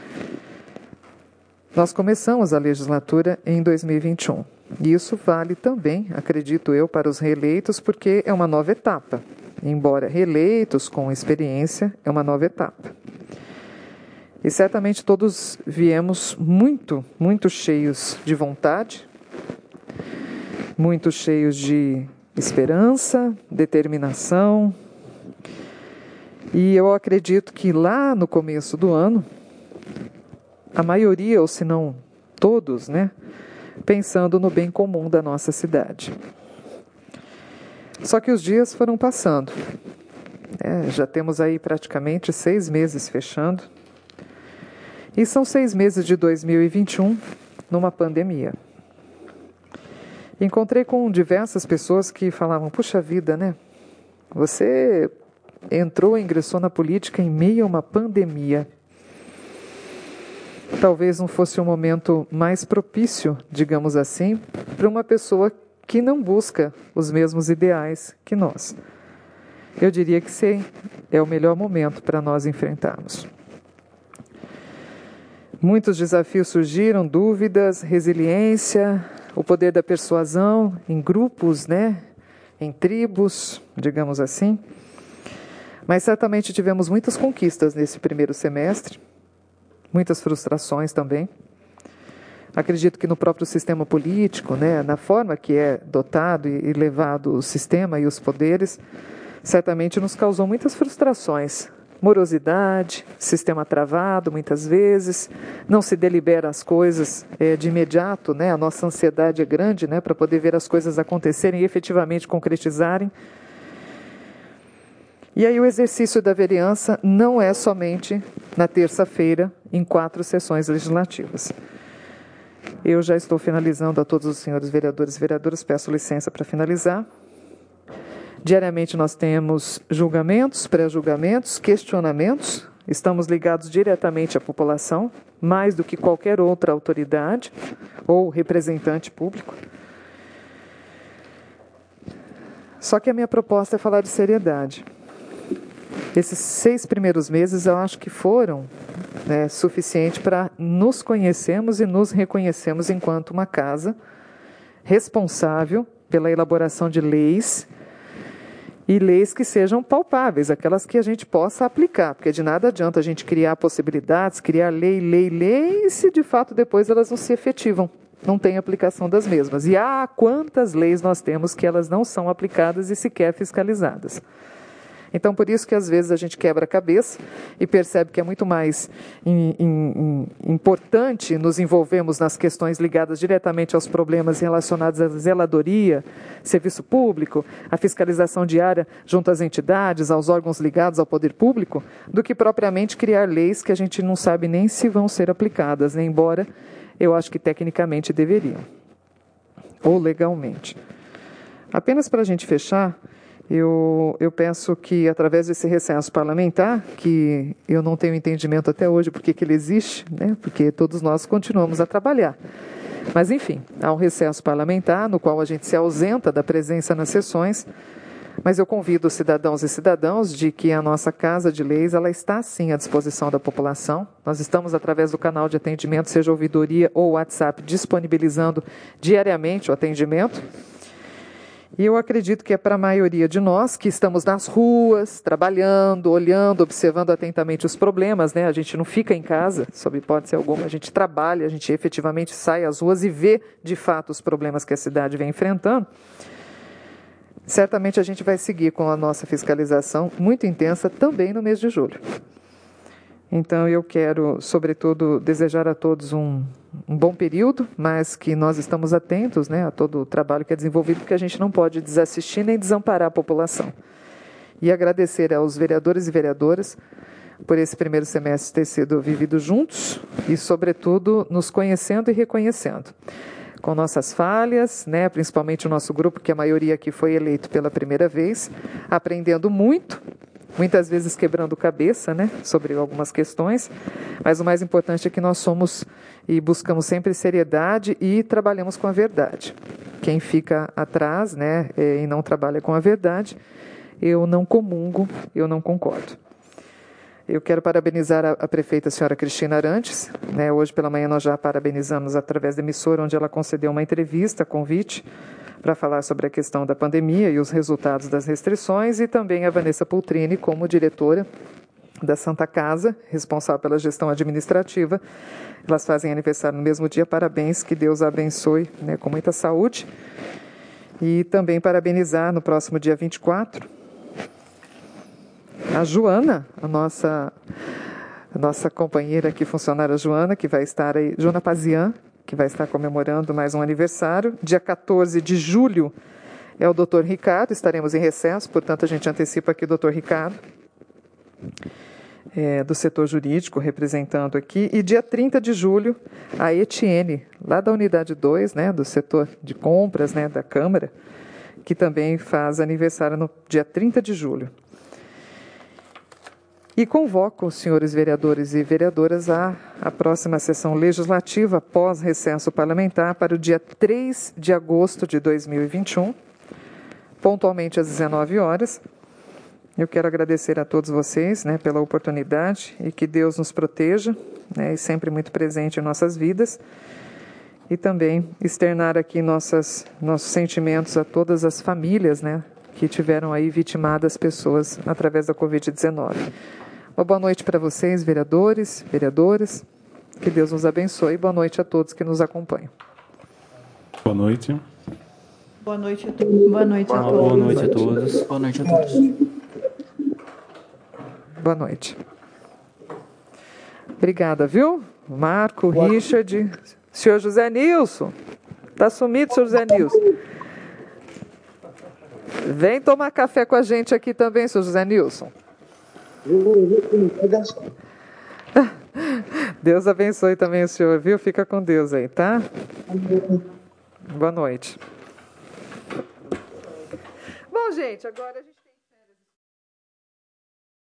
Nós começamos a legislatura em dois mil e vinte e um. E isso vale também, acredito eu, para os reeleitos, porque é uma nova etapa. Embora reeleitos com experiência, é uma nova etapa. E certamente todos viemos muito, muito cheios de vontade, muito cheios de esperança, determinação. E eu acredito que lá no começo do ano, a maioria, ou se não todos, né, pensando no bem comum da nossa cidade. Só que os dias foram passando. É, já temos aí praticamente seis meses fechando. E são seis meses de dois mil e vinte e um numa pandemia. Encontrei com diversas pessoas que falavam, puxa vida, né? Você entrou, ingressou na política em meio a uma pandemia. Talvez não fosse um momento mais propício, digamos assim, para uma pessoa que não busca os mesmos ideais que nós. Eu diria que sim, é o melhor momento para nós enfrentarmos. Muitos desafios surgiram, dúvidas, resiliência, o poder da persuasão em grupos, né, em tribos, digamos assim. Mas certamente tivemos muitas conquistas nesse primeiro semestre, muitas frustrações também. Acredito que no próprio sistema político, né, na forma que é dotado e levado o sistema e os poderes, certamente nos causou muitas frustrações. Morosidade, sistema travado muitas vezes, não se delibera as coisas é, de imediato, né? A nossa ansiedade é grande, né, para poder ver as coisas acontecerem e efetivamente concretizarem. E aí o exercício da vereança não é somente na terça-feira, em quatro sessões legislativas. Eu já estou finalizando a todos os senhores vereadores e vereadoras, peço licença para finalizar. Diariamente nós temos julgamentos, pré-julgamentos, questionamentos. Estamos ligados diretamente à população, mais do que qualquer outra autoridade ou representante público. Só que a minha proposta é falar de seriedade. Esses seis primeiros meses eu acho que foram né, suficientes para nos conhecermos e nos reconhecermos enquanto uma casa responsável pela elaboração de leis e leis que sejam palpáveis, aquelas que a gente possa aplicar, porque de nada adianta a gente criar possibilidades, criar lei, lei, lei, e se de fato depois elas não se efetivam, não tem aplicação das mesmas. E ah, quantas leis nós temos que elas não são aplicadas e sequer fiscalizadas. Então, por isso que às vezes a gente quebra a cabeça e percebe que é muito mais in, in, in, importante nos envolvermos nas questões ligadas diretamente aos problemas relacionados à zeladoria, serviço público, à fiscalização diária junto às entidades, aos órgãos ligados ao poder público, do que propriamente criar leis que a gente não sabe nem se vão ser aplicadas, né? Embora eu acho que tecnicamente deveriam, ou legalmente. Apenas para a gente fechar, Eu, eu peço que, através desse recesso parlamentar, que eu não tenho entendimento até hoje porque que ele existe, né? Porque todos nós continuamos a trabalhar. Mas, enfim, há um recesso parlamentar no qual a gente se ausenta da presença nas sessões, mas eu convido os cidadãos e cidadãos de que a nossa Casa de Leis ela está, sim, à disposição da população. Nós estamos, através do canal de atendimento, seja ouvidoria ou WhatsApp, disponibilizando diariamente o atendimento. E eu acredito que é para a maioria de nós que estamos nas ruas, trabalhando, olhando, observando atentamente os problemas, né? A gente não fica em casa, sob hipótese alguma, a gente trabalha, a gente efetivamente sai às ruas e vê, de fato, os problemas que a cidade vem enfrentando. Certamente a gente vai seguir com a nossa fiscalização muito intensa também no mês de julho. Então, eu quero, sobretudo, desejar a todos um, um bom período, mas que nós estamos atentos né, a todo o trabalho que é desenvolvido, porque a gente não pode desassistir nem desamparar a população. E agradecer aos vereadores e vereadoras por esse primeiro semestre ter sido vivido juntos e, sobretudo, nos conhecendo e reconhecendo. Com nossas falhas, né, principalmente o nosso grupo, que a maioria aqui foi eleito pela primeira vez, aprendendo muito, muitas vezes quebrando cabeça, né, sobre algumas questões, mas o mais importante é que nós somos e buscamos sempre seriedade e trabalhamos com a verdade. Quem fica atrás, né, e não trabalha com a verdade, eu não comungo, eu não concordo. Eu quero parabenizar a, a prefeita, a senhora Cristina Arantes, né, hoje pela manhã nós já a parabenizamos através da emissora, onde ela concedeu uma entrevista, convite, para falar sobre a questão da pandemia e os resultados das restrições, e também a Vanessa Pultrini como diretora da Santa Casa, responsável pela gestão administrativa. Elas fazem aniversário no mesmo dia, parabéns, que Deus a abençoe né, com muita saúde. E também parabenizar no próximo dia vinte e quatro a Joana, a nossa, a nossa companheira aqui, funcionária Joana, que vai estar aí, Joana Pazian, que vai estar comemorando mais um aniversário. Dia quatorze de julho é o doutor Ricardo, estaremos em recesso, portanto a gente antecipa aqui o doutor Ricardo, é, do setor jurídico, representando aqui. E dia trinta de julho, a Etienne, lá da unidade dois, né, do setor de compras né, da Câmara, que também faz aniversário no dia trinta de julho. E convoco os senhores vereadores e vereadoras à, à próxima sessão legislativa, pós-recesso parlamentar, para o dia três de agosto de dois mil e vinte e um, pontualmente às dezenove horas. Eu quero agradecer a todos vocês né, pela oportunidade e que Deus nos proteja, né, e sempre muito presente em nossas vidas. E também externar aqui nossas, nossos sentimentos a todas as famílias né, que tiveram aí vitimadas pessoas através da covid dezenove. Uma boa noite para vocês, vereadores, vereadoras. Que Deus nos abençoe. Boa noite a todos que nos acompanham. Boa noite. Boa noite a todos. Boa noite a todos. Boa noite a todos. Boa noite a todos. Boa noite. Obrigada, viu? Marco, boa Richard, noite. Senhor José Nilson. Está sumido, senhor José Nilson. Vem tomar café com a gente aqui também, senhor José Nilson. Deus Deus abençoe também o senhor, viu? Fica com Deus aí, tá? Boa noite. Bom, gente, agora a gente...